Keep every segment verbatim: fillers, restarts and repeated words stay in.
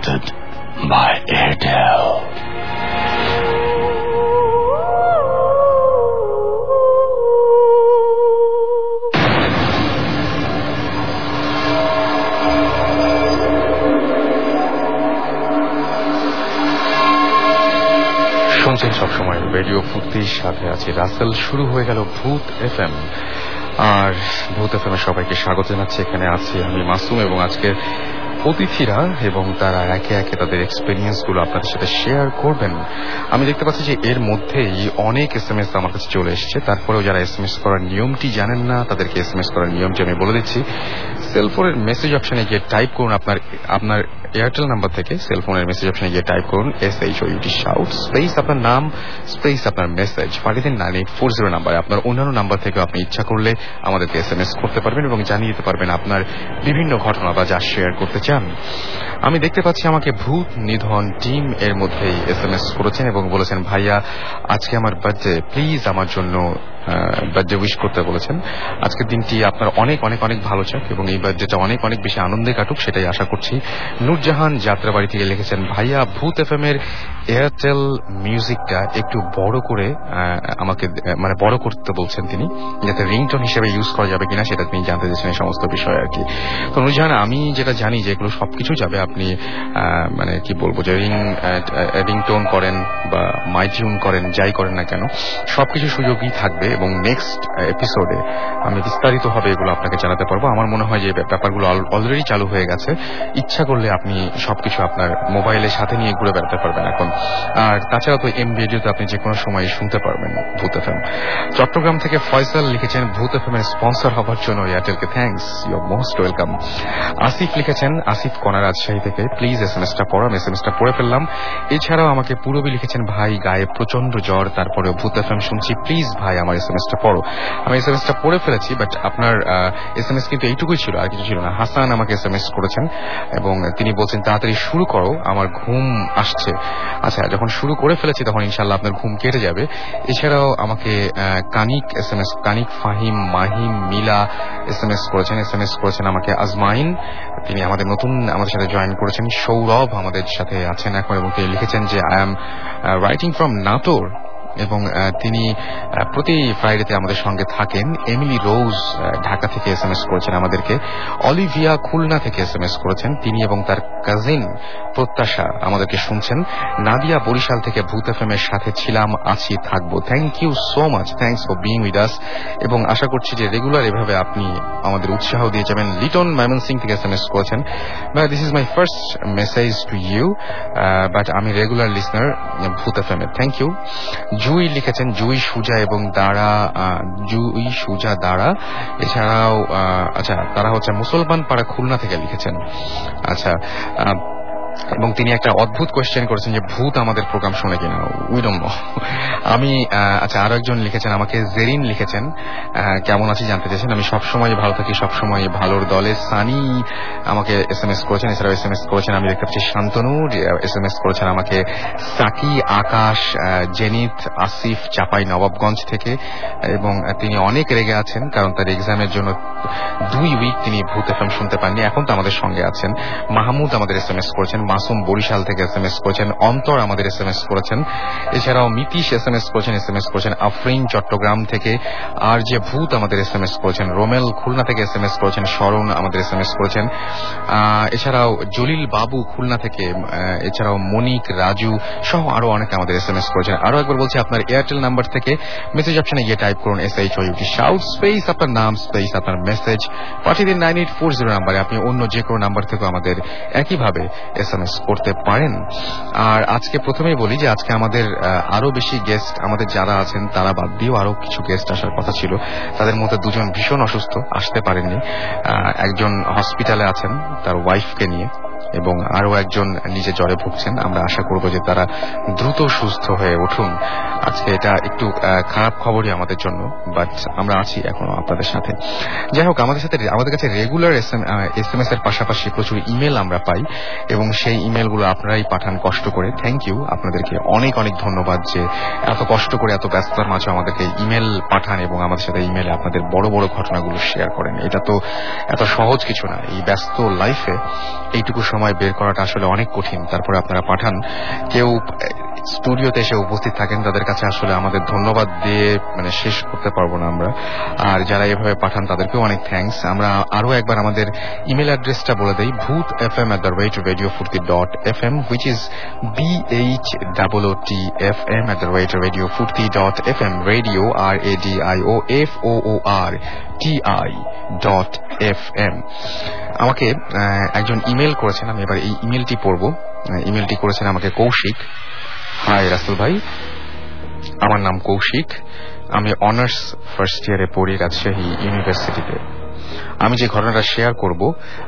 presented by Airtel. শুনছেন সবসময় radio ফুর্তির সাথে আছে রাসেল। শুরু হয়ে গেল ভূত এফ এম, আর ভূত এফ এম এ সবাইকে স্বাগত জানাচ্ছি। এখানে আছি আমি মাসুম এবং আজকের অতিথিরা, এবং তারা একে একে তাদের এক্সপেরিয়েন্স গুলো আপনাদের সাথে শেয়ার করবেন। আমি দেখতে পাচ্ছি যে এর মধ্যেই অনেক এস এম এস আমার কাছে চলে এসেছে। তারপরেও যারা এস এম এস করার নিয়মটি জানেন না, তাদেরকে এস এম এস করার নিয়মটি আমি বলে দিচ্ছি। সেলফোনের মেসেজ অপশনে গিয়ে টাইপ করুন আপনার আপনার এয়ারটেল নাম্বার থেকে সেলফোনের মেসেজ অপশনে গিয়ে টাইপ করুন S H O U T shout space আপনার নাম স্পেস আপনার মেসেজ পাঠিয়ে দিন নাইন এইট ফোর জিরো নাম্বারে। আপনার অন্যান্য নাম্বার থেকে আপনি ইচ্ছা করলে আমাদেরকে এস এম এস করতে পারবেন এবং জানিয়ে দিতে পারবেন আপনার বিভিন্ন ঘটনা বা যা শেয়ার করতে চান। আমি দেখতে পাচ্ছি আমাকে ভূত নিধন টিম এর মধ্যেই এস এম এস করেছেন এবং বলেছেন, ভাইয়া আজকে আমার বার্থডে, প্লিজ আমার জন্য বার্থডে উইশ করতে বলেছেন। আজকের দিনটি আপনার অনেক অনেক অনেক ভালো চাক এবং এই বার্থডেটা অনেক অনেক বেশি আনন্দে কাটুক, সেটাই আশা করছি। নূরজাহান যাত্রাবাড়ি থেকে লিখেছেন, ভাইয়া ভূত এফ এম এর এয়ারটেল মিউজিকটা একটু বড় করে আমাকে মানে বড় করতে বলছেন তিনি, যাতে রিংটোন হিসেবে ইউজ করা যাবে কিনা সেটা তিনি জানতে চাইছেন এই সমস্ত বিষয় আর কি। তো নূরজাহান, আমি যেটা জানি যে এগুলো সবকিছু যাবে, আপনি মানে কি বলবো যে রিং রিংটোন করেন বা মাই টিউন করেন, যাই করেন না কেন সবকিছু সুযোগই থাকবে এবং নেক্সট এপিসোডে আমি বিস্তারিত ভাবে এগুলো আপনাকে জানাতে পারবো। আমার মনে হয় যে ব্যাপারগুলো অলরেডি চালু হয়ে গেছে। ইচ্ছা করলে আপনি সবকিছু আপনার মোবাইলের সাথে নিয়ে ঘুরে বেড়াতে পারবেন এখন। আর তাছাড়া তো এম রেডিওতে আপনি যে কোনো সময় শুনতে পারবেন ভূত এফ এম। চট্টগ্রাম থেকে ফয়সাল লিখেছেন, ভূত এফ এম এর স্পন্সর হবার জন্য এয়ারটেলকে thanks, you are most welcome. Asif লিখেছেন, আসিফ কণা রাজশাহী থেকে, প্লিজ এস এম এসটা পড়ো। আমি এস এম এসটা পড়ে ফেললাম। এছাড়াও আমাকে পূরবী লিখেছেন, ভাই গায়ে প্রচন্ড জ্বর, তারপরে ভূত এফ এম শুনছি, প্লিজ ভাই আমার এস এম এসটা পড়ো। আমি এস এম এসটা পড়ে ফেলেছি, বাট আপনার এস এম এস কিন্তু এইটুকুই ছিল, আর কিছু ছিল না। হাসান আমাকে এস এম এস করেছেন এবং তিনি বলছেন, তাড়াতাড়ি শুরু করো, আমার ঘুম আসছে। আচ্ছা, যখন শুরু করে ফেলেছি তখন ইনশাল্লাহ আপনার ঘুম কেটে যাবে। এছাড়াও আমাকে Kanik S M S Kanik Fahim Mahim Mila S M S করেছেন। এস এম এস করেছেন আমাকে আজমাইন, তিনি আমাদের নতুন আমাদের সাথে জয়েন করেছেন। সৌরভ আমাদের সাথে আছেন এখন এবং তিনি লিখেছেন যে I am writing from Natore, এবং তিনি প্রতি ফ্রাইডেতে আমাদের সঙ্গে থাকেন। এমিলি রোজ ঢাকা থেকে এস এম এস করেছেন আমাদেরকে। অলিভিয়া খুলনা থেকে এস এম এস করেছেন, তিনি এবং তার কাজিন প্রত্যাশা আমাদেরকে শুনছেন। নাদিয়া বরিশাল থেকে, ভূত এফ এম এর সাথে ছিলাম, আছি, থাকবো। Thank you so much, thanks for being with us, এবং আশা করছি যে রেগুলার এভাবে আপনি আমাদের উৎসাহ দিয়ে যাবেন। লিটন ময়মনসিং থেকে এস এম এস করেছেন, this is my first message to you, but আমি regular listener Bhoot F M এর, থ্যাংক ইউ। জুই লিখেছেন, জুই সুজা এবং দাঁড়া জুই সুজা দাঁড়া এছাড়াও আচ্ছা তারা হচ্ছে মুসলমান পাড়া খুলনা থেকে লিখেছেন। আচ্ছা, এবং তিনি একটা অদ্ভুত কোয়েশ্চেন করেছেন যে ভূত আমাদের প্রোগ্রাম শুনে কিনা, উই ডোন্ট নো। আমি আচ্ছা আরো একজন লিখেছেন আমাকে, জেরিন লিখেছেন, কেমন আছি জানতে চেয়েছেন। আমি সবসময় ভালো থাকি, সবসময় ভালোর দলে। সানি আমাকে এস এম এস করেছেন, এছাড়াও এস এম এস করেছেন আমি দেখতে পাচ্ছি শান্তনু এস এম এস করেছেন আমাকে, সাকি, আকাশ, জেনিত, আসিফ চাপাই নবাবগঞ্জ থেকে, এবং তিনি অনেক রেগে আছেন কারণ তার এক্সামের জন্য দুই উইক তিনি ভূত এফ এম শুনতে পাননি, এখন তো আমাদের সঙ্গে আছেন। মাহমুদ আমাদের এস এম এস করেছেন, মাসুম বরিশাল থেকে এস এম এস করেছেন, অন্তর আমাদের এস এম এস করেছেন, এছাড়াও মিতিশ এস এম এস করেছেন, এস এম এস করেছেন আফরিন চট্টগ্রাম থেকে, আর যে ভূত আমাদের এস এম এস করেছেন, রোমেল খুলনা থেকে এস এম এস করেছেন, শরণ আমাদের এস এম এস করেছেন, এছাড়াও জলিল বাবু খুলনা থেকে, এছাড়াও মনিক, রাজু সহ আরো অনেকে আমাদের এস এম এস করেছেন। আরো একবার বলছি, আপনার এয়ারটেল নাম্বার থেকে মেসেজ অপশনে গিয়ে টাইপ করুন S H O U T shout space আপনার নাম স্পেস আপনার মেসেজ পাঠিয়ে দিন নাইন এইট ফোর জিরো নাম্বারে। আপনি অন্য যে কোনো নাম্বার থেকে আমাদের একইভাবে এস এম এস করতে পারেন। আর আজকে প্রথমেই বলি যে আজকে আমাদের আরো বেশি গেস্ট, আমাদের যারা আছেন তারা বাদ দিয়েও আরো কিছু গেস্ট আসার কথা ছিল। তাদের মধ্যে দুজন ভীষণ অসুস্থ, আসতে পারেননি। একজন হসপিটালে আছেন তার ওয়াইফকে নিয়ে, এবং আরো একজন নিজে জ্বরে ভুগছেন। আমরা আশা করব যে তারা দ্রুত সুস্থ হয়ে উঠুন। আজকে এটা একটু খারাপ খবরই আমাদের জন্য, বাট আমরা আছি এখনো আপনাদের সাথে। যাই হোক, আমাদের সাথে আমাদের কাছে রেগুলার এস এম এস এর পাশাপাশি প্রচুর ইমেল আমরা পাই, এবং সেই ইমেলগুলো আপনারাই পাঠান কষ্ট করে। থ্যাংক ইউ, আপনাদেরকে অনেক অনেক ধন্যবাদ যে এত কষ্ট করে এত ব্যস্ততার মাঝে আমাদেরকে ইমেল পাঠান এবং আমাদের সাথে ইমেলে আপনাদের বড় বড় ঘটনাগুলো শেয়ার করেন। এটা তো এত সহজ কিছু না, এই ব্যস্ত লাইফে এইটুকু সময় বের করাটা আসলে অনেক কঠিন, তারপরে আপনারা পাঠান। কেউ স্টুডিওতে এসে উপস্থিত থাকেন, তাদের কাছে আসলে আমাদের ধন্যবাদ দিয়ে মানে শেষ করতে পারবো না আমরা। আর যারা এভাবে পাঠান তাদেরকেও অনেক থ্যাঙ্কস। আমরা আরো একবার আমাদের ইমেল অ্যাড্রেসটা বলে দেই, Bhoot F M at the rate radio Foorti dot F M, which is B H double O T F M at the rate radio Foorti dot F M, radio R A D I O F O O R T I dot F M. আমাকে একজন email করেছেন, আমি এবার এই ইমেলটি পড়ব। ইমেলটি করেছেন আমাকে Kaushik. High Rasel ভাই, আমার নাম কৌশিক, আমি অনার্স ফার্স্ট ইয়ারে পড়ি রাজশাহী ইউনিভার্সিটিতে। আমি যে ঘটনাটা শেয়ার করব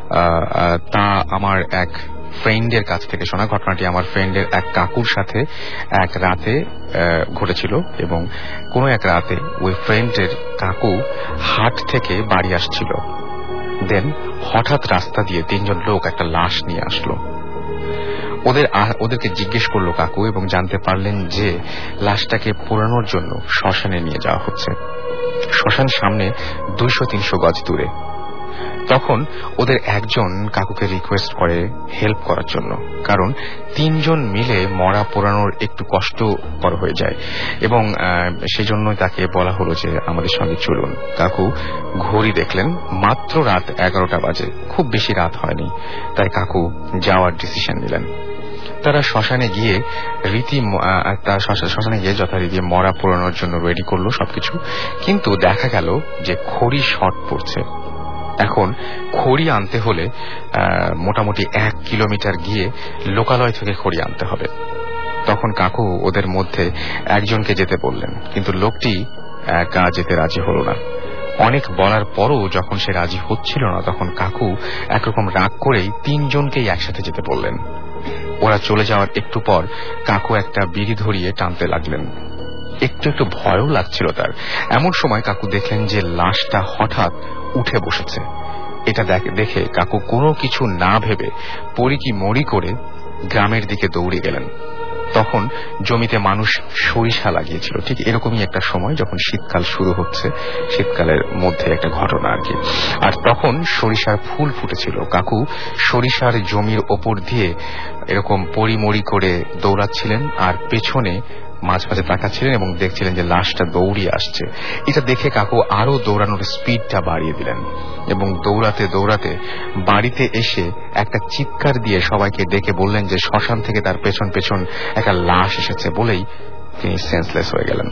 তা আমার এক ফ্রেন্ডের কাছ থেকে শোনা। ঘটনাটি আমার ফ্রেন্ডের এক কাকুর সাথে এক রাতে ঘটেছিল, এবং কোন এক রাতে ওই ফ্রেন্ডের কাকু হাট থেকে বাড়ি আসছিল। দেন হঠাৎ রাস্তা দিয়ে তিনজন লোক একটা লাশ নিয়ে আসলো। ওদের ওদেরকে জিজ্ঞেস করলো কাকু, এবং জানতে পারলেন যে লাশটাকে পোড়ানোর জন্য শ্মশানে নিয়ে যাওয়া হচ্ছে। শ্মশান সামনে দুইশো তিনশো গজ দূরে। তখন ওদের একজন কাকুকে রিকোয়েস্ট করে হেল্প করার জন্য, কারণ তিনজন মিলে মরা পোড়ানোর একটু কষ্টকর হয়ে যায়, এবং সেজন্যই তাকে বলা হলো যে আমাদের সঙ্গে চলুন। কাকু ঘড়ি দেখলেন, মাত্র রাত এগারোটা বাজে, খুব বেশি রাত হয়নি, তাই কাকু যাওয়ার ডিসিশন নিলেন। তারা শ্মশানে গিয়ে রীতি শ্মশানে গিয়ে যথারীতি মরা পোড়ানোর জন্য রেডি করলো সবকিছু, কিন্তু দেখা গেল যে খড়ি শর্ট পড়ছে। এখন খড়ি আনতে হলে মোটামুটি এক কিলোমিটার গিয়ে লোকালয় থেকে খড়ি আনতে হবে। তখন কাকু ওদের মধ্যে একজনকে যেতে বললেন, কিন্তু লোকটি একা যেতে রাজি হল না। অনেক বলার পরও যখন সে রাজি হচ্ছিল না, তখন কাকু একরকম রাগ করেই তিনজনকেই একসাথে যেতে বললেন। ওরা চলে যাওয়ার একটু পর কাকু একটা বিড়ি ধরিয়ে টানতে লাগলেন। একটু একটু ভয়ও লাগছিল তার। এমন সময় কাকু দেখলেন যে লাশটা হঠাৎ উঠে বসেছে। এটা দেখে কাকু কোনো কিছু না ভেবে পরিকি মরি করে গ্রামের দিকে দৌড়ে গেলেন। তখন জমিতে মানুষ সরিষা লাগিয়েছিল, ঠিক এরকমই একটা সময় যখন শীতকাল শুরু হচ্ছে, শীতকালের মধ্যে একটা ঘটনা আর কি। আর তখন সরিষার ফুল ফুটেছিল। কাকু সরিষার জমির ওপর দিয়ে এরকম পরিমরি করে দৌড়াচ্ছিলেন, আর পেছনে মাঝে মাঝে তাকাচ্ছিলেন এবং দেখছিলেন যে লাশটা দৌড়িয়ে আসছে। এটা দেখে কাকু আরো দৌড়ানোর স্পিডটা বাড়িয়ে দিলেন, এবং দৌড়াতে দৌড়াতে বাড়িতে এসে একটা চিৎকার দিয়ে সবাইকে ডেকে বললেন যে শ্মশান থেকে তার পেছন পেছন একটা লাশ এসেছে, বলেই তিনি সেন্সলেস হয়ে গেলেন।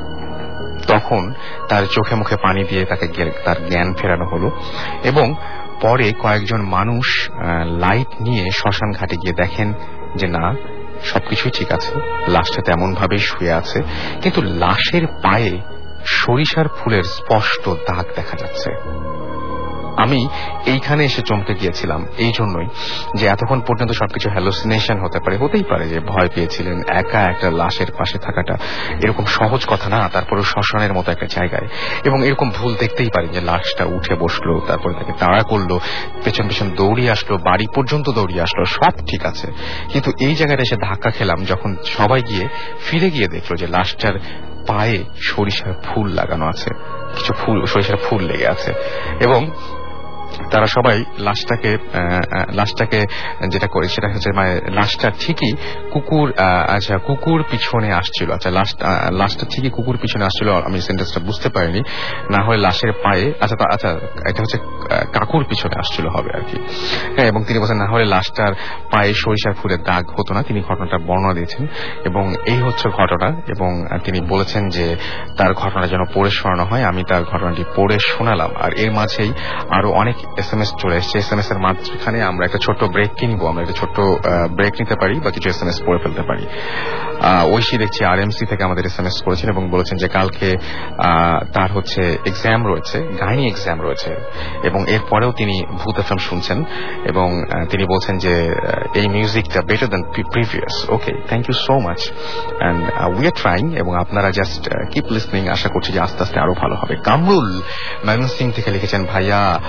তখন তার চোখে মুখে পানি দিয়ে তাকে তার জ্ঞান ফেরানো হলো, এবং পরে কয়েকজন মানুষ লাইট নিয়ে শ্মশান ঘাটে গিয়ে দেখেন যে না, সবকিছু ঠিক আছে, লাশটা তেমন ভাবেই শুয়ে আছে, কিন্তু লাশের পায়ে সরিষার ফুলের স্পষ্ট দাগ দেখা যাচ্ছে। আমি এইখানে এসে চমকে গিয়েছিলাম এই জন্যই যে এতক্ষণ পর্যন্ত সবকিছু হ্যালুসিনেশন হতে পারে, হতেই পারে যে ভয় পেয়েছিলেন, একা একটা লাশের পাশে থাকাটা এরকম সহজ কথা না, তারপরে শ্মশানের মতো একটা জায়গায়, এবং এরকম ভুল দেখতেই পারেন যে লাশটা উঠে বসলো, তারপরে তাকে তাড়া করলো, পেছন পেছন দৌড়িয়ে আসলো, বাড়ি পর্যন্ত দৌড়িয়ে আসলো, সব ঠিক আছে। কিন্তু এই জায়গাটা এসে ধাক্কা খেলাম যখন সবাই গিয়ে ফিরে গিয়ে দেখলো যে লাশটার পায়ে সরিষার ফুল লাগানো আছে, কিছু ফুল সরিষার ফুল লেগে আছে, এবং তারা সবাই লাশটাকে লাশটাকে যেটা করে সেটা হচ্ছে মানে লাশটা ঠিকই কুকুর আচ্ছা কুকুর পিছনে আসছিল আচ্ছা লাশটা লাশটা ঠিকই কুকুর পিছনে আসছিল আমি সেন্টেন্সটা বুঝতে পারিনি, না হয় লাশের পায়ে আচ্ছা আচ্ছা এটা হচ্ছে কাকুর পিছনে আসছিল হবে আর কি। হ্যাঁ, এবং তিনি বলছেন না হলে লাশটার পায়ে সরিষার ফুলের দাগ হতো না। তিনি ঘটনাটা বর্ণনা দিয়েছেন, এবং এই হচ্ছে ঘটনা, এবং তিনি বলেছেন যে তার ঘটনা যেন পড়ে শোনানো হয়। আমি তার ঘটনাটি পড়ে শোনালাম, আর এর মাঝেই আরো অনেক এস এম এস চলে এসছে। এস এম এস এর মাঝখানে আমরা একটা ছোট্ট ব্রেক কিনবো, আমরা একটা ছোট্ট ব্রেক নিতে পারি বা কিছু এস এম এস পড়ে ফেলতে পারি। ঐশী দেখছি আর এম সি থেকে আমাদের এস এম এস করেছেন এবং বলেছেন যে কালকে তার হচ্ছে এক্সাম রয়েছে, গাইনি এক্সাম রয়েছে, এবং এরপরেও তিনি ভূত এফ এম শুনছেন, এবং তিনি বলছেন যে এই মিউজিকটা better than previous. Okay, thank you so much, and we are trying, এবং আপনারা জাস্ট কিপ লিসনিং। আশা করছি যে আস্তে আস্তে আরো ভালো হবে। কামরুল ময়মনসিং থেকে লিখেছেন, ভাইয়া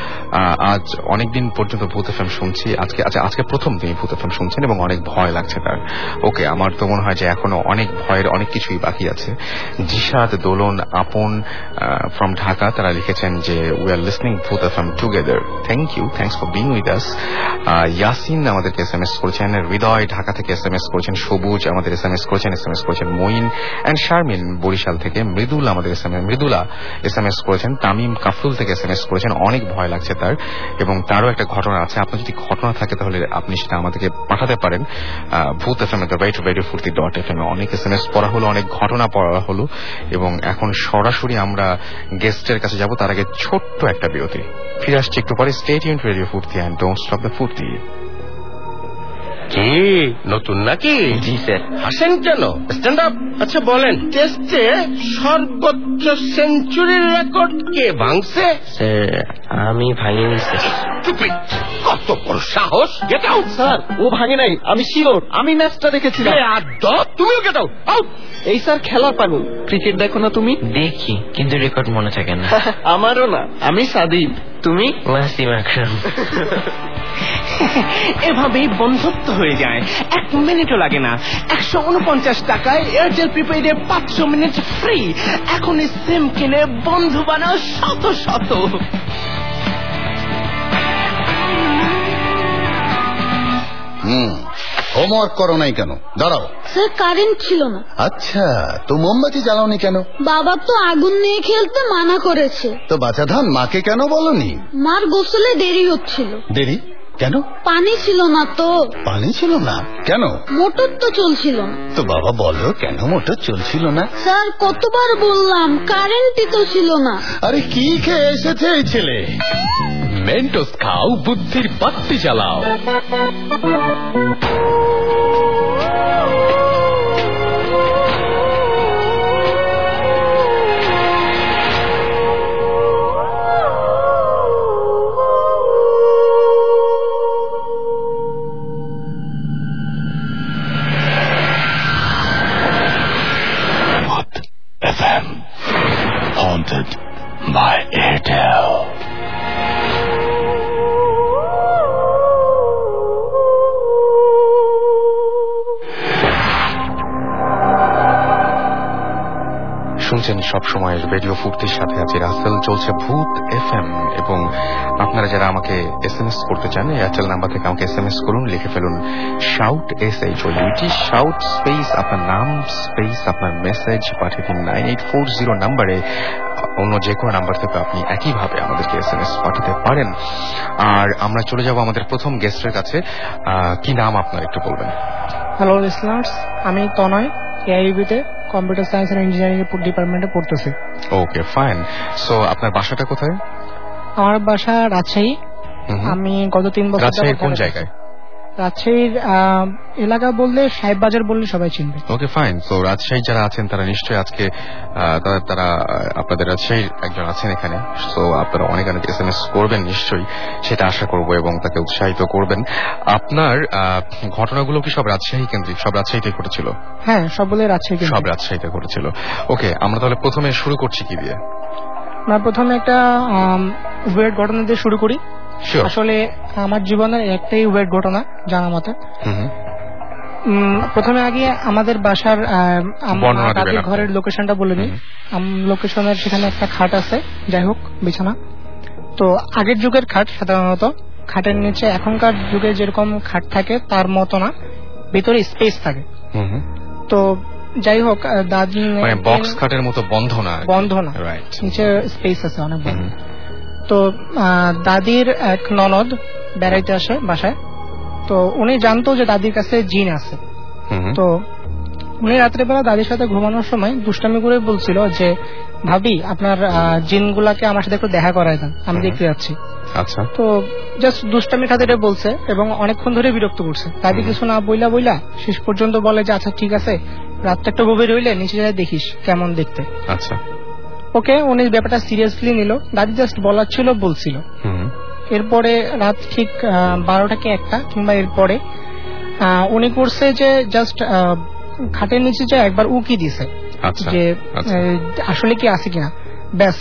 আজ অনেকদিন পর্যন্ত ভূত এফএম শুনছি, আজকে আচ্ছা আজকে প্রথম তিনি ভূত এফএম শুনছেন এবং অনেক ভয় লাগছে তার। ওকে, আমার তো মনে হয় যে এখনো অনেক ভয়ের অনেক কিছুই বাকি আছে। জিশাদ, দোলন, আপন ফ্রম ঢাকা, তারা লিখেছেন যে we are listening Bhoot FM together. Thank you, thanks for being with us. Yasin আমাদেরকে এস এম এস করেছেন, হৃদয় ঢাকা থেকে এস এম এস করেছেন, সবুজ আমাদের এস এম এস করেছেন, এস এম এস করেছেন মঈন অ্যান্ড শারমিন বরিশাল থেকে, মৃদুল আমাদের S M S Mridula S M S করেছেন, তামিম কাফরুল থেকে এস এম এস করেছেন, অনেক ভয় লাগছে তার এবং তারও একটা ঘটনা আছে। আপনার যদি ঘটনা থাকে তাহলে আপনি সেটা আমাদেরকে পাঠাতে পারেন ভূত F M at radio radio Foorti dot F M. অনেক এস এম এস পড়া হলো, অনেক ঘটনা পড়া হলো এবং এখন সরাসরি আমরা গেস্টের কাছে যাব। তার আগে ছোট্ট একটা বিরতি, ফিরে আসছি একটু পরে। Stay tuned radio Foorti and don't stop the Foorti. কি নতুন নাকি? জি স্যার। হাসেন কেন? Stand up. আচ্ছা বলেন, টেস্টে সর্বোচ্চ সেঞ্চুরির রেকর্ড কে ভাঙছে? স্যার আমি ভাঙিনি স্যার। কত বড় সাহস! Get out. স্যার ও ভাঙে নাই, আমি শিওর, আমি ম্যাচটা দেখেছিলাম। তুমিও গেট আউট। আউট। এই স্যার খেলার পাগল, ক্রিকেট দেখো না তুমি? দেখি, কিন্তু রেকর্ড মনে থাকে না। আমারও না। আমি সাদিব, তুমি? ওয়াসিম আকরাম। এভাবেই বন্ধুত্ব হয়ে যায়, এক মিনিটও লাগে না। একশো উনপঞ্চাশ টাকায় এয়ারটেল প্রিপেইডে পাঁচশো মিনিট ফ্রি। এখন সিম কিনে বন্ধু বানাও শত শত। হুম হোমওয়ার্ক করো নাই কেন? দাঁড়াও। স্যার কারেন্ট ছিল না। আচ্ছা, তো মোমবাতি জ্বালাওনি কেন? বাবা তো আগুন নিয়ে খেলতে মানা করেছে। তো বাচ্চা ধান মাকে কেন বলনি? মার গোসলে দেরি হচ্ছিল। দেরি কেন? পানি ছিল না তো। পানি ছিল না কেন? মোটর তো চলছিল না। তো বাবা বলো কেন মোটর চলছিল না? স্যার কতবার বললাম, কারেন্টই তো ছিল না। আরে কি খেয়ে এসেছে এই ছেলে? মেন্টোস খাও, বুদ্ধির বাত্তি জ্বালাও। F M haunted by Airtel. শুনছেন সবসময় রেডিও ফুর্তির সাথে আছে রাসেল, চলছে ভূত এফএম। এবং আপনারা যারা আমাকে এস এম এস করতে চান, এয়ারটেল নাম্বার থেকে আমাকে এস এম এস করুন, লিখে ফেলুন shout, S H O U T, shout space আপনার নাম স্পেস আপনার মেসেজ পাঠিয়ে দিন নাইন এইট ফোর জিরো নাম্বারে। অন্য যে কোনো নাম্বার থেকে আপনি একইভাবে আমাদেরকে এস এম এস পাঠাতে পারেন। আর আমরা চলে যাব আমাদের প্রথম গেস্টের কাছে। কি নাম আপনার একটু বলবেন? হ্যালো লিসনার্স, আমি তনয়, এআইবিতে কম্পিউটার সায়েন্স এন্ড ইঞ্জিনিয়ারিং ডিপার্টমেন্টে পড়তেছি। Okay fine. সো আপনার বাসাটা কোথায়? আমার বাসা রাজশাহী। আমি গত তিন বছর। রাজশাহীর কোন জায়গায়? রাজশাহীর এলাকা বললে সাহেব বাজার বললে সবাই চিনবে। Okay fine. তো রাজশাহী যারা আছেন তারা নিশ্চয়ই আজকে তারা আপনাদের রাজশাহীর একজন আছেন এখানে। তো আপনারা অনেক অনেক এস এম এস করবেন নিশ্চয়ই, সেটা আশা করব এবং তাকে উৎসাহিত করবেন। আপনার ঘটনাগুলো কি সব রাজশাহী কেন্দ্রিক? সব রাজশাহীতে ঘটেছিল? হ্যাঁ, সবগুলো রাজশাহী, সব রাজশাহীতে ঘটেছিল। ওকে, আমরা তাহলে প্রথমে শুরু করছি কি দিয়ে? না, প্রথমে একটা ওয়েট ঘটনা দিয়ে শুরু করি। আসলে আমার জীবনের একটাই ওয়েট ঘটনা জানা মতে। প্রথমে আগে আমাদের বাসার দাদির ঘরের লোকেশনটা বলে নিই। লোকেশনের সেখানে একটা খাট আছে, যাই হোক বিছানা। তো আগের যুগের খাট, সাধারণত খাটের নিচে এখনকার যুগে যেরকম খাট থাকে তার মতো না, ভেতরে স্পেস থাকে। তো যাই হোক, দাদি বক্স খাটের মতো বন্ধ না, বন্ধ না, নিচে স্পেস আছে অনেক বড়। তো দাদির এক ননদ বেড়াইতে আসে বাসায়। তো উনি জানতো যে দাদির কাছে জিন আছে। তো উনি রাত্রেবেলা দাদির সাথে ঘুমানোর সময় দুষ্টামি করে বলছিল যে ভাবি আপনার জিনগুলাকে আমার সাথে একটু দেখা করায় দেন, আমি দেখতে যাচ্ছি। আচ্ছা। তো জাস্ট দুষ্টামি খাতিরে বলছে এবং অনেকক্ষণ ধরে বিরক্ত করছে। দাদি কিছু না বইলা বইলা শেষ পর্যন্ত বলে যে আচ্ছা ঠিক আছে, রাতটা একটা গভীর হইলে নিচে যায় দেখিস কেমন দেখতে। আচ্ছা। ওকে, উনি ব্যাপারটা সিরিয়াসলি নিল। দাদি জাস্ট বলার ছিল, বলছিল। এরপরে রাত ঠিক বারোটা কি একটা কিংবা এরপরে উনি করছে যে জাস্ট খাটের নিচে যে একবার উকি দিছে যে আসলে কি আছে কিনা। ব্যাস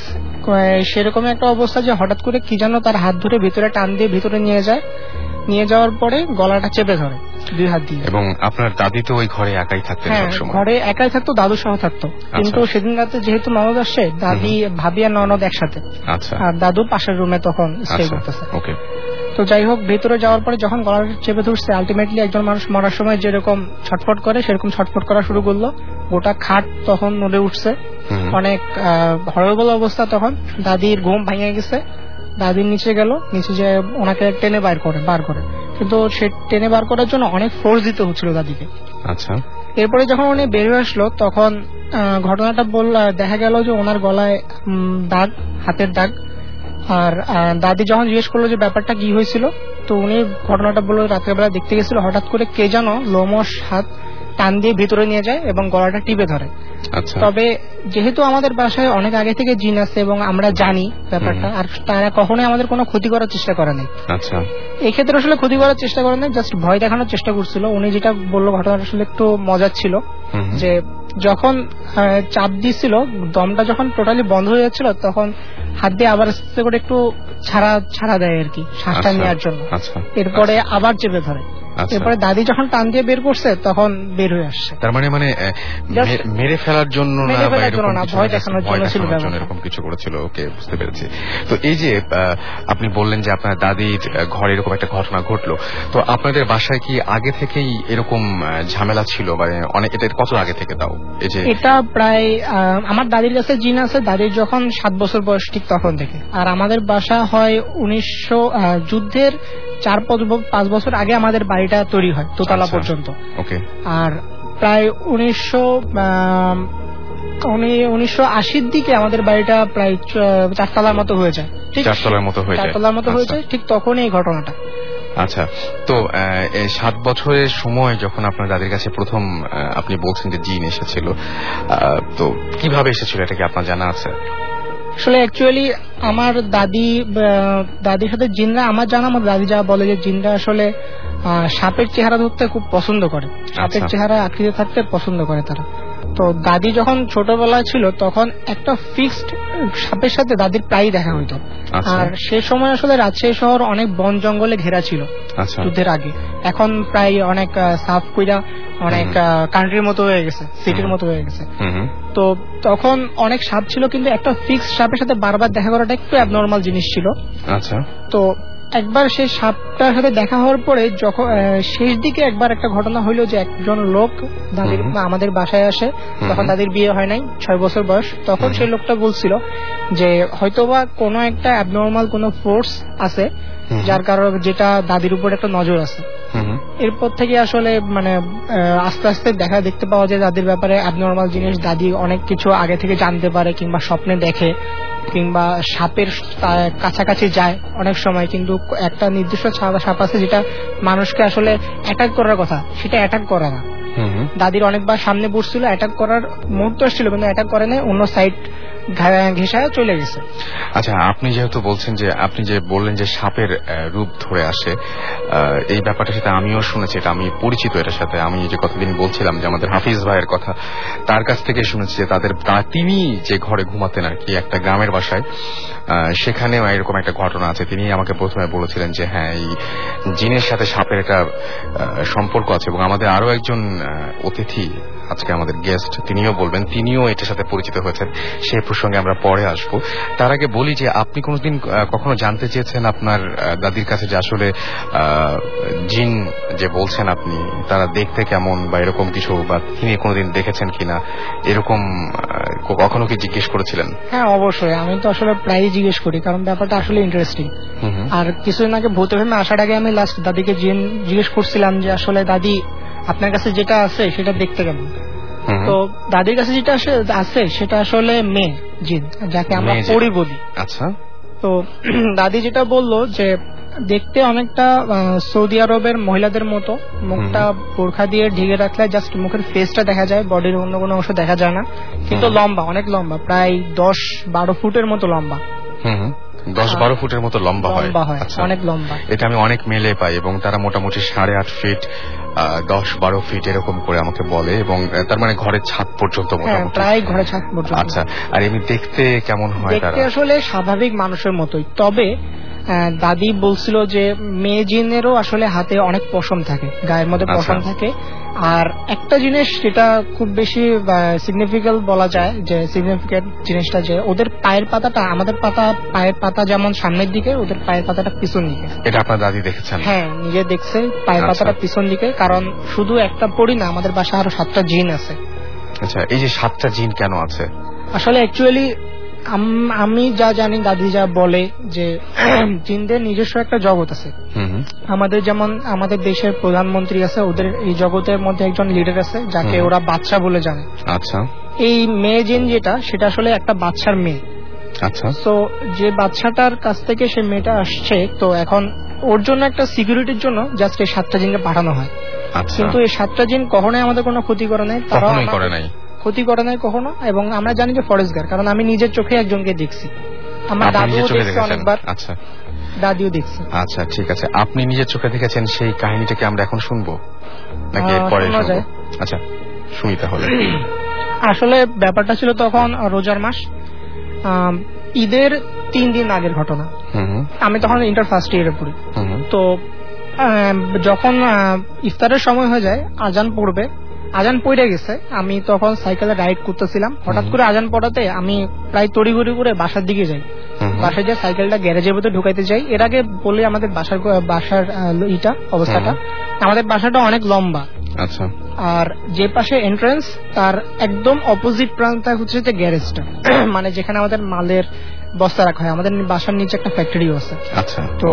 সেরকম একটা অবস্থা যে হঠাৎ করে কি যেন তার হাত ধরে ভিতরে টান দিয়ে ভিতরে নিয়ে যায়, নিয়ে যাওয়ার পরে গলাটা চেপে ধরে দুই হাত দিয়ে। এবং আপনার দাদি তো ওই ঘরে একাই থাকতেন? হ্যাঁ, ঘরে একাই থাকতো, দাদু সহ থাকতো। কিন্তু সেদিন রাতে যেহেতু ননদ আসছে, দাদি ভাবি আর ননদ একসাথে, আর দাদু পাশের রুমে তখন স্টে করতেছে। তো যাই হোক, ভেতরে যাওয়ার পরে যখন গলাটা চেপে ধরছে, আলটিমেটলি একজন মানুষ মরার সময় যেরকম ছটফট করে সেরকম ছটফট করা শুরু করলো। গোটা খাট তখন নড়ে উঠছে, অনেক হরবল অবস্থা। তখন দাদির ঘুম ভেঙে গেছে, দাদির নিচে গেল, নিচে যে ওনাকে টেনে বার করে বার করে কিন্তু সে টেনে বার করার জন্য অনেক ফোর্স দিতে হচ্ছিল দাদিকে। আচ্ছা। এরপরে যখন উনি বের হয়ে আসলো তখন ঘটনাটা বলল, দেখা গেল যে ওনার গলায় দাগ, হাতের দাগ। আর দাদি যখন জিজ্ঞেস করলো যে ব্যাপারটা কি হয়েছিল, তো উনি ঘটনাটা বললো রাত্রেবেলা দেখতে গেছিল হঠাৎ করে কে যেন লোমশ হাত টান দিয়ে ভিতরে নিয়ে যায় এবং গলাটা টিপে ধরে। তবে যেহেতু আমাদের বাসায় অনেক আগে থেকে জিন আছে এবং আমরা জানি ব্যাপারটা, আর তারা কখনোই আমাদের কোনো ক্ষতি করার চেষ্টা করে নাই। আচ্ছা, এই ক্ষেত্রে আসলে ক্ষতি করার চেষ্টা করে নাই, জাস্ট ভয় দেখানোর চেষ্টা করছিল। উনি যেটা বললো ঘটনাটা আসলে একটু মজার ছিল, যে যখন চাপ দিছিল, দমটা যখন টোটালি বন্ধ হয়ে যাচ্ছিল, তখন হাত দিয়ে আবার আস্তে করে একটু ছাড়া ছাড়া দেয় আর কি, শ্বাসটা নেওয়ার জন্য। এরপরে আবার চেপে ধরে। এরপরে দাদি যখন টান দিয়ে বের করছে তখন বের হয়ে আসছে। তার মানে মানে মেরে ফেলার জন্য না, ভয় দেখানোর জন্য ছিল, এরকম কিছু করেছিল। ওকে, বুঝতে পেরেছি। তো এই যে আপনি বললেন যে আপনার দাদির ঘরে এরকম একটা ঘটনা ঘটলো, তো আপনাদের বাসায় কি আগে থেকেই এরকম ঝামেলা ছিল? মানে অনেক, এটা কত আগে থেকে তাও? এই যে এটা প্রায় আমার দাদির কাছে জিন আছে দাদির যখন সাত বছর বয়স, ঠিক তখন থেকে। আর আমাদের বাসা হয় উনিশশো যুদ্ধের চার পাঁচ বছর আগে আমাদের বাড়িটা তৈরি হয় দোতলা পর্যন্ত। আর প্রায় উনিশশো উনিশশো আশির দিকে আমাদের বাড়িটা প্রায় চারতলার মতো হয়ে যায়। চারতলার মতো হয়ে যায় চারতলার মতো হয়ে যায় ঠিক তখন এই ঘটনাটা। আচ্ছা, তো সাত বছরের সময় যখন আপনার দাদির কাছে প্রথম আপনি বলছেন যে জিন এসেছিল, তো কিভাবে এসেছিল এটা কি আপনার জানা আছে? আসলে অ্যাকচুয়ালি আমার দাদি দাদির সাথে জিনরা, আমার জানা আমার দাদি যা বলে যে জিনরা আসলে সাপের চেহারা ধরতে খুব পছন্দ করে, সাপের চেহারা আকৃতি থাকতে পছন্দ করে তারা। তো দাদি যখন ছোটবেলায় ছিল তখন একটা ফিক্সড সাপের সাথে দাদির প্রায় দেখা হইতো। আর সে সময় আসলে রাজশাহী শহর অনেক বন জঙ্গলে ঘেরা ছিল যুদ্ধের আগে। এখন প্রায় অনেক সাফ কইরা অনেক কান্ট্রির মতো হয়ে গেছে, সিটির মতো হয়ে গেছে। তো তখন অনেক সাপ ছিল, কিন্তু একটা ফিক্সড সাপের সাথে বারবার দেখা করাটা একটু অ্যাবনর্মাল জিনিস ছিল। আচ্ছা, তো একবার সেই সাপটার সাথে দেখা হওয়ার পরে যখন শেষ দিকে একবার একটা ঘটনা হইলো যে একজন লোক দাদির আমাদের বাসায় আসে, তখন দাদির বিয়ে হয় নাই, ছয় বছর বয়স। তখন সেই লোকটা বলছিল যে হয়তোবা কোনো একটা অ্যাবনর্মাল কোনো ফোর্স আছে যার কারণে, যেটা দাদির উপর একটা নজর আছে। এরপর থেকে আসলে মানে আস্তে আস্তে দেখা দেখতে পাওয়া যায় দাদির ব্যাপারে অ্যাবনর্মাল জিনিস। দাদি অনেক কিছু আগে থেকে জানতে পারে, কিংবা স্বপ্নে দেখে, কিংবা সাপের কাছাকাছি যায় অনেক সময়, কিন্তু একটা নির্দিষ্ট সাপ আছে যেটা মানুষকে আসলে অ্যাটাক করার কথা, সেটা অ্যাটাক করে না। দাদির অনেকবার সামনে বসছিল, অ্যাটাক করার মুহূর্ত আসছিল, কিন্তু অ্যাটাক করে না, অন্য সাইড ঘেঁষায় চলে গেছে। আচ্ছা, আপনি যেহেতু বলছেন যে আপনি যে বললেন যে সাপের রূপ ধরে আসে, এই ব্যাপারটার সাথে আমিও শুনেছি, এটা আমি পরিচিত এটার সাথে। আমি যে কতদিন বলছিলাম যে আমাদের হাফিজ ভাইয়ের কথা, তার কাছ থেকে শুনেছি যে তাদের তিনি যে ঘরে ঘুমাতেন আর কি, একটা গ্রামের বাসায়, সেখানে এরকম একটা ঘটনা আছে। তিনি আমাকে প্রথমে বলেছিলেন যে হ্যাঁ, এই জিনের সাথে সাপের একটা সম্পর্ক আছে। এবং আমাদের আরো একজন অতিথি আজকে আমাদের গেস্ট, তিনিও বলবেন, তিনিও এটার সাথে পরিচিত হয়েছেন। সেই প্রসঙ্গে আমরা পরে আসবো। তার আগে বলি যে আপনি কোনদিন কখনো জানতে চেয়েছেন আপনার দাদির কাছে যে আসলে জিন যে বলছেন আপনি, তারা দেখতে কেমন বা এরকম কিছু, বা তিনি কোনদিন দেখেছেন কিনা, এরকম কখনো কি জিজ্ঞেস করেছিলেন? হ্যাঁ, অবশ্যই। আমি তো আসলে প্রায়ই জিজ্ঞেস করি, কারণ ব্যাপারটা আসলে ইন্টারেস্টিং। আর কিছুদিন আগে ভূত এফএম আসার আগে আমি লাস্ট দাদিকে জিজ্ঞেস করছিলাম যে আসলে দাদি আপনার কাছে যেটা আছে সেটা দেখতে কেমন। তো দাদির কাছে যেটা আছে সেটা আসলে মেয়ে জিন, যাকে আমরা পরি বলি। আচ্ছা, তো দাদি যেটা বললো যে দেখতে অনেকটা সৌদি আরবের মহিলাদের মতো, মুখটা বোরখা দিয়ে ঢেকে রাখলে জাস্ট মুখের ফেসটা দেখা যায়, বডির অন্য কোনো অংশ দেখা যায় না, কিন্তু লম্বা, অনেক লম্বা, প্রায় দশ বারো ফুটের মতো লম্বা। দশ বারো ফুটের মতো লম্বা হয়। লম্বা হয়, আচ্ছা, অনেক লম্বা। এটা আমি অনেক মেলে পাই এবং তারা মোটামুটি সাড়ে আট ফিট দশ বারো ফিট এরকম করে আমাকে বলে এবং তার মানে ঘরের ছাদ পর্যন্ত মোটামুটি, প্রায় ঘরের ছাদ পর্যন্ত। আচ্ছা, আর এমনি দেখতে কেমন হয়? দেখতে আসলে স্বাভাবিক মানুষের মতোই, তবে দাদি বলছিল যে মেয়ে জিনেরও আসলে হাতে অনেক পশম থাকে, গায়ের মধ্যে পশম থাকে। আর একটা জিনিস যেটা খুব বেশি সিগনিফিক্যান্ট বলা যায়, যে সিগনিফিক্যান্ট জিনিসটা যে ওদের পায়ের পাতাটা আমাদের পাতা পায়ের পাতা যেমন সামনের দিকে, ওদের পায়ের পাতাটা পিছন দিকে। এটা আপনার দাদি দেখেছেন? হ্যাঁ, নিজে দেখছে পায়ের পাতাটা পিছন দিকে, কারণ শুধু একটা পড়ি না, আমাদের বাসায় আরো সাতটা জিন আছে। আচ্ছা, এই যে সাতটা জিন কেন আছে? আসলে অ্যাকচুয়ালি আমি যা জানি, দাদি যা বলে যে জিনদের নিজস্ব একটা জগৎ আছে। আমাদের যেমন আমাদের দেশের প্রধানমন্ত্রী আছে, ওদের এই জগতের মধ্যে একজন লিডার আছে যাকে ওরা বাচ্চা বলে জানে। আচ্ছা, এই মেয়ে জিন যেটা, সেটা আসলে একটা বাচ্চার মেয়ে। আচ্ছা, তো যে বাচ্চাটার কাছ থেকে সে মেয়েটা আসছে, তো এখন ওর জন্য একটা সিকিউরিটির জন্য জাস্ট এই সাতটা জিনকে পাঠানো হয়। কিন্তু এই সাতটা জিন কখনোই আমাদের কোনো ক্ষতি করে নাই, তারা করে নাই ক্ষতি করে নাই কখনো। এবং আমরা জানি যে ফরেস্ট গার্ড, কারণ আমি নিজের চোখে একজনকে দেখছি, আমার দাদিও দেখছে অনেকবার। আচ্ছা, দাদিও দেখছে। আচ্ছা, ঠিক আছে, আপনি নিজের চোখে দেখেছেন, সেই কাহিনীটাকে আমরা এখন শুনবো নাকি পরে শুনবো? আচ্ছা, শুনি তাহলে। আসলে ব্যাপারটা ছিল তখন রোজার মাস, ঈদের তিন দিন আগের ঘটনা। আমি তখন ইন্টার ফার্স্ট ইয়ারে পড়ি। তো যখন ইফতারের সময় হয়ে যায়, আজান পড়বে, আজান পড়ে গেছে, আমি তখন সাইকেলে রাইড করতেছিলাম। হঠাৎ করে আজান পড়াতে আমি প্রায় তড়িঘড়ি করে বাসার দিকে যাই। বাসায় যে সাইকেলটা গ্যারেজের ভিতরে ঢুকাইতে যাই, এর আগে বলে আমাদের বাসার বাসার ইটা অবস্থাটা, আমাদের বাসাটা অনেক লম্বা। আচ্ছা, আর যে পাশে এন্ট্রান্স, তার একদম অপোজিট প্রান্তে হচ্ছে যে গ্যারেজটা, মানে যেখানে আমাদের মালের বস্তা রাখা হয়। আমাদের বাসার নিচে একটা ফ্যাক্টরিও আছে। আচ্ছা, তো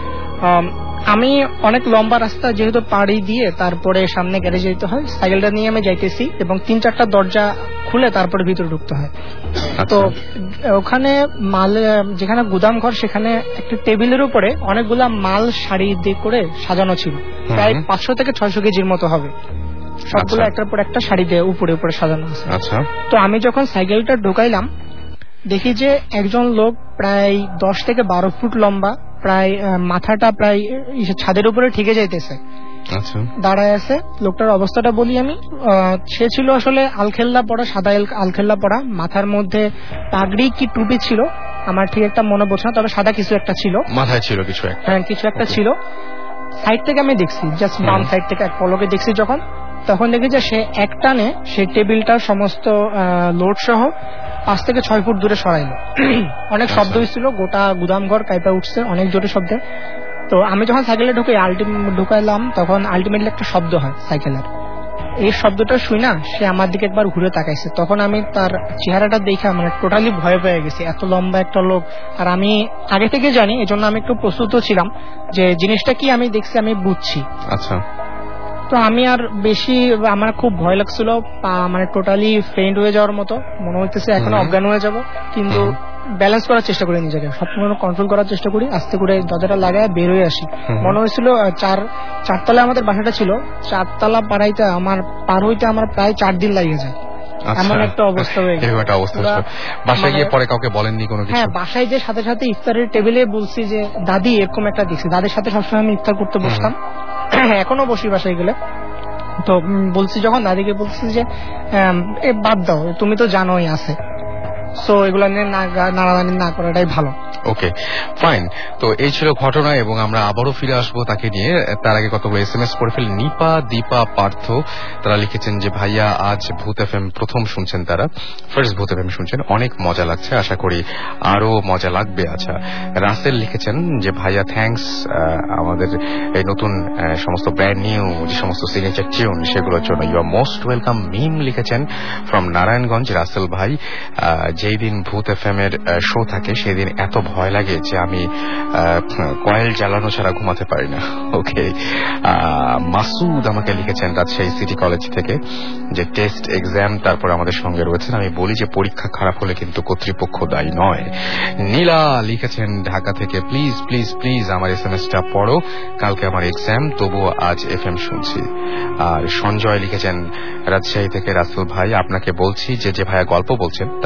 আমি অনেক লম্বা রাস্তা যেহেতু পাড়ি দিয়ে তারপরে সামনে গ্যারেজে যেতে হয়, সাইকেলটা নিয়ে আমি যাইতেছি এবং তিন চারটা দরজা খুলে তারপরে ভিতরে ঢুকতে হয়। তো ওখানে মাল, যেখানে গুদাম ঘর, সেখানে একটা টেবিলের উপরে অনেকগুলা মাল সারি দিয়ে করে সাজানো ছিল, প্রায় পাঁচশো থেকে ছয়শো কেজির মতো হবে। সবগুলো একটার পর একটা শাড়ি দিয়ে উপরে উপরে সাজানো আছে। আচ্ছা, তো আমি যখন সাইকেলটা ঢুকাইলাম, দেখি যে একজন লোক প্রায় দশ থেকে বারো ফুট লম্বা, প্রায় মাথাটা প্রায় ছাদের উপরে ঠিকে যাইতেছে, দাঁড়ায় আছে। লোকটার অবস্থাটা বলি আমি, সে ছিল আসলে আলখেল্লা পরা, সাদা আলখেল্লা পরা, মাথার মধ্যে পাগড়ি কি টুপি ছিল আমার ঠিক একটা মনে পড়ছে না, তবে সাদা কিছু একটা ছিল, মাথায় ছিল কিছু একটা, হ্যাঁ কিছু একটা ছিল। সাইড থেকে আমি দেখছি, জাস্ট বাম সাইড থেকে এক পলকে দেখছি যখন, তখন দেখি যে সে এক টানে সেই টেবিলটার সমস্ত লোড সহ পাঁচ থেকে ছয় ফুট দূরে সরাইল। অনেক শব্দ হয়েছিল, গোটা গুদাম ঘর কাইপা উঠছে অনেক জোরে শব্দে। তো আমি যখন সাইকেলে ঢুকে ঢুকাইলাম, তখন আলটিমেটলি একটা শব্দ হয় সাইকেলের। এই শব্দটা শুই না, সে আমার দিকে একবার ঘুরে তাকাইছে। তখন আমি তার চেহারাটা দেখে মানে টোটালি ভয় পেয়ে গেছি, এত লম্বা একটা লোক। আর আমি আগে থেকে জানি, এজন্য আমি একটু প্রস্তুত ছিলাম যে জিনিসটা কি আমি দেখছি, আমি বুঝছি। আচ্ছা, তো আমি আর বেশি, আমার খুব ভয় লাগছিল, মানে টোটালি ফেইন্ট হয়ে যাওয়ার মতো মনে হইতেছে, এখনো অজ্ঞান হয়ে যাব। কিন্তু ব্যালেন্স করার চেষ্টা করি, নিজেকে সবসময় কন্ট্রোল করার চেষ্টা করি, আস্তে করে দরজাটা লাগায় বের হয়ে আসি। মনে হয়েছিল চার চারতলা আমাদের বাসাটা ছিল, চারতলা পাড়াইতে আমার পার হইতে আমার প্রায় চার দিন লাগিয়ে যায়, এমন একটা অবস্থা হয়ে গেছে। বাসায় গিয়ে পরে কাউকে বলেননি কোনো কিছু? হ্যাঁ, বাসায় যে সাথে সাথে ইফতারের টেবিলে বলছি যে দাদি এরকম একটা দেখছি। দাদির সাথে সবসময় আমি ইফতার করতে বসতাম, এখনো বসি বাসায় গেলে। তো বলছি যখন, দাদিকে বলছি যে বাদ দাও, তুমি তো জানোই আছে, সো এগুলা নিয়ে নাড়ানাড়ি না করাটাই ভালো। Okay, fine. তো এই ছিল ঘটনা এবং আমরা আবারও ফিরে আসবো তাকে নিয়ে। তার আগে কতগুলো এস এম এস পড়ে ফেলি। নিপা, দীপা, পার্থ তারা লিখেছেন যে ভাইয়া আজ ভূত এফ এম প্রথম শুনছেন, তারা ফার্স্ট ভূত এফ এম শুনছেন, অনেক মজা লাগছে, আশা করি আরো মজা লাগবে। আচ্ছা, রাসেল লিখেছেন যে ভাইয়া থ্যাঙ্কস আমাদের এই নতুন সমস্ত ব্র্যান্ড নিউ যে সমস্ত সিগনেচার টিউন সেগুলোর জন্য, you are most welcome. Mim লিখেছেন ফ্রম নারায়ণগঞ্জ, রাসেল ভাই যেই দিন ভূত এফ এম এর শো থাকে সেই দিন এত ভয় লাগে যে আমি কয়েল জ্বালানো ছাড়া ঘুমাতে পারি না। ওকে, মাসুদ আমাকে লিখেছেন রাজশাহী সিটি কলেজ থেকে যে টেস্ট এক্সাম তারপর আমাদের সঙ্গে রয়েছেন। আমি বলি যে পরীক্ষা খারাপ হলে কিন্তু কর্তৃপক্ষ দায়ী নয়। নীলা লিখেছেন ঢাকা থেকে, প্লিজ প্লিজ প্লিজ আমার এস এম এসটা পড়ো, কালকে আমার এক্সাম, তবুও আজ এফ এম শুনছি। আর সঞ্জয় লিখেছেন রাজশাহী থেকে, রাসেল ভাই আপনাকে বলছি যে যে ভাইয়া গল্প বলছেন তার বাসাটা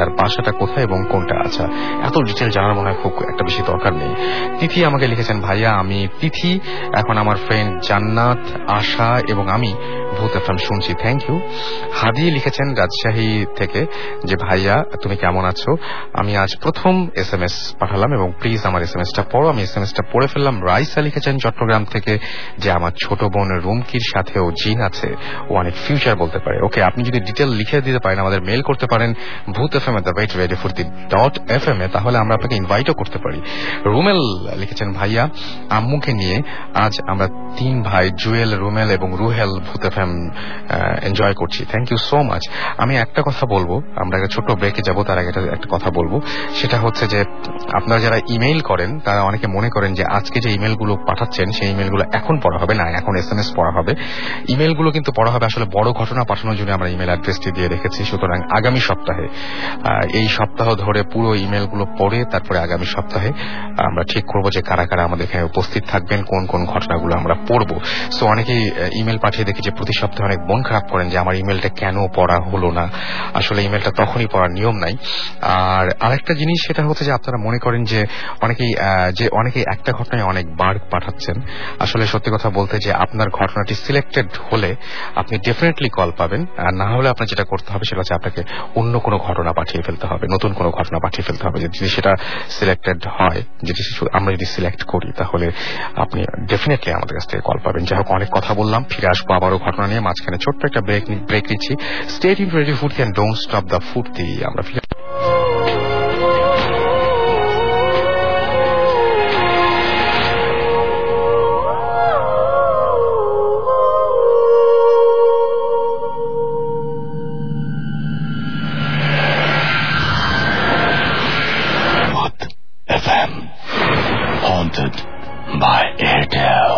কোনটা কোথায় এবং কোনটা। আচ্ছা, এত ডিটেল জানার মনে হয় খুব একটা বেশি দরকার নেই। তিথি আমাকে লিখেছেন, ভাইয়া আমি তিথি, এখন আমার ফ্রেন্ড জান্নাত, আশা এবং আমি ভূত এফএম শুনছি, থ্যাংক ইউ। হাদি লিখেছেন রাজশাহী থেকে যে ভাইয়া তুমি কেমন আছো, আমি আজ প্রথম এস এম এস পাঠালাম এবং প্লিজ আমার এস এম এসটা পড়ো। আমি এস এম এসটা পড়ে ফেললাম। রাইসা লিখেছেন চট্টগ্রাম থেকে যে আমার ছোট বোন রুমকির সাথেও জিন আছে, ও অনেক ফিউচার বলতে পারে। ওকে, আপনি যদি ডিটেল লিখে দিতে পারেন আমাদের মেল করতে পারেন ভূত F M at the rate radio Foorti dot F M এ, তাহলে আমরা আপনাকে ইনভাইটও করতে পারি। রুমেল লিখেছেন, ভাইয়া আম্মুকে নিয়ে আজ আমরা তিন ভাই জুয়েল, রুমেল এবং Ruhel Bhoot F M enjoy করছি, থ্যাংক ইউ সো মাচ। আমি একটা কথা বলবো, আমরা একটা ছোট্ট ব্রেকে যাবো, তার আগে একটা কথা বলবো, সেটা হচ্ছে যে আপনারা যারা ইমেইল করেন তারা অনেকে মনে করেন যে আজকে যে ইমেলগুলো পাঠাচ্ছেন সেই ইমেলগুলো এখন পড়া হবে না, এখন এস এম এস পড়া হবে। ইমেলগুলো কিন্তু পড়া হবে আসলে বড় ঘটনা পাঠানোর জন্য আমরা ইমেল অ্যাড্রেসটি দিয়ে রেখেছি। সুতরাং আগামী সপ্তাহে, এই সপ্তাহ ধরে পুরো ইমেলগুলো পড়ে তারপরে আগামী সপ্তাহে আমরা ঠিক করবো যে কারা কারা আমাদের এখানে উপস্থিত থাকবেন, কোন কোন ঘটনাগুলো আমরা পড়বো। সো অনেকেই ইমেল পাঠিয়ে দেখি যে প্রতি সপ্তাহে অনেক মন খারাপ করেন যে আমার ইমেলটা কেন পড়া হলো না। আসলে ইমেলটা তখনই পড়ার নিয়ম নাই। আর আরেকটা জিনিস সেটা হচ্ছে যে আপনারা মনে করেন যে অনেকেই যে অনেকেই একটা ঘটনায় অনেকবার পাঠাচ্ছেন। আসলে সত্যি কথা বলতে যে আপনার ঘটনাটি সিলেক্টেড হলে আপনি ডেফিনেটলি কল পাবেন, আর না হলে আপনার যেটা করতে হবে সেটা হচ্ছে আপনাকে অন্য কোনো ঘটনা পাঠিয়ে ফেলতে হবে, নতুন কোনো ঘটনা পাঠিয়ে ফেলতে হবে। যদি সেটা সিলেক্টেড হয়, যেটি আমরা যদি সিলেক্ট করি, তাহলে আপনি ডেফিনেটলি আমাদের কাছ থেকে কল পাবেন। যাই হোক, অনেক কথা বললাম, ফিরে আসবো আবারও ঘটনা নিয়ে। মাঝখানে ছোট্ট একটা ব্রেক ব্রেক নিচ্ছি। Stay tuned radio Foorti and don't stop the Foorti. আমরা ফিরে F M haunted by Airtel.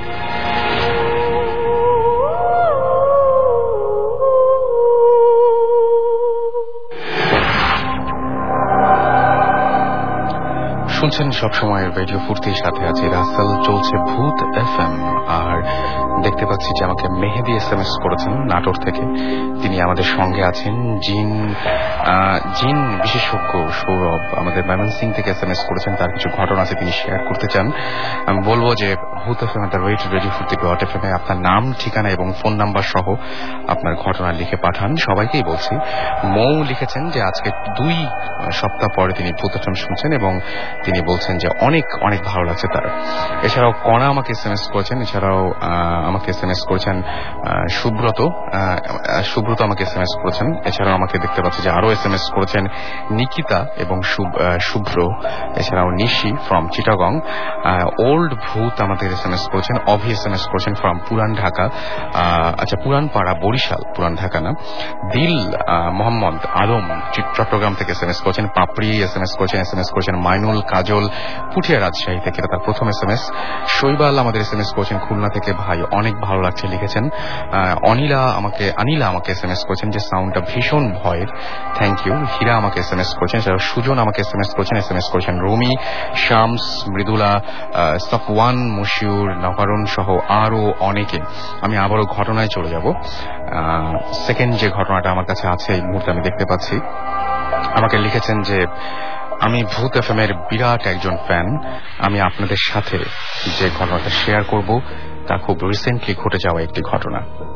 শুনছেন সবসময় রেডিও ফুর্তির সাথে আছে রাসেল, চলছে ভূত এফ এম। আর দেখতে পাচ্ছি যে আমাকে মেহেদি এস এম এস করেছেন নাটোর থেকে, তিনি আমাদের সঙ্গে আছেন। জিন জিন বিশেষজ্ঞ সৌরভ আমাদের ময়মনসিং থেকে এস এম এস করেছেন, তার কিছু ঘটনা আছে তিনি শেয়ার করতে চান। আমি বলবো যে Bhoot F M rate radio Foorti dot F M এ আপনার নাম, ঠিকানা এবং ফোন নাম্বার সহ আপনার ঘটনা লিখে পাঠান। সবাইকেই বলছি। মৌ লিখেছেন যে আজকে দুই সপ্তাহ পরে তিনি ভূত এফ এম শুনছেন এবং তিনি বলছেন যে অনেক অনেক ভালো লাগছে তার। এছাড়াও কণা আমাকে এস এম এস করেছেন, এছাড়াও আমাকে এস এম এস করেছেন সুব্রত সুব্রত আমাকে এস এম এস করেছেন। এছাড়াও আমাকে দেখতে পাচ্ছি যে আরো এস এম এস করেছেন নিকিতা এবং শুভ্র, এছাড়াও নিশি ফ্রম চিটাগং। ওল্ড ভূত আমাদের এস এম এস করেছেন। অভি এস এম এস করেছেন ফ্রম পুরান ঢাকা, আচ্ছা পুরান পাড়া বরিশাল, পুরান ঢাকা না। দিল মোহাম্মদ আলম চট্টগ্রাম থেকে এস এম এস করেছেন। পাপড়ি এস এম এস করেছেন, এস এম এস করেছেন মাইনুল কাজল পুঠিয়া রাজশাহী থেকে, তার প্রথম এস এম এস। শৈবাল আমাদের এস এম এস করেছেন খুলনা থেকে, ভাই অনেক ভালো লাগছে লিখেছেন। অনিলা আমাকে আনিলা আমাকে এস এম এস করেছেন যে সাউন্ডটা ভীষণ ভয়ের, থ্যাংক ইউ। হীরা আমাকে এস এম এস করেছেন, সুজন আমাকে এস এম এস করেছেন, এস এম এস করেছেন রুমি, শামস, মৃদুলা, সফওয়ান, মুশিউর, নভারুন সহ আরো অনেকে। আমি আবারও ঘটনায় চলে যাব। সেকেন্ড যে ঘটনাটা আমার কাছে আছে এই মুহূর্তে আমি দেখতে পাচ্ছি, আমাকে লিখেছেন যে আমি ভূত এফ এম এর বিরাট একজন ফ্যান। আমি আপনাদের সাথে যে ঘটনাটা শেয়ার করব তা খুব রিসেন্টলি ঘটে যাওয়া একটি ঘটনা।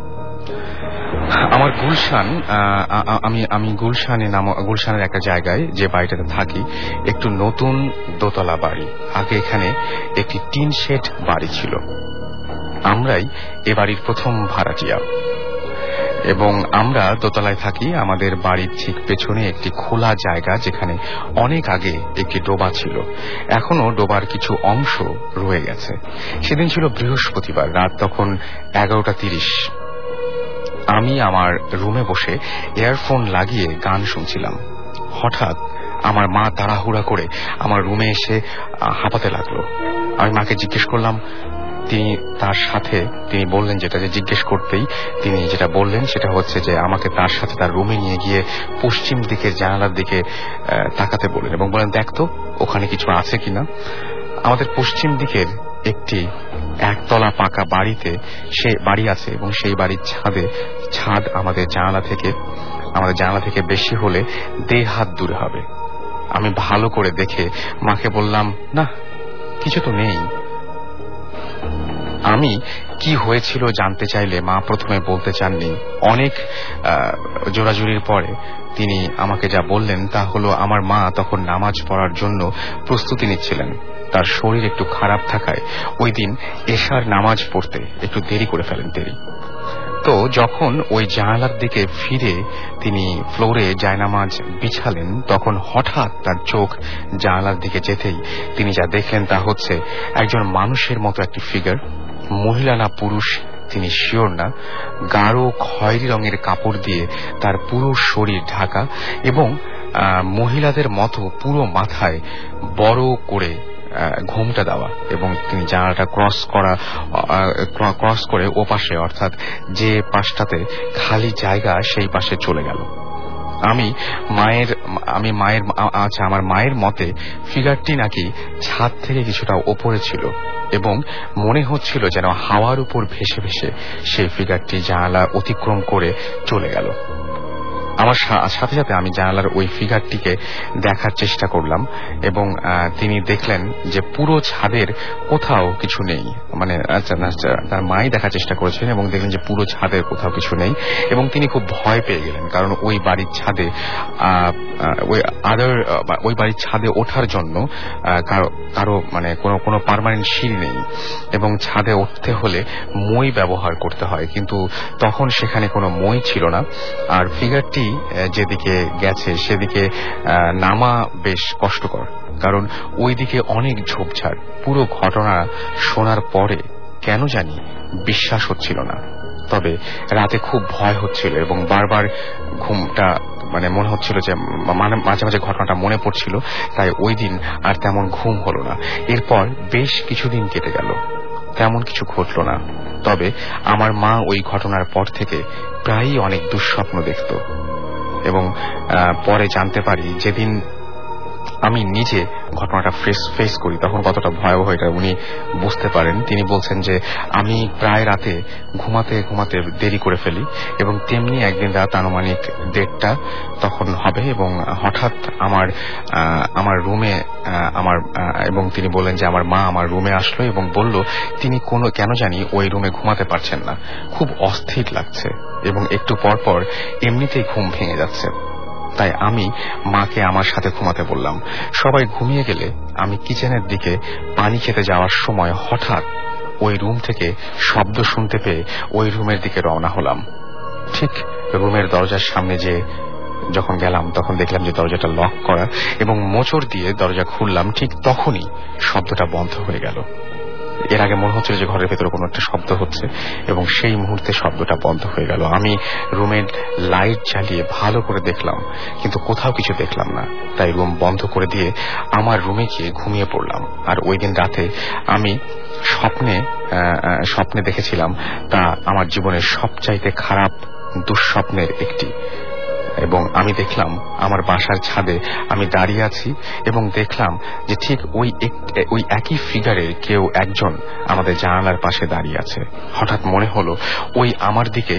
আমার গুলশান আমি আমি গুলশানে নাম গুলশানের একটা জায়গায় যে বাড়িটাতে থাকি, একটু নতুন দোতলা বাড়ি। আগে এখানে একটি টিন শেড বাড়ি ছিল। আমরাই এ বাড়ির প্রথম ভাড়াটিয়া এবং আমরা দোতলায় থাকি। আমাদের বাড়ির ঠিক পেছনে একটি খোলা জায়গা, যেখানে অনেক আগে একটি ডোবা ছিল। এখনো ডোবার কিছু অংশ রয়ে গেছে। সেদিন ছিল বৃহস্পতিবার, রাত তখন এগারোটা তিরিশ। আমি আমার রুমে বসে ইয়ারফোন লাগিয়ে গান শুনছিলাম। হঠাৎ আমার মা তাড়াহুড়া করে আমার রুমে এসে হাঁপাতে লাগলো। আমি মাকে জিজ্ঞেস করলাম, তিনি তার সাথে তিনি বললেন যেটা যে জিজ্ঞেস করতেই তিনি যেটা বললেন সেটা হচ্ছে যে আমাকে তার সাথে তার রুমে নিয়ে গিয়ে পশ্চিম দিকের জানালার দিকে তাকাতে বললেন এবং বলেন দেখতো ওখানে কিছু আছে কিনা। আমাদের পশ্চিম দিকের একটি একতলা পাকা বাড়িতে সে বাড়ি আছে এবং সেই বাড়ির ছাদে ছাদ আমাদের জানালা থেকে আমাদের জানালা থেকে বেশি হলে দেড় হাত দূরে হবে। আমি ভালো করে দেখে মাকে বললাম, না কিছু তো নেই। আমি কি হয়েছিল জানতে চাইলে মা প্রথমে বলতে চাননি। অনেক জোরাজুরির পরে তিনি আমাকে যা বললেন তা হলো, আমার মা তখন নামাজ পড়ার জন্য প্রস্তুতি নিচ্ছিলেন। তার শরীর একটু খারাপ থাকায় ওই দিন এশার নামাজ পড়তে একটু দেরি করে ফেলেন দেরি তো যখন ওই জানালার দিকে ফিরে তিনি ফ্লোরে জায়নামাজ বিছালেন, তখন হঠাৎ তার চোখ জানালার দিকে যেতেই তিনি যা দেখলেন তা হচ্ছে একজন মানুষের মতো একটি ফিগার, মহিলা না পুরুষ তিনি শিওর না, গাঢ় খয়েরি রঙের কাপড় দিয়ে তার পুরো শরীর ঢাকা এবং মহিলাদের মতো পুরো মাথায় বড় করে ঘোমটা দেওয়া, এবং তিনি জানালাটা ক্রস করা ক্রস করে ও পাশে, অর্থাৎ যে পাশটাতে খালি জায়গা সেই পাশে চলে গেল। আমি মায়ের আমি মায়ের আচ্ছা আমার মায়ের মতে ফিগারটি নাকি ছাদ থেকে কিছুটা ওপরে ছিল এবং মনে হচ্ছিল যেন হাওয়ার উপর ভেসে ভেসে সেই ফিগারটি জানালা অতিক্রম করে চলে গেল। আমার সাথে সাথে আমি জানালার ওই ফিগারটিকে দেখার চেষ্টা করলাম এবং তিনি দেখলেন যে পুরো ছাদের কোথাও কিছু নেই, মানে তার মাই দেখার চেষ্টা করেছেন এবং দেখলেন যে পুরো ছাদের কোথাও কিছু নেই এবং তিনি খুব ভয় পেয়ে গেলেন, কারণ ওই বাড়ির ছাদে ওই আদার ওই বাড়ির ছাদে ওঠার জন্য কারো কারো মানে কোনো কোনো পার্মানেন্ট সিঁড়ি নেই এবং ছাদে উঠতে হলে মই ব্যবহার করতে হয়, কিন্তু তখন সেখানে কোনো মই ছিল না। আর ফিগারটি যেদিকে গেছে সেদিকে নামা বেশ কষ্টকর, কারণ ওইদিকে অনেক ঝোপঝাড়। পুরো ঘটনা শোনার পরে কেন জানি বিশ্বাস হচ্ছিল না, তবে রাতে খুব ভয় হচ্ছিল এবং বারবার ঘুমটা মানে মনে হচ্ছিল যে মাঝে মাঝে ঘটনাটা মনে পড়ছিল, তাই ওই দিন আর তেমন ঘুম হলো না। এরপর বেশ কিছুদিন কেটে গেল, তেমন কিছু ঘটল না। তবে আমার মা ওই ঘটনার পর থেকে প্রায়ই অনেক দুঃস্বপ্ন দেখত এবং পরে জানতে পারি যেদিন আমি নিজে ঘটনাটা ফেস ফেস করি তখন কতটা ভয়াবহ এটা উনি বুঝতে পারেন। তিনি বলছেন যে আমি প্রায় রাতে ঘুমাতে ঘুমাতে দেরি করে ফেলি এবং তেমনি একদিন রাত আনুমানিক দেড়টা তখন হবে এবং হঠাৎ আমার আমার রুমে আমার এবং তিনি বললেন যে আমার মা আমার রুমে আসলো এবং বলল তিনি কোনো কেন জানি ওই রুমে ঘুমাতে পারছেন না, খুব অস্থির লাগছে এবং একটু পর পর এমনিতেই ঘুম ভেঙে যাচ্ছে। তাই আমি মাকে আমার সাথে ঘুমাতে বললাম। সবাই ঘুমিয়ে গেলে আমি কিচেনের দিকে পানি খেতে যাওয়ার সময় হঠাৎ ওই রুম থেকে শব্দ শুনতে পেয়ে ওই রুমের দিকে রওনা হলাম। ঠিক রুমের দরজার সামনে যে যখন গেলাম তখন দেখলাম যে দরজাটা লক করা এবং মোচড় দিয়ে দরজা খুললাম, ঠিক তখনই শব্দটা বন্ধ হয়ে গেল। এর আগে মনে হচ্ছিল যে ঘরের ভেতরে কোনো একটা শব্দ হচ্ছে এবং সেই মুহূর্তে শব্দটা বন্ধ হয়ে গেল। আমি রুমের লাইট জ্বালিয়ে ভালো করে দেখলাম কিন্তু কোথাও কিছু দেখলাম না, তাই রুম বন্ধ করে দিয়ে আমার রুমে গিয়ে ঘুমিয়ে পড়লাম। আর ওই দিন রাতে আমি স্বপ্নে স্বপ্নে দেখেছিলাম তা আমার জীবনের সবচাইতে খারাপ দুঃস্বপ্নের একটি, এবং আমি দেখলাম আমার বাসার ছাদে আমি দাঁড়িয়ে আছি এবং দেখলাম যে ঠিক ওই ওই একই ফিগারের কেউ একজন আমাদের জানালার পাশে দাঁড়িয়ে আছে। হঠাৎ মনে হলো ওই আমার দিকে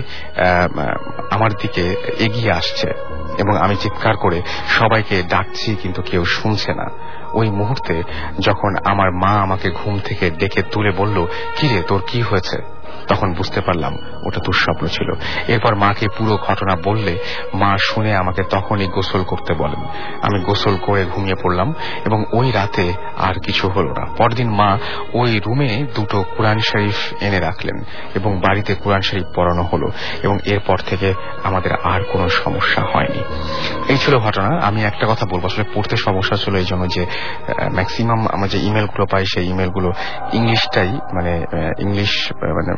আমার দিকে এগিয়ে আসছে এবং আমি চিৎকার করে সবাইকে ডাকছি কিন্তু কেউ শুনছে না। ওই মুহূর্তে যখন আমার মা আমাকে ঘুম থেকে ডেকে তুলে বলল, কিরে তোর কি হয়েছে, তখন বুঝতে পারলাম ওটা দুঃস্বপ্ন ছিল। এরপর মাকে পুরো ঘটনা বললে মা শুনে আমাকে তখনই গোসল করতে বলেন। আমি গোসল করে ঘুমিয়ে পড়লাম এবং ওই রাতে আর কিছু হলো না। পরদিন মা ওই রুমে দুটো কোরআন শরীফ এনে রাখলেন এবং বাড়িতে কোরআন শরীফ পড়ানো হলো এবং এরপর থেকে আমাদের আর কোনো সমস্যা হয়নি। এই ছিল ঘটনা। আমি একটা কথা বলবো, আসলে পড়তে সমস্যা ছিল এই জন্য যে ম্যাক্সিমাম আমরা যে ইমেলগুলো পাই সেই ইমেলগুলো ইংলিশটাই মানে ইংলিশ মানে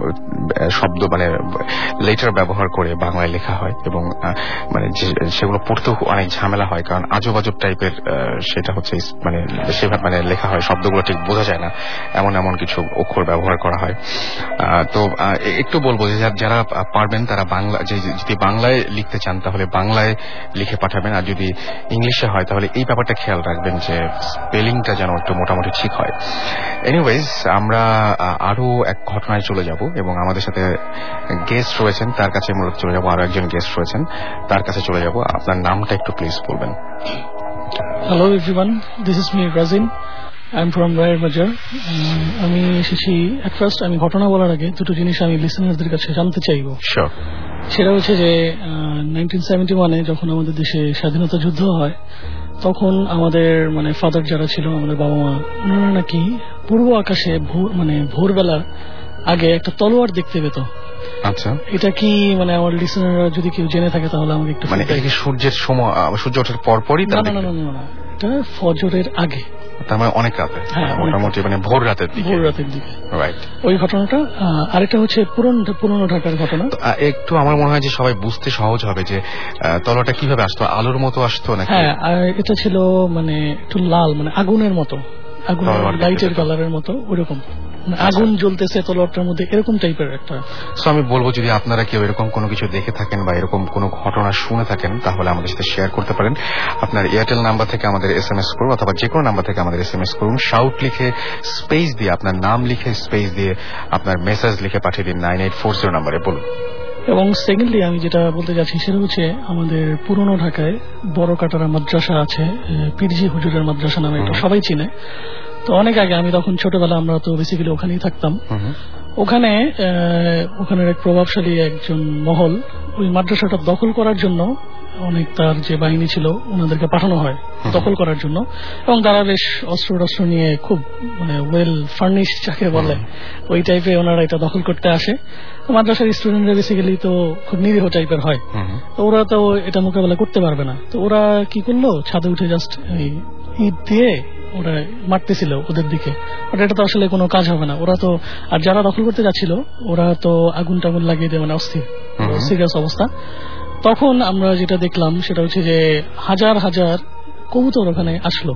শব্দ মানে লেটার ব্যবহার করে বাংলায় লেখা হয় এবং মানে সেগুলো পড়তেও অনেক ঝামেলা হয়, কারণ আজব আজব টাইপের সেটা হচ্ছে মানে সেভাবে মানে লেখা হয়, শব্দগুলো ঠিক বোঝা যায় না, এমন এমন কিছু অক্ষর ব্যবহার করা হয়। তো একটু বলবো যে যারা পারবেন তারা বাংলা যদি বাংলায় লিখতে চান তাহলে বাংলায় লিখে পাঠাবেন, আর যদি ইংলিশে হয় তাহলে এই ব্যাপারটা খেয়াল রাখবেন যে স্পেলিংটা যেন একটু মোটামুটি ঠিক হয়। এনিওয়েজ, আমরা আরো এক ঘটনায় চলে যাব এবং আমাদের সাথে গেস্ট রয়েছেন, তার কাছে মূলত চলে যাব। আরো একজন গেস্ট রয়েছেন, তার কাছে চলে যাব। আপনার নামটা একটু প্লিজ বলবেন। Hello everyone, this is me Rajin, I am from Rayer Bazar. আমি এসেছি, এট ফার্স্ট আমি ঘটনা বলার আগে দুটো জিনিস আমি লিসেনারদের কাছে জানতে চাইব। সেটা হচ্ছে যে নাইনটিন সেভেন্টি ওয়ানে যখন আমাদের দেশে স্বাধীনতা যুদ্ধ হয়, তখন আমাদের মানে ফাদার যারা ছিল, আমাদের বাবা মা, ওনারা নাকি পূর্ব আকাশে মানে ভোরবেলা আগে একটা তলোয়ার দেখতে পেত। আচ্ছা, এটা কি মানে আমার লিসেনাররা যদি কেউ জেনে থাকে তাহলে আমাকে একটু মানে এটা কি সূর্যের সময়, সূর্য ওঠার পর পরই? না না না না, এটা ফজরের আগে, তার মানে অনেক রাতে, মোটামুটি মানে ভোর রাতের দিকে। ভোর রাতের দিকে, রাইট। ওই ঘটনাটা। আরেকটা হচ্ছে পুরনো পুরনো ঢাকার ঘটনা। একটু আমার মনে হয় যে সবাই বুঝতে সহজ হবে যে তলোয়ারটা কিভাবে আসতো, আলোর মতো আসতো নাকি? হ্যাঁ, আর এটা ছিল মানে একটু লাল, মানে আগুনের মতো, আগুনের লাইটের কালারের মতো, ওইরকম আগুন জ্বলতেছে তলোয়ারটার মধ্যে, এরকম টাইপের একটা। সো আমি বলবো যদি আপনারা কেউ এরকম কোনো কিছু দেখে থাকেন বা এরকম কোনো ঘটনা শুনে থাকেন তাহলে আমাদের সাথে শেয়ার করতে পারেন। আপনার এয়ারটেল নাম্বার থেকে আমাদের এস এম এস করুন, অথবা যে কোনো নাম্বার থেকে আমাদের এস এম এস করুন। শাউট লিখে স্পেস দিয়ে, আপনার নাম লিখে স্পেস দিয়ে আপনার মেসেজ লিখে পাঠিয়ে দিন নাইন এইট ফোর জিরো নাম্বারে। বলুন। এবং সেকেন্ডলি আমি যেটা বলতে যাচ্ছি সেটা হচ্ছে আমাদের পুরনো ঢাকায় বড় কাটারা মাদ্রাসা আছে, পীরজি হুজুরের মাদ্রাসা নামে, এটা সবাই চিনে। তো অনেক আগে, আমি তখন ছোটবেলা, আমরা তো বেসিক্যালি ওখানেই থাকতাম। ওখানে ওখানের এক প্রভাবশালী একজন মহল ওই মাদ্রাসাটা দখল করার জন্য অনেক তার যে বাহিনী ছিল ওনাদেরকে পাঠানো হয় দখল করার জন্য, এবং তারা বেশ অস্ত্র টস্ত্র নিয়ে খুব মানে ওয়েল ফার্নিশ যাকে বলে ওই টাইপের ওনারা এটা দখল করতে আসে। মাদ্রাসার স্টুডেন্টরা বেসিক্যালি তো খুব নিরীহ টাইপের হয়, তো ওরা তো এটা মোকাবেলা করতে পারবে না। তো ওরা কি করলো, ছাদে উঠে জাস্ট ইট দিয়ে ওরা মারতেছিল ওদের দিকে। ওটা এটা তো আসলে কোনো কাজ হবে না, ওরা তো, আর যারা দখল করতে যাচ্ছিল ওরা তো আগুন টাগুন লাগিয়ে দেয়, মানে অস্থির সিরিয়াস অবস্থা। তখন আমরা যেটা দেখলাম সেটা হচ্ছে যে হাজার হাজার কবুতর ওখানে আসলো।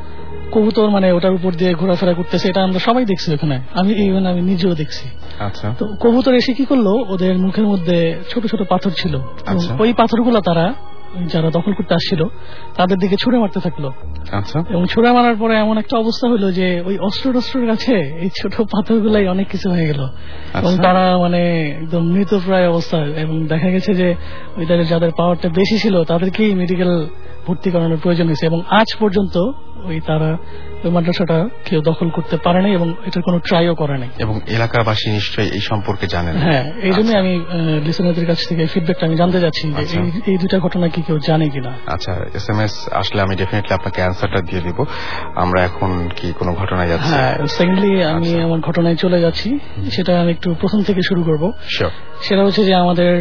কবুতর মানে ওটার উপর দিয়ে ঘোরাফেরা করতেছে, এটা আমরা সবাই দেখছি ওখানে, আমি ইভেন আমি নিজেও দেখছি। তো কবুতর এসে কি করলো, ওদের মুখের মধ্যে ছোট ছোট পাথর ছিল, ওই পাথরগুলো তারা যারা দখল করতে আসছিল তাদের দিকে ছুড়ে মারতে থাকলো। এবং ছুড়ে মারার পরে এমন একটা অবস্থা হলো যে ওই অস্ত্র টস্ত্রের কাছে এই ছোট পাথরগুলাই অনেক কিছু হয়ে গেল, এবং তারা মানে একদম মৃতপ্রায় অবস্থায়। এবং দেখা গেছে যে ওই যাদের পাওয়ারটা বেশি ছিল তাদেরকেই মেডিকেল ভর্তি করানোর প্রয়োজন হয়েছে, এবং আজ পর্যন্ত ওই তারা ওই মাদ্রাসাটা কেউ দখল করতে পারে নাই এবং এটার কোনো ট্রাইও করে নাই। এবং এলাকাবাসী নিশ্চয়ই এই সম্পর্কে জানেন। হ্যাঁ, এই জন্যই আমি লিসেনারদের কাছ থেকে ফিডব্যাকটা আমি জানতে যাচ্ছি যে এই দুটা ঘটনা কি কেউ জানে কিনা। আচ্ছা, এস এম এস আসলে আমি ডেফিনেটলি আপনাকে অ্যান্সারটা দিয়ে দিব। আমরা এখন কি কোনো ঘটনায় যাচ্ছি? হ্যাঁ, সেকেন্ডলি আমি আমার ঘটনায় চলে যাচ্ছি, সেটা আমি একটু প্রথম থেকে শুরু করব। সেটা হচ্ছে যে আমাদের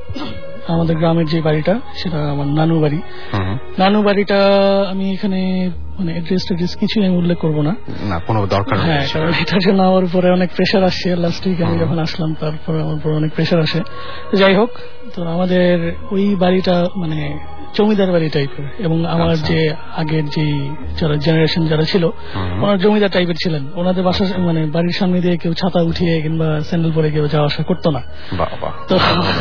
আমাদের গ্রামের যে বাড়িটা সেটা আমার নানু বাড়ি। নানু বাড়িটা আমি এখানে মানে অ্যাড্রেস ট্যাড্রেস কিছুই আমি উল্লেখ করবো না, না কোনো দরকার নেই। হ্যাঁ, কারণ এটার জন্য আমার উপরে অনেক প্রেশার আসছে। লাস্ট উইক আমি যখন আসলাম তারপরে আমার উপরে অনেক প্রেশার আসে। যাই হোক, তো আমাদের ওই বাড়িটা মানে জমিদার বাড়ি টাইপের, এবং আমার যে আগের যে যারা জেনারেশন যারা ছিল ওনার জমিদার টাইপের ছিলেন। ওনাদের বাসা মানে বাড়ির সামনে দিয়ে কেউ ছাতা উঠিয়ে কিংবা স্যান্ডেল পরে কেউ যাওয়া আসা করতো না, তো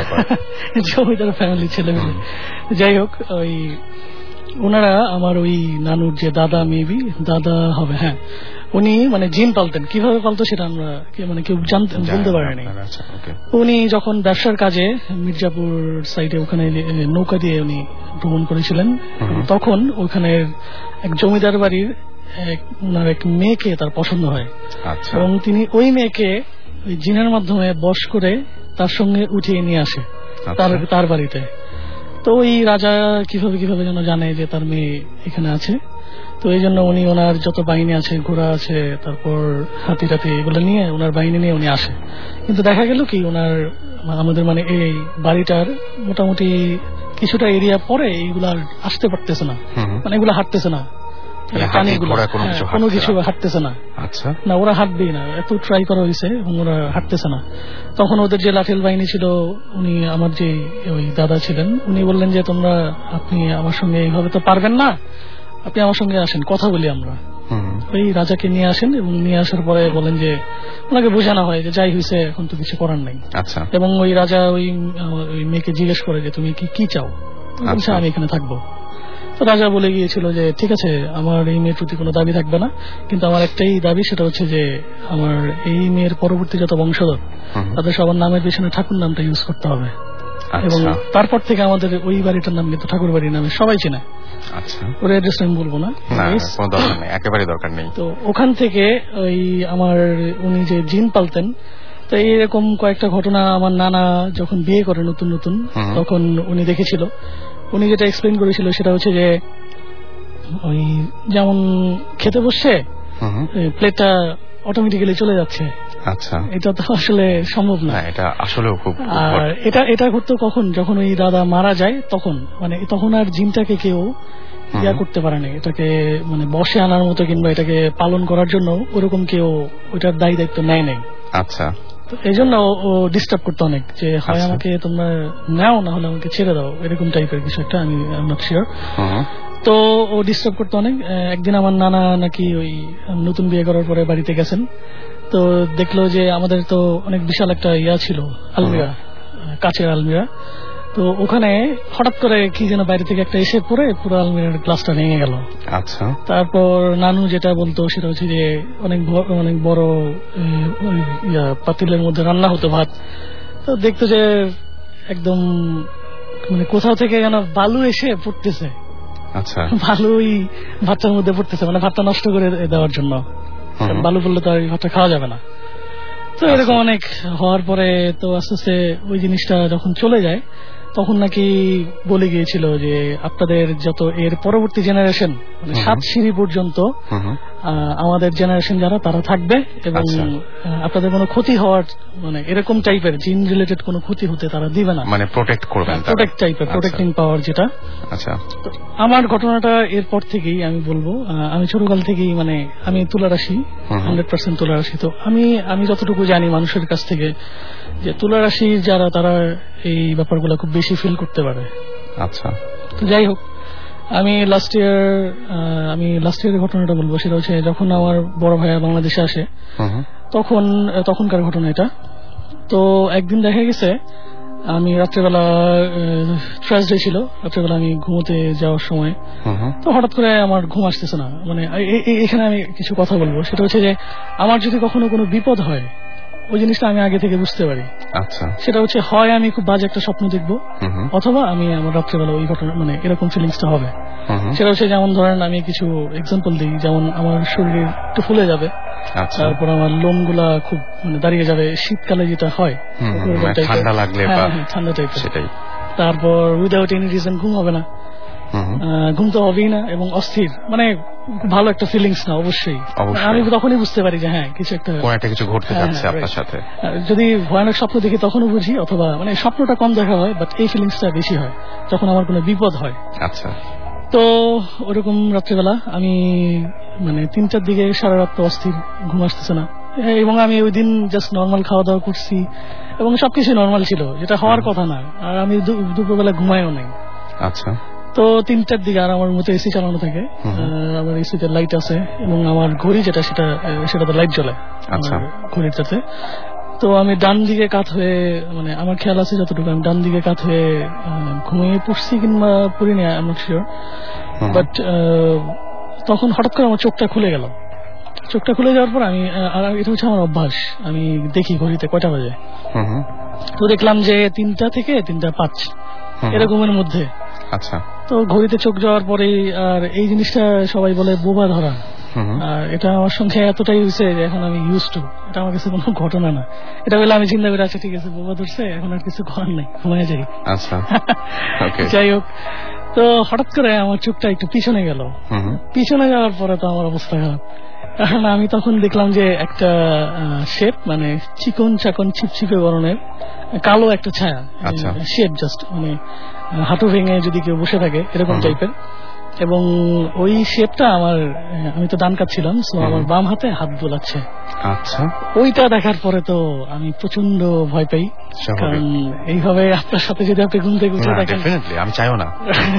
জমিদার ফ্যামিলি ছেলে মেয়ে। যাই হোক, ওই ওনারা আমার ওই নানুর যে দাদা, মেবি দাদা হবে, হ্যাঁ, উনি মানে জিন পালতেন। কিভাবে পালতো সেটা আমরা মানে কেউ জানতে বলতে পারেনি। উনি যখন ব্যবসার কাজে মির্জাপুর সাইডে ওখানে নৌকা দিয়ে উনি ভ্রমণ করেছিলেন, তখন ওখানের এক জমিদার বাড়ির ওনার এক মেয়েকে তার পছন্দ হয়, এবং তিনি ওই মেয়েকে ওই জিনের মাধ্যমে বশ করে তার সঙ্গে উঠিয়ে নিয়ে আসে তার তার বাড়িতে। তো ওই রাজা কিভাবে কিভাবে যেন জানে যে তার মেয়ে এখানে আছে, তো এই জন্য উনি ওনার যত বাহিনী আছে, ঘোড়া আছে, তারপর হাতি টাতি, এগুলো নিয়ে ওনার বাহিনী নিয়ে উনি আসে। কিন্তু দেখা গেল কি ওনার আমাদের মানে এই বাড়িটার মোটামুটি কিছুটা এরিয়া পরে এইগুলা আসতে পারতেছে না, মানে এগুলো হাঁটতেছে না, কোনো কিছু হাঁটতেছে না। না, ওরা হাঁটবেই না, এত ট্রাই করা হয়েছে এবং ওরা হাঁটতেছে না। তখন ওদের যে লাঠিল বাহিনী ছিল, উনি আমার যে ওই দাদা ছিলেন, উনি বললেন যে তোমরা আপনি আমার সঙ্গে এইভাবে তো পারবেন না, আপনি আমার সঙ্গে আসেন, কথা বলি আমরা। ওই রাজাকে নিয়ে আসেন এবং নিয়ে আসার পরে বলেন যে ওনাকে বোঝানো হয় যে যাই হয়েছে এখন তো কিছু করার নাই। আচ্ছা। এবং ওই রাজা ওই ওই মেয়েকে জিজ্ঞেস করে যে তুমি কি কি চাও? আচ্ছা, আমি এখানে থাকবো। তো রাজা বলে গিয়েছিল যে ঠিক আছে, আমার এই মেয়ের প্রতি কোনো দাবি থাকবে না, কিন্তু আমার একটাই দাবি, সেটা হচ্ছে যে আমার এই মেয়ের পরবর্তী যত বংশধর তাদের সবার নামের পিছনে ঠাকুর নামটা ইউজ করতে হবে। এবং তারপর থেকে আমাদের ওই বাড়িটার নাম কিন্তু ঠাকুর বাড়ির নামে সবাই চেনে। আচ্ছা, ওর অ্যাড্রেস আমি বলবো না, একেবারে দরকার নেই। তো ওখান থেকে ওই আমার উনি যে জিন পালতেন, তো এইরকম কয়েকটা ঘটনা আমার নানা যখন বিয়ে করে নতুন নতুন তখন উনি দেখেছিল। উনি যেটা এক্সপ্লেন করেছিল সেটা হচ্ছে যে ওই যেমন খেতে বসছে প্লেটটা অটোমেটিক্যালি চলে যাচ্ছে। আচ্ছা, এটা তো আসলে সম্ভব না। এটা আসলেও খুব। আর এটা এটা ঘটতো কখন, যখন ওই দাদা মারা যায় তখন, মানে তখন আর জিনটাকে কেউ ইয়া করতে পারে না, এটাকে মানে বসে আনার মতো কিংবা এটাকে পালন করার জন্য ওরকম কেউ ওইটার দায়ী দায়িত্ব নেয় নাই। আচ্ছা, এই জন্য ও ডিস্টার্ব করতো অনেক, যে হয় আমাকে তোমরা নাও না হলে আমাকে ছেড়ে দাও, এরকম টাইপের কিছু একটা, আমি আই এম নট শিওর। তো ও ডিস্টার্ব করতো অনেক। একদিন আমার নানা নাকি ওই নতুন বিয়ে করার পরে বাড়িতে গেছেন, তো দেখলো যে আমাদের তো অনেক বিশাল একটা ইয়া ছিল, আলমিরা, কাচের আলমিরা। তো ওখানে হঠাৎ করে কি যেন বাইরে থেকে একটা এসে পড়ে পুরো আলমিরার গ্লাসটা ভেঙে গেল। আচ্ছা, তারপর নানু যেটা বলতো সেটা হচ্ছে যে অনেক অনেক বড় পাতিলের মধ্যে রান্না হতো ভাত, তো দেখতো যে একদম মানে কোথাও থেকে যেন বালু এসে পড়তেছে। আচ্ছা, বালুই ভাতটার মধ্যে পড়তেছে, মানে ভাতটা নষ্ট করে দেওয়ার জন্য। বালু পড়লে তো আর ভাতটা খাওয়া যাবে না। তো এরকম অনেক হওয়ার পরে তো আস্তে আস্তে ওই জিনিসটা যখন চলে যায় তখন নাকি বলে গিয়েছিল যে আপনাদের যত এর পরবর্তী জেনারেশন মানে সাত সিঁড়ি পর্যন্ত আমাদের জেনারেশন যারা তারা থাকবে এবং আপনাদের কোনো ক্ষতি হওয়ার মানে এরকম টাইপের জিন রিলেটেড কোনো ক্ষতি হতে তারা দিবে না, মানে প্রোটেক্ট করবেন, প্রোটেক্ট টাইপের প্রোটেক্টিং পাওয়ার যেটা। আচ্ছা, আমার ঘটনাটা এরপর থেকেই আমি বলবো, আমি ছোটকাল থেকেই মানে আমি তুলা রাশি, হান্ড্রেড পার্সেন্ট তুলা রাশি। তো আমি আমি যতটুকু জানি মানুষের কাছ থেকে যে তুলা রাশি যারা তারা এই ব্যাপারগুলো খুব বেশি ফিল করতে পারে। আচ্ছা, তো যাই হোক, আমি লাস্ট ইয়ার আমি লাস্ট ইয়ারের ঘটনাটা বলবো, সেটা হচ্ছে যখন আমার বড় ভাইয়া বাংলাদেশে আসে তখন তখনকার ঘটনা এটা। তো একদিন দেখা গেছে আমি রাত্রেবেলা, থার্সডে ছিল, রাত্রেবেলা আমি ঘুমোতে যাওয়ার সময় তো হঠাৎ করে আমার ঘুম আসতেছে না। মানে এখানে আমি কিছু কথা বলবো, সেটা হচ্ছে যে আমার যদি কখনো কোনো বিপদ হয় ওই জিনিসটা আমি আগে থেকে বুঝতে পারি। আচ্ছা, সেটা হচ্ছে হয় আমি খুব বাজে একটা স্বপ্ন দেখবো অথবা আমি আমার রাত্রেবেলা ওই ঘটনা মানে এরকম ফিলিংসটা হবে। সেটা হচ্ছে যেমন ধরেন আমি কিছু এক্সাম্পল দিই, যেমন আমার শরীর একটু ফুলে যাবে, তারপর আমার লোম গুলা খুব মানে দাঁড়িয়ে যাবে, শীতকালে যেটা হয় ঠান্ডা লাগলে ঠান্ডা টাইপের, তারপর উইদাউট এনি রিজন ঘুম হবে না, ঘুম তো হবেই না এবং অস্থির, মানে ভালো একটা ফিলিংস না। অবশ্যই আমি তখনই বুঝতে পারি যে হ্যাঁ কিছু একটা কিছু ঘটতে যাচ্ছে আপনার সাথে। যদি ভয়ানক স্বপ্ন দেখি তখনও বুঝি, অথবা মানে স্বপ্নটা কম দেখা হয় বাট এই ফিলিংসটা বেশি হয় যখন আমার কোনো বিপদ হয়। আচ্ছা, তো ওরকম রাত্রেবেলা আমি মানে তিনটার দিকে সারা রাত অস্থির, ঘুম আসতেছে না, এবং আমি ওই দিন জাস্ট নর্মাল খাওয়া দাওয়া করছি এবং সবকিছু নর্মাল ছিল, যেটা হওয়ার কথা না, আর আমি দুপুরবেলা ঘুমাইও নাই। আচ্ছা, তো তিনটার দিকে আর আমার মতো এসি চালানো থাকে, আমার এসিতে লাইট আছে এবং আমার ঘড়ি যেটা সেটা সেটাতে লাইট জ্বলে ঘড়িটাতে। তো আমি ডান দিকে কাত হয়ে, মানে আমার খেয়াল আছে যতটুকু, আমি ডান দিকে কাত হয়ে ঘুমিয়ে পড়ছি কিংবা পড়িনি, I am not sure, but তখন হঠাৎ করে আমার চোখটা খুলে গেল। চোখটা খুলে যাওয়ার পর আমি, আর এটা হচ্ছে আমার অভ্যাস, আমি দেখি ঘড়িতে কয়টা বাজে। তো দেখলাম যে তিনটা থেকে তিনটা পাঁচ এরকমের মধ্যে। আচ্ছা, তো ঘড়িতে চোখ যাওয়ার পরে আর এই জিনিসটা সবাই বলে বোবা ধরা, আর এটা আমার সঙ্গে এতটাই হয়েছে যে এখন আমি ইউজ টু, এটা আমার কাছে কোনো ঘটনা না। এটা বলে আমি চিন্তা করে আছি ঠিক আছে বোবা ধরছে, এখন আর কিছু করার নাই, ঘুমায় যাই। আচ্ছা, যাই হোক, তো হঠাৎ করে আমার চোখটা একটু পিছনে গেল। পিছনে যাওয়ার পরে তো আমার অবস্থা খারাপ, কারণ আমি তখন দেখলাম যে একটা শেপ, মানে চিকন চাকন ছিপছিপে বরণের কালো একটা ছায়া, শেপ জাস্ট মানে হাঁটু ভেঙে যদি কেউ বসে থাকে এরকম টাইপের, এবং ওই শেপটা আমার, আমি তো ডান কাটছিলাম, সো আমার বাম হাতে হাত বোলাচ্ছে। আচ্ছা, ওইটা দেখার পরে তো আমি প্রচন্ড ভয় পাই কারণ এইভাবে আপনার সাথে যদি আপনি ঘুম থেকে উঠে দেখেন, আমি চাইও না।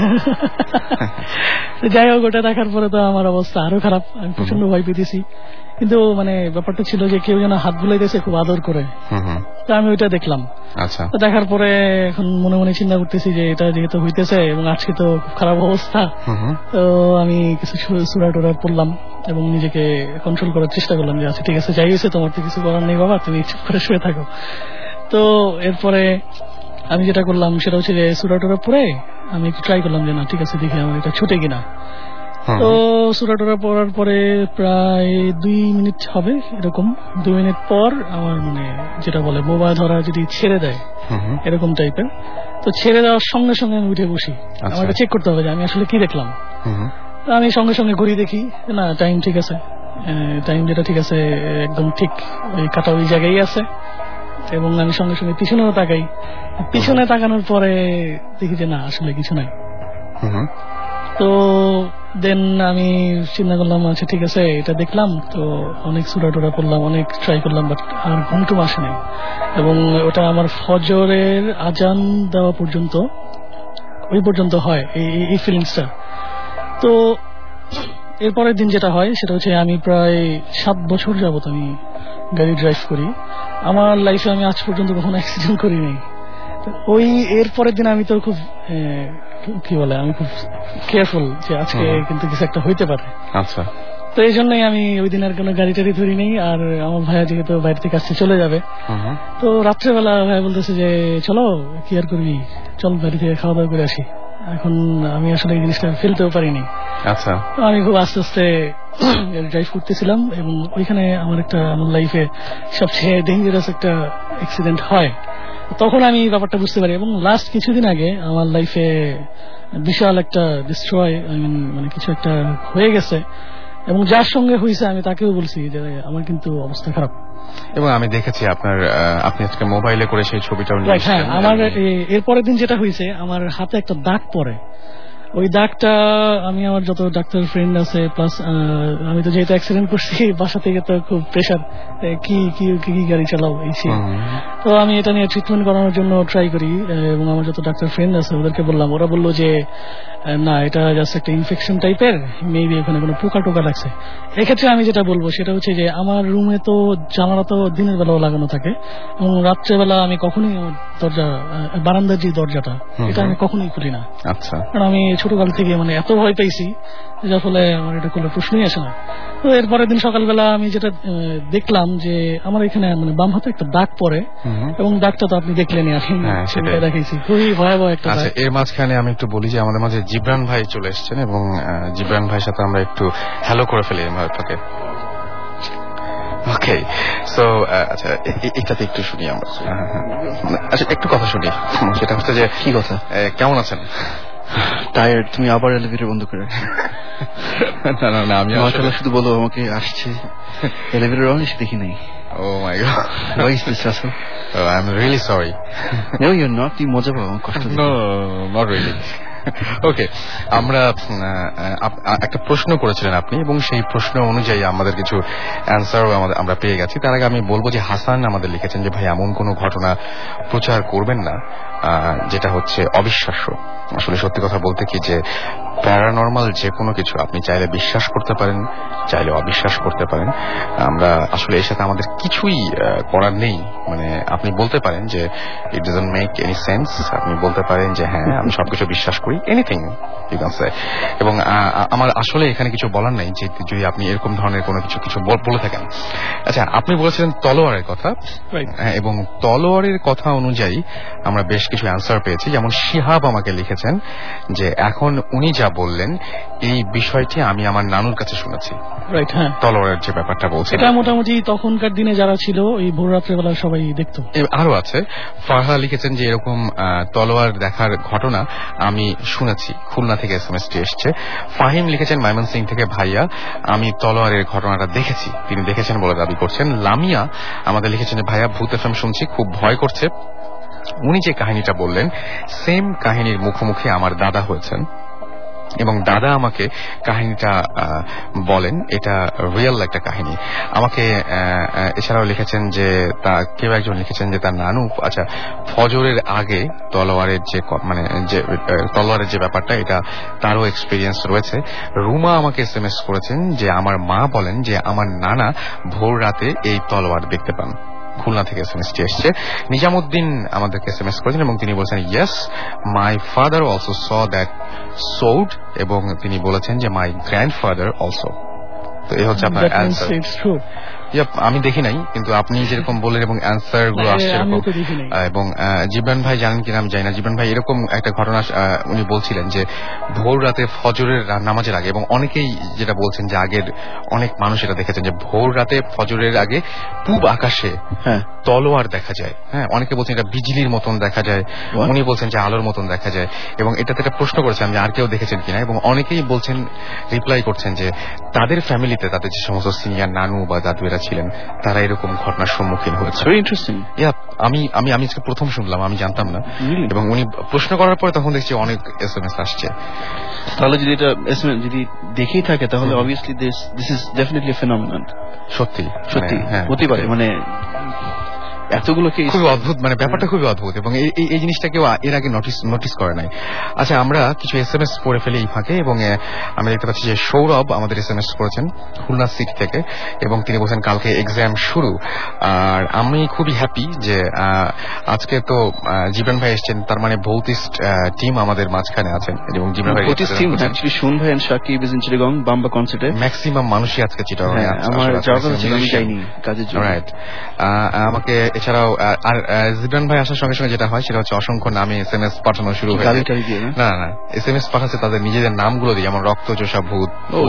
যাই হোক, ওটা দেখার পরে তো আমার অবস্থা আরো খারাপ, আমি প্রচন্ড ভয় পেতেছি। কিন্তু মানে ব্যাপারটা ছিল যে কেউ যেন হাত বুলাইতেছে খুব আদর করে, তো আমি ওইটা দেখলাম। আচ্ছা, তো দেখার পরে এখন মনে মনে চিন্তা করতেছি যে এটা যেহেতু হইতেছে এবং আজকে তো খুব খারাপ অবস্থা, তো আমি কিছু সুরা টুরা পড়লাম এবং নিজেকে কন্ট্রোল করার চেষ্টা করলাম যে আচ্ছা ঠিক আছে, যাই হয়েছে, তোমার তো কিছু করার নেই বাবা, তুমি চুপ করে শুয়ে থাকো। তো এরপরে আমি যেটা করলাম সেটা হচ্ছে যে সুরা টুরা পড়ে আমি একটু ট্রাই করলাম যে না ঠিক আছে, দেখি আমার এটা ছুটে কিনা। তো সুরা টুরা পড়ার পরে প্রায় দুই মিনিট হবে এরকম, দুই মিনিট পর আমার মানে যেটা বলে বোবা ধরা যদি ছেড়ে দেয় এরকম টাইপের, তো ছেড়ে দেওয়ার সঙ্গে সঙ্গে আমি উঠে বসি। আমার এটা চেক করতে হবে যে আমি আসলে কি দেখলাম। আমি সঙ্গে সঙ্গে ঘুরি, দেখি না টাইম ঠিক আছে, টাইম যেটা ঠিক আছে একদম ঠিক, ওই কাটা ওই জায়গায় আছে। এবং আমি সঙ্গে সঙ্গে পিছনেও তাকাই, পিছনে তাকানোর পরে দেখি যে না আসলে কিছু নাই। তো দেন আমি চিন্তা করলাম আচ্ছা ঠিক আছে, এটা দেখলাম তো অনেক সুরা টুরা পড়লাম, অনেক ট্রাই করলাম, বাট আর ঘুম টুম আসে নাই। এবং ওটা আমার ফজরের আজান দেওয়া পর্যন্ত, ওই পর্যন্ত হয় এই ফিলিংসটা। তো এরপরের দিন যেটা হয় সেটা হচ্ছে আমি প্রায় সাত বছর যাবত আমি গাড়ি ড্রাইভ করি। আমার লাইফে আমি আজ পর্যন্ত কখনো অ্যাক্সিডেন্ট করি নাই। ওই এর পরের দিন আমি তো খুব কি বলে, আমি খুব কেয়ারফুল যে আজকে কিন্তু কিছু একটা হইতে পারে। আচ্ছা, তো এই জন্যই আমি ওই দিন আর কোনো গাড়ি টাড়ি ধরি নেই। আর আমার ভাইয়া যেহেতু বাইরে থেকে আসছে চলে যাবে, তো রাত্রেবেলা ভাইয়া বলতেছে যে চলো কি আর করবি, চল বাড়ি থেকে খাওয়া দাওয়া করে আসি। এখন আমি আসলে এই জিনিসটা ফেলতেও পারিনি। আচ্ছা, আমি খুব আস্তে আস্তে ড্রাইভ করতেছিলাম এবং ওইখানে আমার একটা আমার লাইফে সবচেয়ে ডেঞ্জারাস একটা অ্যাক্সিডেন্ট হয়। তখন আমি ব্যাপারটা বুঝতে পারি। এবং লাস্ট কিছুদিন আগে আমার লাইফে বিশাল একটা ডিস্ট্রয়, আই মিন মানে কিছু একটা হয়ে গেছে, এবং যার সঙ্গে হয়েছে আমি তাকেও বলছি যে আমার কিন্তু অবস্থা খারাপ। এবং আমি দেখেছি আপনার, আপনি আজকে মোবাইলে করে সেই ছবিটাও নিয়েছেন। হ্যাঁ, আমার এরপরের দিন যেটা হয়েছে, আমার হাতে একটা দাগ পড়ে। ওই দাগটা আমি আমার যত ডাক্তার ফ্রেন্ড আছে, প্লাস আমি তো যেহেতু অ্যাক্সিডেন্ট করছি বাসা থেকে তো খুব প্রেশার, কি কি কি গাড়ি চালাও এই সেই। তো আমি এটা নিয়ে ট্রিটমেন্ট করানোর জন্য ট্রাই করি এবং আমার যত ডাক্তার ফ্রেন্ড আছে ওদেরকে বললাম। ওরা বললো যে না, এটা জাস্ট একটা ইনফেকশন টাইপের, মেবি ওখানে কোনো পোকা টোকা লাগছে। এক্ষেত্রে আমি যেটা বলবো সেটা হচ্ছে যে আমার রুমে তো জানালা তো দিনের বেলাও লাগানো থাকে, এবং রাত্রেবেলা আমি কখনোই আমার দরজা, বারান্দার যে দরজাটা, এটা আমি কখনোই খুলি না। আচ্ছা, কারণ আমি ছোটকাল থেকে মানে এত ভয় পাইছি যার ফলে আমার এটা কোনো প্রশ্নই আসে না। তো এরপরের দিন সকালবেলা আমি যেটা দেখলাম যে আমার এখানে মানে বাম হাতে একটা দাগ পড়ে, এবং দাগটা তো আপনি দেখলেনই, আমি দেখাইছি, খুবই ভয়াবহ একটা। আচ্ছা, এর মাঝখানে আমি একটু বলি যে আমাদের মাঝে জিবরান ভাই চলে এসেছেন, এবং জিবরান ভাইয়ের সাথে আমরা একটু হ্যালো করে ফেলি ওকে। ওকে, সো আচ্ছা এটাতে একটু শুনি আমরা। আচ্ছা, একটু কথা শুনি, সেটা হচ্ছে যে কি কথা, কেমন আছেন? টায়ার্ড। তুমি আবার এলিভেটর বন্ধ করে। না না না, আমি আসলে শুধু বলো আমাকে আসছে এলিভেটর অন, এসে দেখি নাই। Oh my god. Why is this, Russell? Oh, I'm really sorry. No, you're not. You মজা পাও কষ্ট। No, not really. ওকে, আমরা একটা প্রশ্ন করেছিলেন আপনি, এবং সেই প্রশ্ন অনুযায়ী আমাদের কিছু অ্যান্সারও আমরা পেয়ে গেছি। তার আগে আমি বলবো যে হাসান আমাদের লিখেছেন যে ভাই এমন কোনো ঘটনা প্রচার করবেন না যেটা হচ্ছে অবিশ্বাস্য। আসলে সত্যি কথা বলতে কি যে প্যারানর্মাল যে কোনো কিছু আপনি চাইলে বিশ্বাস করতে পারেন, চাইলে অবিশ্বাস করতে পারেন। আমরা আসলে এর সাথে আমাদের কিছুই করার নেই। মানে আপনি বলতে পারেন যে it doesn't make any sense, আপনি বলতে পারেন যে হ্যাঁ আমি সবকিছু বিশ্বাস করি, এনিথিং ইউ ক্যান সে। এবং আমার আসলে এখানে কিছু বলার নেই যে যদি আপনি এরকম ধরনের কোনো কিছু কিছু বলে থাকেন। আচ্ছা, আপনি বলেছিলেন তলোয়ারের কথা, এবং তলোয়ারের কথা অনুযায়ী আমরা বেশ কিছু অ্যান্সার পেয়েছি। যেমন শিহাব আমাকে লিখেছেন যে এখন উনি যা বললেন এই বিষয়টি আমি আমার নানুর কাছে শুনেছি। রাইট, হ্যাঁ, তলোয়ারের যে ব্যাপারটা বলছেন এটা মোটামুটি তখনকার দিনে যারা ছিল এই ভোর রাত্রেবেলা সবাই দেখতো। আরো আছে, ফারহা লিখেছেন যে এরকম তলোয়ার দেখার ঘটনা আমি শুনেছি, খুলনা থেকে এস এম এস টি এসছে। ফাহিম লিখেছেন ময়মনসিংহ থেকে, ভাইয়া আমি তলোয়ারের ঘটনাটা দেখেছি, তিনি দেখেছেন বলে দাবি করছেন। লামিয়া আমাদের লিখেছেন ভাইয়া ভূত এফএম শুনছি, খুব ভয় করছে। উনি যে কাহিনীটা বললেন সেম কাহিনীর মুখোমুখি আমার দাদা হয়েছেন, এবং দাদা আমাকে কাহিনীটা বলেন, এটা রিয়েল একটা কাহিনী। আমাকে এছাড়াও লিখেছেন যে তা কেউ একজন লিখেছেন যে তার নানু আচ্ছা ফজরের আগে তলোয়ারের যে মানে যে তলোয়ারের যে ব্যাপারটা এটা তারও এক্সপিরিয়েন্স রয়েছে। রুমা আমাকে এস এম এস করেছেন যে আমার মা বলেন যে আমার নানা ভোর রাতে এই তলোয়ার দেখতে পান। খুলনা থেকে এস এম এসটি এসছে। নিজামুদ্দিন আমাদেরকে এস এম এস করেছেন এবং তিনি বলছেন yes my father also saw that sword, এবং তিনি বলেছেন যে মাই গ্র্যান্ডফাদার অলসো। তো এই হচ্ছে আপনার অ্যান্সার। আমি দেখি নাই, কিন্তু আপনি যেরকম বললেন এবং অ্যান্সার গুলো আসছে এরকম। এবং জিবরান ভাই জানেন কিনা আমি জানি না, জিবরান ভাই এরকম একটা ঘটনা উনি বলছিলেন যে ভোর রাতে ফজরের নামাজের আগে, এবং অনেকেই যেটা বলছেন যে আগের অনেক মানুষ এটা দেখেছেন যে ভোর রাতে ফজরের আগে পূব আকাশে তলোয়ার দেখা যায়। হ্যাঁ, অনেকে বলছেন এটা বিজলির মতন দেখা যায়, উনি বলছেন যে আলোর মতন দেখা যায়। এবং এটাতে একটা প্রশ্ন করেছেন যে আর কেউ দেখেছেন কিনা, এবং অনেকেই বলছেন রিপ্লাই করছেন যে তাদের ফ্যামিলিতে তাদের যে সমস্ত সিনিয়র নানু বা দাদু এরা ছিলেন তারা এরকম ঘটনার সম্মুখীন হয়েছে। Very interesting. আমি আমি আমি প্রথম শুনলাম, আমি জানতাম না। এবং উনি প্রশ্ন করার পরে তখন দেখছি অনেক এস এম এস আসছে। তাহলে যদি এটা যদি দেখেই থাকে তাহলে obviously this this is definitely phenomenon. সত্যি সত্যি হতে পারে, মানে এতগুলো কেস খুবই অদ্ভুত, মানে ব্যাপারটা খুবই অদ্ভুত, এবং এই জিনিসটা কেউ এর আগে নোটিস নোটিস করে নাই। আচ্ছা, আমরা কিছু এস এম এস পড়ে ফেলি এই ফাঁকে, এবং আমি দেখতে পাচ্ছি যে সৌরভ আমাদের এস এম এস করেছেন খুলনা সিটি থেকে, এবং তিনি বলছেন কালকে এক্সাম শুরু। আর আমি খুবই হ্যাপি যে আজকে তো জীবন ভাই এসছেন, তার মানে ভৌতিস্ট টিম আমাদের মাঝখানে আছেন, এবং জীবন ভাই শুন ভাই and Sakib is in Chittagong Bamba কনসার্টে। ম্যাক্সিমাম মানুষই আজকে চিটাগং এ আছে। আমার যাওয়ার ছিল আমি যাইনি কাজের জন্য। রাইট। আমাকে এছাড়াও আর জিবরান ভাই আসার সঙ্গে সঙ্গে যেটা হয় সেটা হচ্ছে অসংখ্য নামে এস এম এস পাঠানো শুরু হয়ে যায়। না না এস এম এস পাঠাচ্ছে তাদের নিজেদের নামগুলো দিয়ে, যেমন রক্ত চোষা ভূত,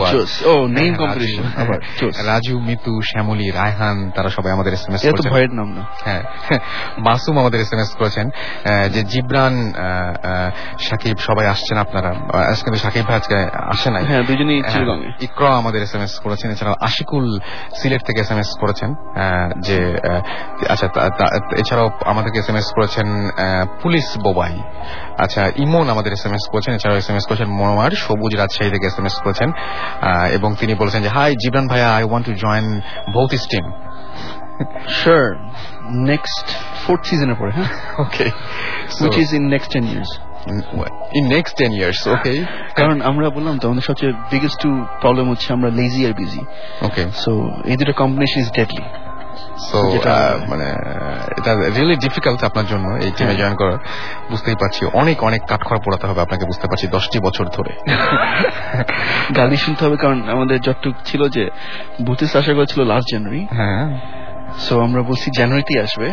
রাজু, মিতু, শ্যামলী, রায়হান, তারা সবাই আমাদের এস এম এস করেছেন। ভয়ের নাম না। হ্যাঁ, মাসুম আমাদের এস এম এস করেছেন যে জিবরান, সাকিব সবাই আসছেন আপনারা, কিন্তু সাকিব ভাই আজকে আসে নাই। হ্যাঁ, দুজনেই ইকরা আমাদের এস এম এস করেছেন। এছাড়াও আশিকুল সিলেট থেকে এস এম এস করেছেন যে আচ্ছা, এছাড়াও আমাদেরকে এস এম এস করেছেন পুলিশ বোবাই। আচ্ছা, ইমন আমাদের এস এম এস করেছেন। এছাড়াও এস এম এস করেছেন মনোয়ার, সবুজ রাজশাহী থেকে এস এম এস করেছেন, এবং তিনি বলেছেন যে হাই জিবরান ভাইয়া, I want to join Bhoutis team. Sure, next fourth সিজনের পরে। হ্যাঁ, ওকে, which is in next ten years. in next ten years, okay? কারণ আমরা বললাম তো আমাদের সবচেয়ে বিগেস্ট টু প্রবলেম হচ্ছে আমরা লেজি আর বিজি। ওকে, সো এই দুটো কম্বিনেশন ইজ ডেডলি। সো মানে এটা রিয়েলি ডিফিকাল্ট আপনার জন্য এই টিমে জয়েন করা, বুঝতেই পারছি। অনেক অনেক কাঠখড় পোড়াতে হবে আপনাকে, বুঝতে পারছি, দশটি বছর ধরে গালি শুনতে হবে। কারণ আমাদের যতটুকু ছিল যে ভূতে আশা করেছিল লাস্ট জানুয়ারি। হ্যাঁ, সো আমরা বলছি জানুয়ারিতেই আসবে।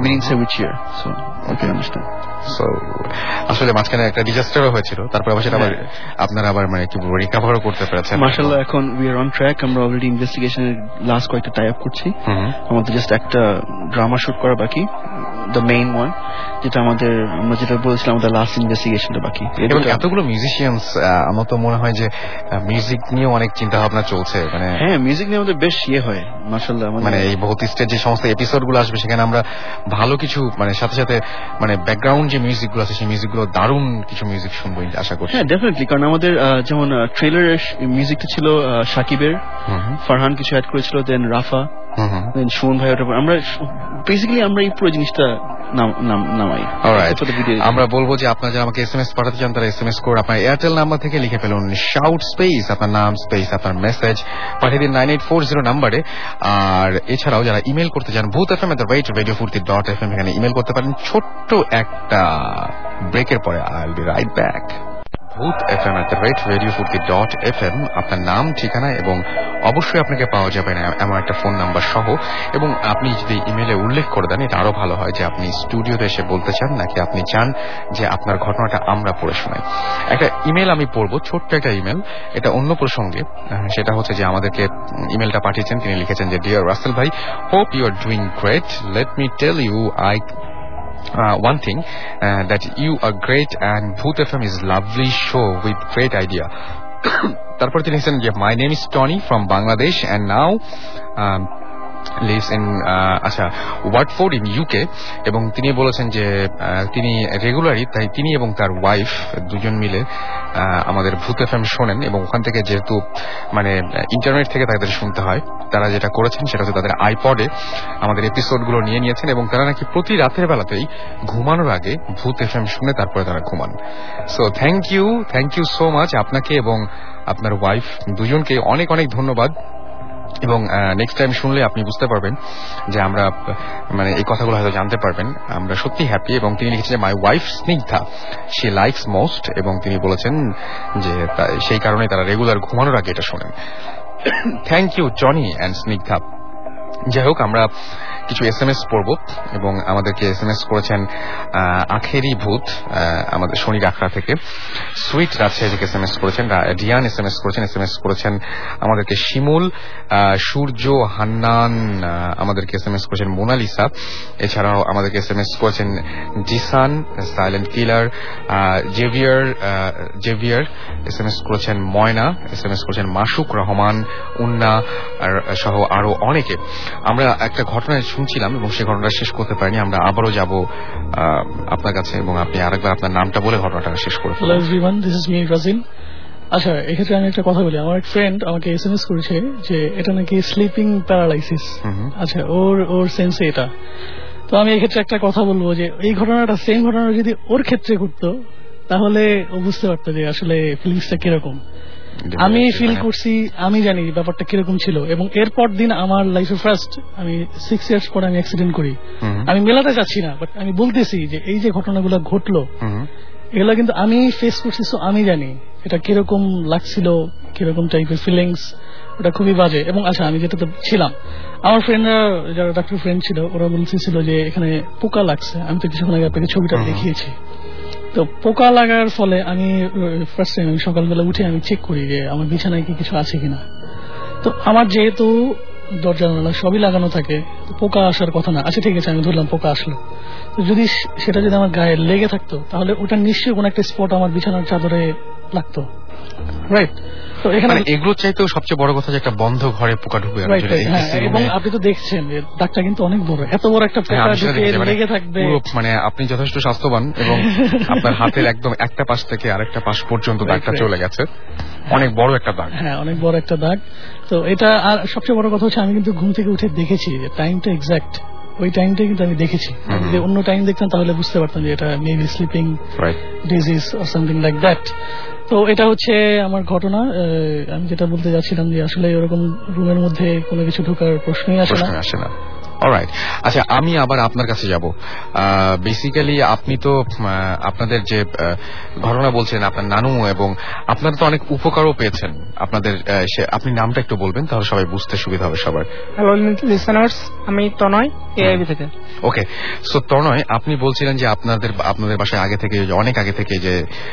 So okay, understand. সো আসলে মাঝখানে একটা ডিজাস্টারও হয়েছিল, তারপর আবার সেটা আবার আপনারা আবার মানে কি বলবো রিকভারও করতে পেরেছেন। মাশাআল্লাহ, এখন উই আর অন ট্র্যাক। আমরা অলরেডি ইনভেস্টিগেশনের লাস্ট কয়েকটা টাই আপ করছি। আমাদের জাস্ট একটা ড্রামা শুট করা বাকি, দ্য মেইন ওয়ান, যেটা আমাদের আমরা যেটা বলছিলাম আমাদের লাস্ট ইনভেস্টিগেশনটা বাকি। এবং এতগুলো মিউজিশিয়ানস, আমার তো মনে হয় যে মিউজিক নিয়ে অনেক চিন্তা ভাবনা চলছে। মানে হ্যাঁ, মিউজিক নিয়ে আমাদের বেশ ইয়ে হয় মাশাআল্লাহ। মানে এই ভৌতিস্টের যে সমস্ত এপিসোড গুলো আসবে সেখানে আমরা ভালো কিছু, মানে সাথে সাথে মানে ব্যাকগ্রাউন্ড যে মিউজিক গুলো আছে সেই মিউজিক গুলো দারুণ কিছু মিউজিক শুনবো আশা করছি। হ্যাঁ, ডেফিনেটলি। কারণ আমাদের যেমন ট্রেলারের মিউজিকটা ছিল সাকিবের, ফারহান কিছু অ্যাড করেছিল, দেন রাফা, দেন সুমন ভাই। ওটা আমরা বেসিক্যালি আমরা এই পুরো জিনিসটা নামাই। আমরা বলবো যে আপনারা যারা আমাকে এস এম এস পাঠাতে চান তারা এস এম এস করে আপনার এয়ারটেল নাম্বার থেকে লিখে ফেলুন শাউট স্পেস আপনার নাম স্পেস আপনার মেসেজ পাঠিয়ে দিন নাইন এইট ফোর জিরো নাম্বারে। আর এছাড়াও যারা ইমেল করতে চান Bhoot F M at the rate radio Foorti dot F M, এখানে ইমেল করতে পারেন। ছোট্ট একটা ব্রেকের পরে I will be right back. Bhoot F M at the rate radio Foorti dot F M, আপনার নাম, ঠিকানা এবং অবশ্যই আপনাকে পাওয়া যাবে না এমন একটা ফোন নাম্বার সহ। এবং আপনি যদি ইমেলে উল্লেখ করে দেন এটা আরো ভালো হয় যে আপনি স্টুডিওতে এসে বলতে চান নাকি আপনি চান যে আপনার ঘটনাটা আমরা পড়ে শোনাই। একটা ইমেল আমি পড়বো, ছোট্ট একটা ইমেল, এটা অন্য প্রসঙ্গে। সেটা হচ্ছে যে আমাদেরকে ইমেলটা পাঠিয়েছেন, তিনি লিখেছেন যে ডিয়ার রাসেল ভাই, hope you are doing great, let me tell you I Uh, one thing uh, that you are great and Bhoot F M is lovely show with great idea. তারপর তিনি লিখেছেন যে my name is Tony from Bangladesh and now um, lives in আচ্ছা Watford in UK, এবং তিনি বলেছেন যে তিনি রেগুলারই তাই তিনি এবং তার ওয়াইফ দুজন মিলে আমাদের ভূত এফএম শোনেন, এবং ওখান থেকে যেহেতু মানে ইন্টারনেট থেকে তাদের শুনতে হয়, তারা যেটা করেছেন সেটা হচ্ছে তাদের আইপডে আমাদের এপিসোডগুলো নিয়ে নিয়েছেন, এবং তারা নাকি প্রতি রাতের বেলাতেই ঘুমানোর আগে ভূত এফএম শুনে তারপরে তারা ঘুমান। So thank you thank you so much আপনাকে এবং আপনার ওয়াইফ দুজনকে অনেক অনেক ধন্যবাদ। এবং নেক্সট টাইম শুনলে আপনি বুঝতে পারবেন যে আমরা মানে এই কথাগুলো হয়তো জানতে পারবেন, আমরা সত্যি হ্যাপি। এবং তিনি লিখেছেন যে my wife Snigdha she likes most, এবং তিনি বলেছেন যে সেই কারণে তারা রেগুলার ঘুমানোর আগে এটা শোনেন। Thank you Jony and Snigdha. যাই হোক, আমরা কিছু এস এম এস পড়ব, এবং আমাদেরকে এস এম এস করেছেন আখেরি ভূত আমাদের শনি আখড়া থেকে, সুইট রাজশাহী থেকে এস এম এস করেছেন, রিয়ান এস এম এস করেছেন, এস এম এস করেছেন আমাদেরকে শিমুল, সূর্য, হান্নান আমাদেরকে এস এম এস করেছেন, মোনালিসা, এছাড়াও আমাদেরকে এস এম এস করেছেন Jisan, silent killer, Xavier Xavier S M S করেছেন ময়না, এস এম এস করেছেন মাসুক রহমান, উন্না সহ আরো অনেকে। আমরা একটা ঘটনা শুনছিলাম এবং সেই ঘটনাটা শেষ করতে পারিনি, আমরা আবারও যাব আপনার কাছে, এবং আপনি আরেকবার আপনার নামটা বলে ঘটনাটা শেষ করুন। Hello everyone, this is me Rajin. আচ্ছা, এক্ষেত্রে আমি একটা কথা বলি। আমার এক ফ্রেন্ড আমাকে এসএমএস করেছে যে এটা নাকি স্লিপিং প্যারালাইসিস। আচ্ছা, ওর ওর সেন্সে এটা। তো আমি এক্ষেত্রে একটা কথা বলবো যে এই ঘটনাটা সেম ঘটনা যদি ওর ক্ষেত্রে ঘটতো তাহলে ও বুঝতে পারতো যে আসলে ফিলিংসটা কিরকম। আমি ফিল করছি, আমি জানি ব্যাপারটা কিরকম ছিল, এবং এরপর দিন আমার লাইফে ফার্স্ট আমি সিক্স ইয়ার্স পরে আমি অ্যাক্সিডেন্ট করি। আমি মেলাতে চাচ্ছি না, বাট আমি বলতেছি যে এই যে ঘটনাগুলো ঘটলো এগুলো কিন্তু আমি ফেস করছি, সো আমি জানি এটা কিরকম লাগছিল, কিরকম টাইপের ফিলিংস, ওটা খুবই বাজে। এবং আচ্ছা, আমি যেটাতে ছিলাম, আমার ফ্রেন্ডরা যারা ডাক্তার ফ্রেন্ড ছিল ওরা বলছিল যে এখানে পোকা লাগছে। আমি তো কিছুক্ষণ আগে আপনাকে ছবিটা দেখিয়েছি। তো পোকা লাগার ফলে আমি ফার্স্ট টাইম আমি সকালবেলা উঠে আমি চেক করি যে আমার বিছানায় কি কিছু আছে কিনা। তো আমার যেহেতু দরজা জানালা সবই লাগানো থাকে, তো পোকা আসার কথা না। আচ্ছা ঠিক আছে, আমি ধরলাম পোকা আসলো, তো যদি সেটা যদি আমার গায়ে লেগে থাকতো তাহলে ওটা নিশ্চয়ই কোন একটা স্পট আমার বিছানার চাদরে লাগতো, রাইট? তো এখানে এগুলো চাইতেও সবচেয়ে বড় কথা যে একটা বন্ধ ঘরে পোকা ঢুকে। এবং আপনি তো দেখছেন যে দাগটা কিন্তু অনেক বড়, এত বড় একটা পোকা ঢুকে লেগে থাকবে। মানে আপনি যথেষ্ট স্বাস্থ্যবান এবং আপনার হাতের একদম একটা পাশ থেকে আরেকটা পাশ পর্যন্ত দাগটা চলে গেছে, অনেক বড় একটা দাগ। হ্যাঁ, অনেক বড় একটা দাগ। তো এটা, আর সবচেয়ে বড় কথা হচ্ছে আমি কিন্তু ঘুম থেকে উঠে দেখেছি যে টাইমটা এক্সাক্ট ওই টাইমটাই কিন্তু আমি দেখেছি। যদি অন্য টাইম দেখতাম তাহলে বুঝতে পারতাম যে এটা maybe sleeping disease or something like that. তো এটা হচ্ছে আমার ঘটনা। আমি যেটা বলতে যাচ্ছিলাম যে আসলে এরকম রুমের মধ্যে কোনো কিছু ঢোকার প্রশ্নই আসে না। অলরাইট, আচ্ছা আমি আবার আপনার কাছে যাব। বেসিক্যালি আপনি তো আপনাদের যে ঘটনা বলছেন আপনার নানু, এবং আপনারা তো অনেক উপকারও পেয়েছেন আপনাদের। আপনি নামটা একটু বলবেন তাহলে সবাই বুঝতে সুবিধা হবে সবার। হ্যালো লিসেনার্স, আমি তনয়, এআইবি থেকে। ওকে, সো তনয়, আপনি বলছিলেন যে আপনাদের আপনাদের বাসায় আগে থেকে, অনেক আগে থেকে যে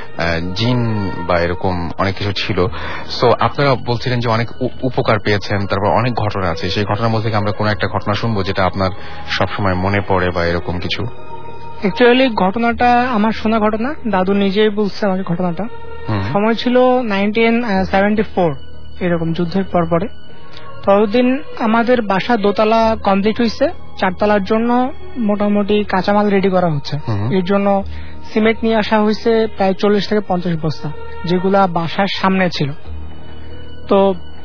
জিন বা এরকম অনেক কিছু ছিল। সো আপনারা বলছিলেন যে অনেক উপকার পেয়েছেন, তারপর অনেক ঘটনা আছে। সেই ঘটনার মধ্যে থেকে আমরা কোনো একটা ঘটনা শুনবো যেটা আপনার সবসময় মনে পড়ে বা এরকম কিছু। অ্যাকচুয়ালি ঘটনাটা আমার শোনা ঘটনা, দাদু নিজেই বলছে আমাকে ঘটনাটা। সময় ছিল নাইনটিন সেভেন্টি ফোর, এরকম যুদ্ধের পর পরে। ততদিন আমাদের বাসা দোতলা কমপ্লিট হয়েছে, চারতলার জন্য মোটামুটি কাঁচামাল রেডি করা হচ্ছে। এর জন্য সিমেন্ট নিয়ে আসা হয়েছে প্রায় চল্লিশ থেকে পঞ্চাশ বস্তা, যেগুলা বাসার সামনে ছিল। তো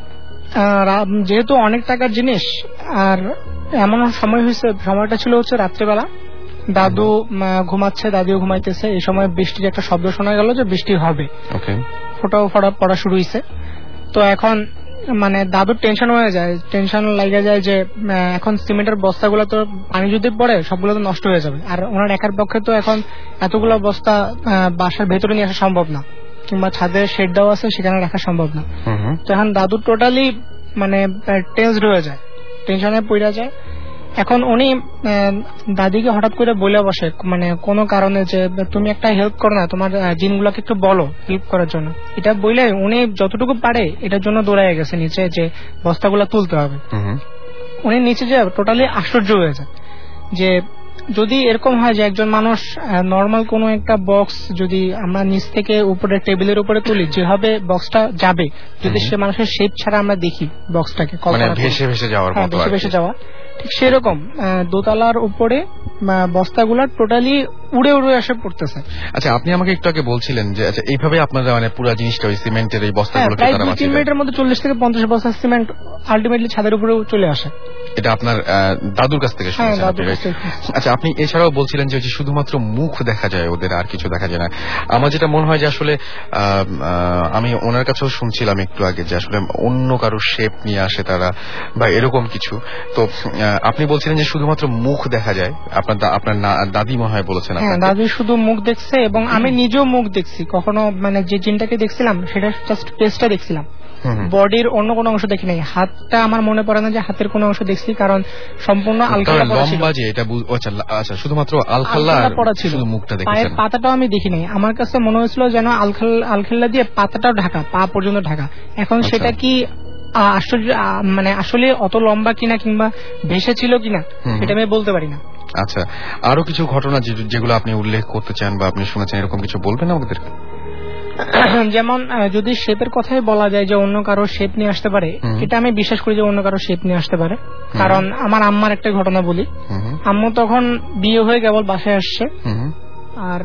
যেহেতু অনেক টাকার জিনিস, আর এমন সময় হয়েছে, সময়টা ছিল হচ্ছে রাত্রেবেলা, দাদু ঘুমাচ্ছে, দাদিও ঘুমাইতেছে। এই সময় বৃষ্টির একটা শব্দ শোনা গেল যে বৃষ্টি হবে, ফোটাও ফোটা পড়া শুরু হয়েছে। তো এখন মানে দাদুর টেনশন হয়ে যায়, টেনশন লাগে যায় যে এখন সিমেন্টের বস্তাগুলো তো পানি যদি পড়ে সবগুলো তো নষ্ট হয়ে যাবে, আর ওনার একার পক্ষে তো এখন এতগুলো বস্তা বাসার ভেতরে নিয়ে আসা সম্ভব না, কিংবা ছাদে শেড দেওয়া আছে সেখানে রাখা সম্ভব না। তো এখন দাদু টোটালি মানে টেন্সড হয়ে যায়, টেনশনে পড়ে যায়। এখন উনি দাদিকে হঠাৎ করে বলে বসে, মানে কোনো কারণে, যে তুমি একটা হেল্প করো না, তোমার জিনগুলোকে একটু বলো হেল্প করার জন্য। এটা বলে উনি যতটুকু পারে এটার জন্য দৌড়ায় গেছে নিচে, যে বস্তাগুলো তুলতে হবে। উনি নিচে যে টোটালি আশ্চর্য হয়ে যায় যে যদি এরকম হয় যে একজন মানুষ নর্মাল কোনো একটা বক্স যদি আমরা নিচ থেকে উপরে টেবিলের উপরে তুলি, যেভাবে বক্সটা যাবে যদি সে মানুষের শেপ ছাড়া আমরা দেখি বক্সটাকে, মানে ভেসে ভেসে যাওয়ার মতো, ভেসে ভেসে যাওয়া, ঠিক সেরকম দোতলার উপরে বস্তাগুলো টোটালি উড়ে উড়ে এসে পড়তেছে। আচ্ছা, আপনি আমাকে একটু আগে বলছিলেন যে আচ্ছা এইভাবে আপনারা মানে পুরো জিনিসটা ওই সিমেন্টের এই বস্তাগুলোকে তারা প্রায় তিন মিনিটের মধ্যে চল্লিশ থেকে পঞ্চাশ বস্তা সিমেন্ট আলটিমেটলি ছাদের উপরে চলে আসে। এটা আপনার দাদুর কাছ থেকে শুনেছেন? আচ্ছা, আপনি এছাড়াও বলছিলেন যে শুধুমাত্র মুখ দেখা যায় ওদের, আর কিছু দেখা যায় না। আমার যেটা মনে হয় যে আসলে আমি ওনার কাছেও শুনছিলাম একটু আগে যে আসলে অন্য কারো শেপ নিয়ে আসে তারা বা এরকম কিছু। তো আপনি বলছিলেন যে শুধুমাত্র মুখ দেখা যায়, আপনার আপনার দাদি মনে হয় বলেছেন? হ্যাঁ, দাদি শুধু মুখ দেখছে এবং আমি নিজেও মুখ দেখছি। কখনো মানে যে জিনটাকে দেখছিলাম সেটা জাস্ট ফেসটা দেখছিলাম, বডির অন্য কোনো অংশ দেখি নাই। হাতটা আমার মনে পড়ে না যে হাতের কোনো অংশ দেখছি, কারণ সম্পূর্ণ আলখাল্লা পড়া ছিল। আচ্ছা, শুধুমাত্র আলখাল্লা পড়া ছিল, মুখটা দেখেছেন? পায়ের পাতাটাও আমি দেখি নাই। আমার কাছে মনে হয়েছিল যেন আলখাল্লা দিয়ে পাতাটাও ঢাকা, পা পর্যন্ত ঢাকা। এখন সেটা কি আশ্চর্য মানে আসলে অত লম্বা কিনা কিংবা ভেসে ছিল কিনা এটা আমি বলতে পারি না। আচ্ছা, আরো কিছু ঘটনা যেগুলো আপনি উল্লেখ করতে চান বা আপনি শুনেছেন, এরকম কিছু বলবেন আমাদের? যেমন যদি শেপের কথাই বলা যায় যে অন্য কারো শেপ নিয়ে আসতে পারে, এটা আমি বিশ্বাস করি যে অন্য কারো শেপ নিয়ে আসতে পারে। কারণ আমার আম্মার একটা ঘটনা বলি। আম্মু তখন বিয়ে হয়ে কেবল বাসায় আসছে, আর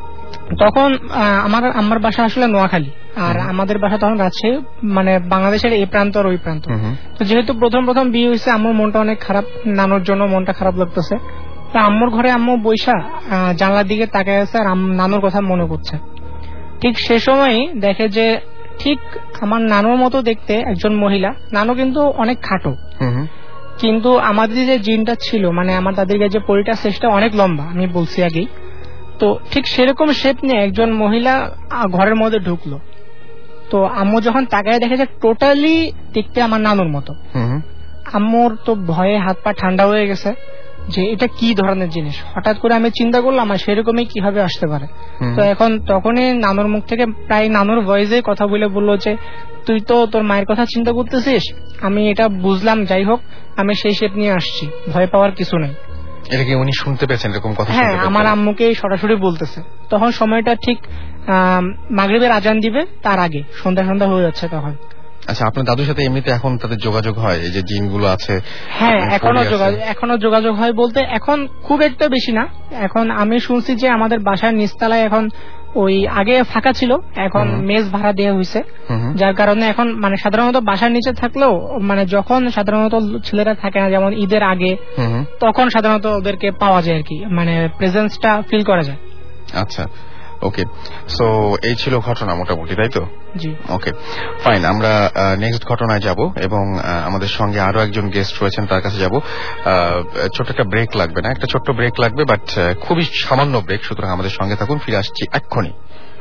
তখন আমার আম্মার বাসা আসলে নোয়াখালী, আর আমাদের বাসা তখন রাজশাহী, মানে বাংলাদেশের এই প্রান্ত আর ওই প্রান্ত। তো যেহেতু প্রথম প্রথম বিয়ে হয়েছে, আম্মুর মনটা অনেক খারাপ, নানুর জন্য মনটা খারাপ লাগতেছে। তা আম্মুর ঘরে আম্মু বৈশা জানলার দিকে তাকায় আছে আর নানুর কথা মনে করছে। ঠিক সে সময়ই দেখে যে ঠিক আমার নানুর মতো দেখতে একজন মহিলা, নানু কিন্তু অনেক খাটো, কিন্তু আমাদের যে জিনটা ছিল মানে আমার দাদির গায়ে যে পরিটা সেটা অনেক লম্বা, আমি বলছি আগেই। তো ঠিক সেরকম শেপ নিয়ে একজন মহিলা ঘরের মধ্যে ঢুকলো। তো আম্মু যখন তাকায় দেখে যে টোটালি দেখতে আমার নানুর মতো, আম্মুর তো ভয়ে হাত পা ঠান্ডা হয়ে গেছে যে এটা কি ধরনের জিনিস। হঠাৎ করে আমি চিন্তা করলাম আর সেরকমই কিভাবে আসতে পারে। তো এখন তখনই নানুর মুখ থেকে প্রায় নানুর ভয়েসে কথা বলে বললো যে তুই তো তোর মায়ের কথা চিন্তা করতেছিস। আমি এটা বুঝলাম, যাই হোক আমি সেই শেপ নিয়ে আসছি, ভয় পাওয়ার কিছু নেই। এটা কি উনি শুনতে পেয়েছেন এরকম কথা? হ্যাঁ, আমার আম্মুকে সরাসরি বলতেছে। তখন সময়টা ঠিক মাগরিবের আজান দিবে তার আগে, সন্ধ্যা সন্ধ্যা হয়ে যাচ্ছে তখন। আচ্ছা, আপনার দাদুর সাথে এমনিতে এখন তাদের যোগাযোগ হয়, এই যে জিনগুলো আছে? হ্যাঁ, এখনো যোগাযোগ এখনো যোগাযোগ হয় বলতে এখন খুব একটা বেশি না। এখন আমি শুনছি যে আমাদের বাসার নিচতলায় এখন ওই আগে ফাঁকা ছিল, এখন মেস ভাড়া দেওয়া হয়েছে, যার কারণে এখন মানে সাধারণত বাসার নিচে থাকলেও মানে যখন সাধারণত ছেলেরা থাকে না, যেমন ঈদের আগে, তখন সাধারণত ওদেরকে পাওয়া যায় আর কি, মানে প্রেজেন্সটা ফিল করা যায়। আচ্ছা, ওকে। সো এই ছিল ঘটনা মোটামুটি, তাই তো? জি, ওকে, ফাইন। আমরা নেক্সট ঘটনায় যাব এবং আমাদের সঙ্গে আরো একজন গেস্ট রয়েছেন, তার কাছে যাব। ছোট্ট একটা ব্রেক লাগবে না, একটা ছোট্ট ব্রেক লাগবে, বাট খুবই সামান্য ব্রেক, সুতরাং আমাদের সঙ্গে থাকুন, ফিরে আসছি এক্ষুনি।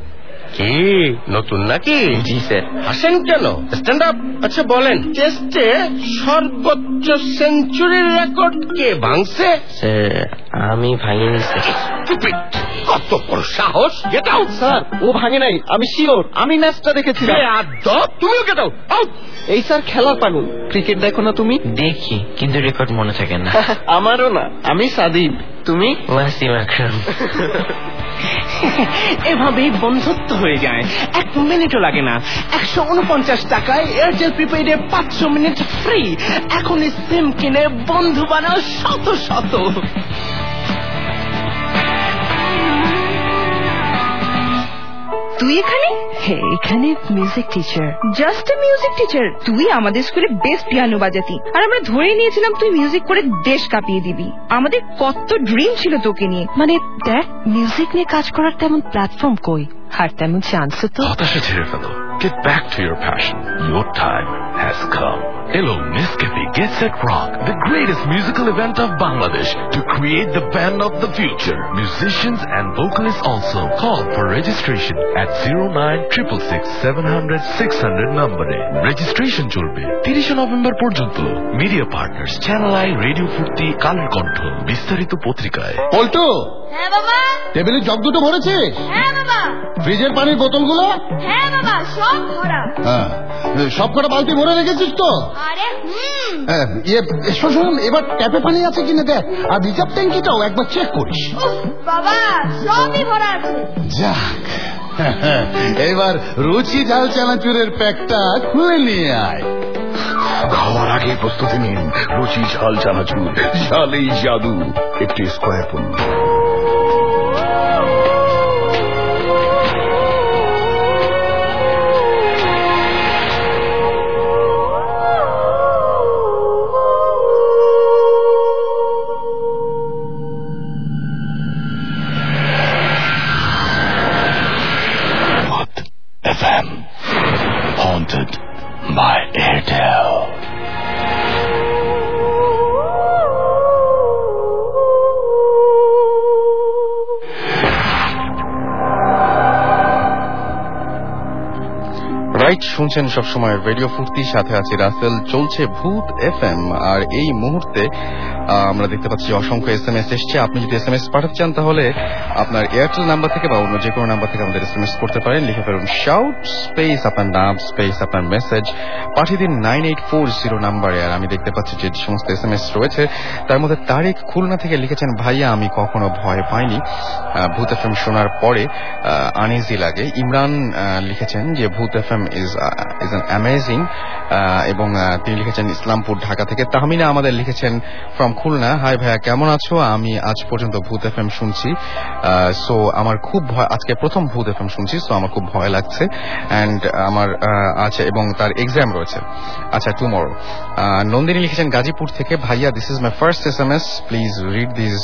কি নতুন নাকি? জি স্যার। হাসেন কেন? Stand up. আচ্ছা বলেন, টেস্টে সর্বোচ্চ সেঞ্চুরির রেকর্ড কে ভাঙছে? স্যার আমি ভাঙিনি স্যার। কত বড় সাহস! Get out! স্যার ও ভাঙে নাই, আমি শিওর, আমি ম্যাচটা দেখেছিলাম। তুমিও গেট আউট! আউট! এই স্যার খেলার পাগল, ক্রিকেট দেখো না তুমি? দেখি, কিন্তু রেকর্ড মনে থাকে না। আমারও না। আমি সাদিব, তুমি? ওয়াসিম আকরাম। এভাবেই বন্ধুত্ব হয়ে যায়, এক মিনিটও লাগে না। একশো উনপঞ্চাশ টাকায় এয়ারটেল প্রিপেইডে পাঁচশো মিনিট ফ্রি। এখনই সিম কিনে বন্ধু বানাও শত শত। তুই এখানে? হ্যাঁ, এখানে music teacher. Just a music teacher? তুই আমাদের স্কুলে বেস্ট পিয়ানো বাজাতি, আর আমরা ধরে নিয়েছিলাম তুই মিউজিক করে দেশ কাঁপিয়ে দিবি। আমাদের কত ড্রিম ছিল তোকে নিয়ে। মানে দেখ, মিউজিক নিয়ে কাজ করার তেমন প্ল্যাটফর্ম কই, আর তেমন চান্সও তো। হতাশা ছেড়ে ফেলো, get back to your passion. Your time has come. Hello, Nescafe Get Set Rock, the greatest musical event of Bangladesh, to create the band of the future. Musicians and vocalists also. Call for registration at zero nine six six six seven hundred six hundred নম্বরে। Registration চলবে তিরিশে November পর্যন্ত। Media partners Channel I, radio Foorti, Kaler কণ্ঠ, বিস্তারিত পত্রিকায়। পল্টু, হ্যাঁ বাবা। টেবিলে জগ দুটো ভরেছে? হ্যাঁ বাবা। ফ্রিজের পানির বোতলগুলো? হ্যাঁ বাবা, সব ভরা। হ্যাঁ, সব কটা বালতি ভরে রেখেছিস তো? আরে হুম হ্যাঁ, ইয়ে শোন শোন, এবার ট্যাপে পানি আছে কিনা দেখ, আর রিজার্ভ ট্যাঙ্কিটাও একবার চেক করিস। বাবা সবই ভরা আছে। যাক, এবার রুচি ঝাল চানাচুরের প্যাকটা খুলে নিয়ে আয়। খাওয়ার আগে প্রস্তুতি নিন রুচি ঝাল চানাচুর, ঝালেই জাদু। একটি স্কোয়ার পণ্য। F M, haunted by Airtel. Right, শুনছেন সবসময় রেডিও ফুর্তির সাথে আছে রাসেল, চলছে ভূত এফএম। আর এই মুহূর্তে আমরা দেখতে পাচ্ছি অসংখ্য এস এম এস এসছে। আপনি যদি এস এম এস পাঠাতে চান তাহলে আপনার এয়ারটেল নাম্বার থেকে বা অন্য যে কোনো নাম্বার থেকে আমাদের এস এম এস করতে পারেন। লিখে ফেলুন শাউট স্পেস আপনার নাম স্পেস আপনার মেসেজ, পাঠিয়ে দিন নাইন এইট ফোর জিরো নাম্বারে। আর আমি দেখতে পাচ্ছি যে সমস্ত এস এম এস রয়েছে তার মধ্যে তারিক খুলনা থেকে লিখেছেন, ভাইয়া আমি কখনো ভয় পাইনি, ভূত এফ এম শোনার পরে আনইজি লাগে। ইমরান লিখেছেন যে Bhoot F M is is an amazing, এবং তিনি লিখেছেন ইসলামপুর ঢাকা থেকে। তাহমিনা আমাদের লিখেছেন ফ্রম খুলনা, হাই ভাইয়া কেমন আছো, আমি আজ পর্যন্ত ভূত এফ এম শুনছি, সো আমার খুব ভয়, আজকে প্রথম ভূত এফ এম শুনছি, সো আমার খুব ভয় লাগছে অ্যান্ড আমার আছে, এবং তার এক্সাম রয়েছে আচ্ছা টুমরো। নন্দিনী লিখেছেন গাজীপুর থেকে, ভাইয়া this is my first S M S, please read this,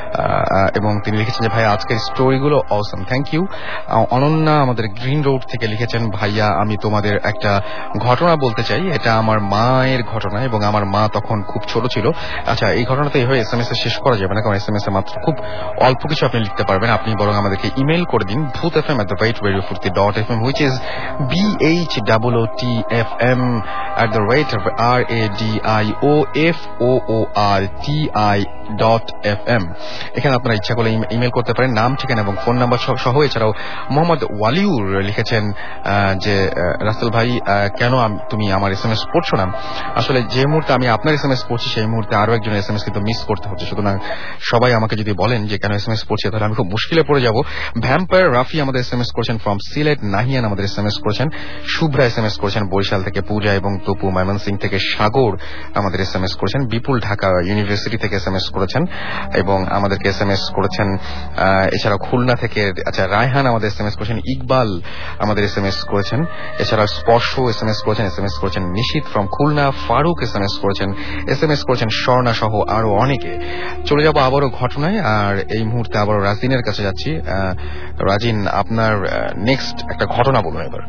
এবং তিনি লিখেছেন যে ভাইয়া আজকের স্টোরিগুলো অসম, থ্যাংক ইউ। অনন্যা আমাদের গ্রিন রোড থেকে লিখেছেন, ভাইয়া আমি তোমাদের একটা ঘটনা বলতে চাই, এটা আমার মায়ের ঘটনা এবং আমার মা তখন খুব ছোট ছিল। আচ্ছা, এই ঘটনাটা এইভাবে এস এম এস এ শেষ করা যাবে না, কারণ এস এম এস এ মাত্র খুব অল্প কিছু আপনি লিখতে পারবেন। আপনি বরং আমাদেরকে ইমেল করে দিন Bhoot F M at the rate radio Foorti dot F M, which is B H double O T F M at the rate R A D I O F O O R T I dot F M. এখানে আপনারা ইচ্ছা করলে email করতে পারেন নাম, ঠিকানা এবং phone number সহ। এছাড়াও মোহাম্মদ ওয়ালিউর লিখেছেন যে রাসেল ভাই কেন তুমি আমার এস এম এস পড়ছো না। আসলে যে মুহূর্তে আমি আপনার এস এম এস পড়ছি সেই মুহূর্তে আরো একজনের এস এম এস কিন্তু মিস করতে হচ্ছে, সুতরাং সবাই আমাকে যদি বলেন যে কেন এস এম এস পড়ছি তাহলে আমি খুব মুশকিলে পড়ে যাব। ভ্যাম্পায়ার রাফি আমাদের এস এম এস করেছেন ফ্রম সিলেট, নাহিয়ান আমাদের এস এম এস করেছেন, শুভ্রা এস এম এস করেছেন বরিশাল থেকে, পূজা এবং তপু ময়মনসিং থেকে, সাগর আমাদের এস এম এস করেছেন, বিপুল ঢাকা ইউনিভার্সিটি থেকে এস এম এস করেছেন এবং আমাদেরকে এস এম এস করেছেন। এছাড়াও খুলনা থেকে আচ্ছা রায়হান আমাদের এস এম এস করেছেন, ইকবাল আমাদের এস এম এস করেছেন, এছাড়াও স্পর্শ এস এম এস করেছেন, এস এম এস করেছেন Nishit from Khulna, Faruk S M S করেছেন, এস এম এস করেছেন স্বর্ণা সহ আরো অনেকে। চলে যাব আবারও ঘটনায়, আর এই মুহূর্তে আবারও রাজিনের কাছে যাচ্ছি। রাজিন, আপনার নেক্সট একটা ঘটনা বলুন এবার।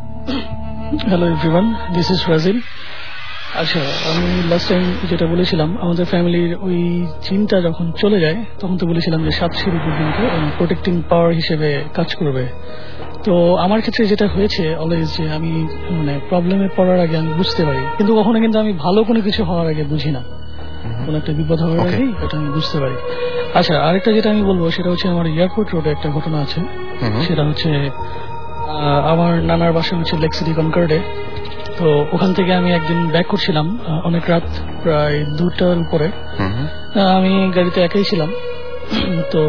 Hello everyone, this is Rajin. আচ্ছা, আমি লাস্ট টাইম যেটা বলেছিলাম আমাদের ফ্যামিলির ওই চিন্তা যখন চলে যায় তখন তো বলেছিলাম যে সাত সিঁড়ি পর্যন্ত প্রোটেক্টিং পাওয়ার হিসেবে কাজ করবে। তো আমার ক্ষেত্রে যেটা হয়েছে অলওয়েজ যে আমি মানে প্রবলেমে পড়ার আগে আমি বুঝতে পারি, কিন্তু কখনো কিন্তু আমি ভালো কোনো কিছু হওয়ার আগে বুঝি না, কোন একটা বিপদ হওয়ার আগেই এটা আমি বুঝতে পারি। আচ্ছা, আরেকটা যেটা আমি বলবো সেটা হচ্ছে আমার এয়ারপোর্ট রোডে একটা ঘটনা আছে। সেটা হচ্ছে আমার নানার বাসা হচ্ছে লেক সিটি কনকর্ডে। তো ওখান থেকে আমি একদিন ব্যাক করছিলাম অনেক রাত, প্রায় দুটার উপরে। আমি গাড়িতে একাই ছিলাম। তো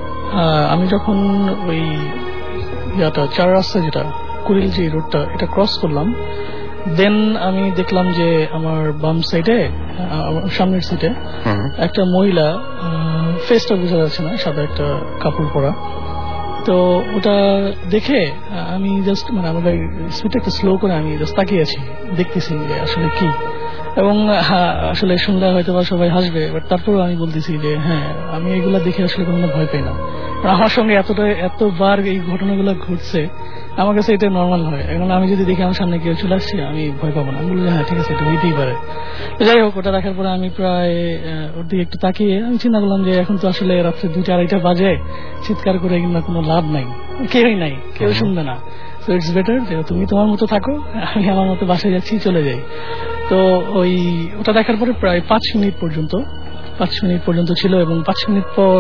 আমি যখন ওই ইয়াটা চার রাস্তা যেটা কুড়িল যে রোডটা এটা ক্রস করলাম, দেন আমি দেখলাম যে আমার বাম সাইডে সামনের সিটে একটা মহিলা, ফেসটা বোঝা যাচ্ছে না, সাদা একটা কাপড় পরা। তো ওটা দেখে আমি জাস্ট মানে আমাদের স্পিডটা একটু স্লো করে আমি জাস্ট তাকিয়ে আছি, দেখতেছি যে আসলে কি। এবং আসলে শুনলে হয়তো বা সবাই হাসবে, বাট তারপরেও আমি বলতেছি যে হ্যাঁ, আমি এগুলা দেখে আসলে কোনো ভয় পাই না। আমার সঙ্গে এতটা এতবার এই ঘটনাগুলো ঘটছে, আমার কাছে এটা নর্মাল হয়। এখন আমি যদি দেখি আমার সামনে কেউ চলে আসছে, আমি ভয় পাবো না, আমি বলবো হ্যাঁ ঠিক আছে, এটা হইতেই পারে। যাই হোক, ওটা দেখার পরে আমি প্রায় ওর দিকে একটু তাকিয়ে আমি চিন্তা করলাম যে এখন তো আসলে রাত্রে দুইটা আড়াইটা বাজে, চিৎকার করে কিংবা কোনো লাভ নাই, কেউই নাই, কেউ শুনবে না। সো ইটস বেটার যে তুমি তোমার মতো থাকো, আমি আমার মতো বাসায় যাচ্ছি, চলে যাই। তো ওই ওটা দেখার পরে প্রায় পাঁচ মিনিট পর্যন্ত পাঁচ মিনিট পর্যন্ত ছিল, এবং পাঁচ মিনিট পর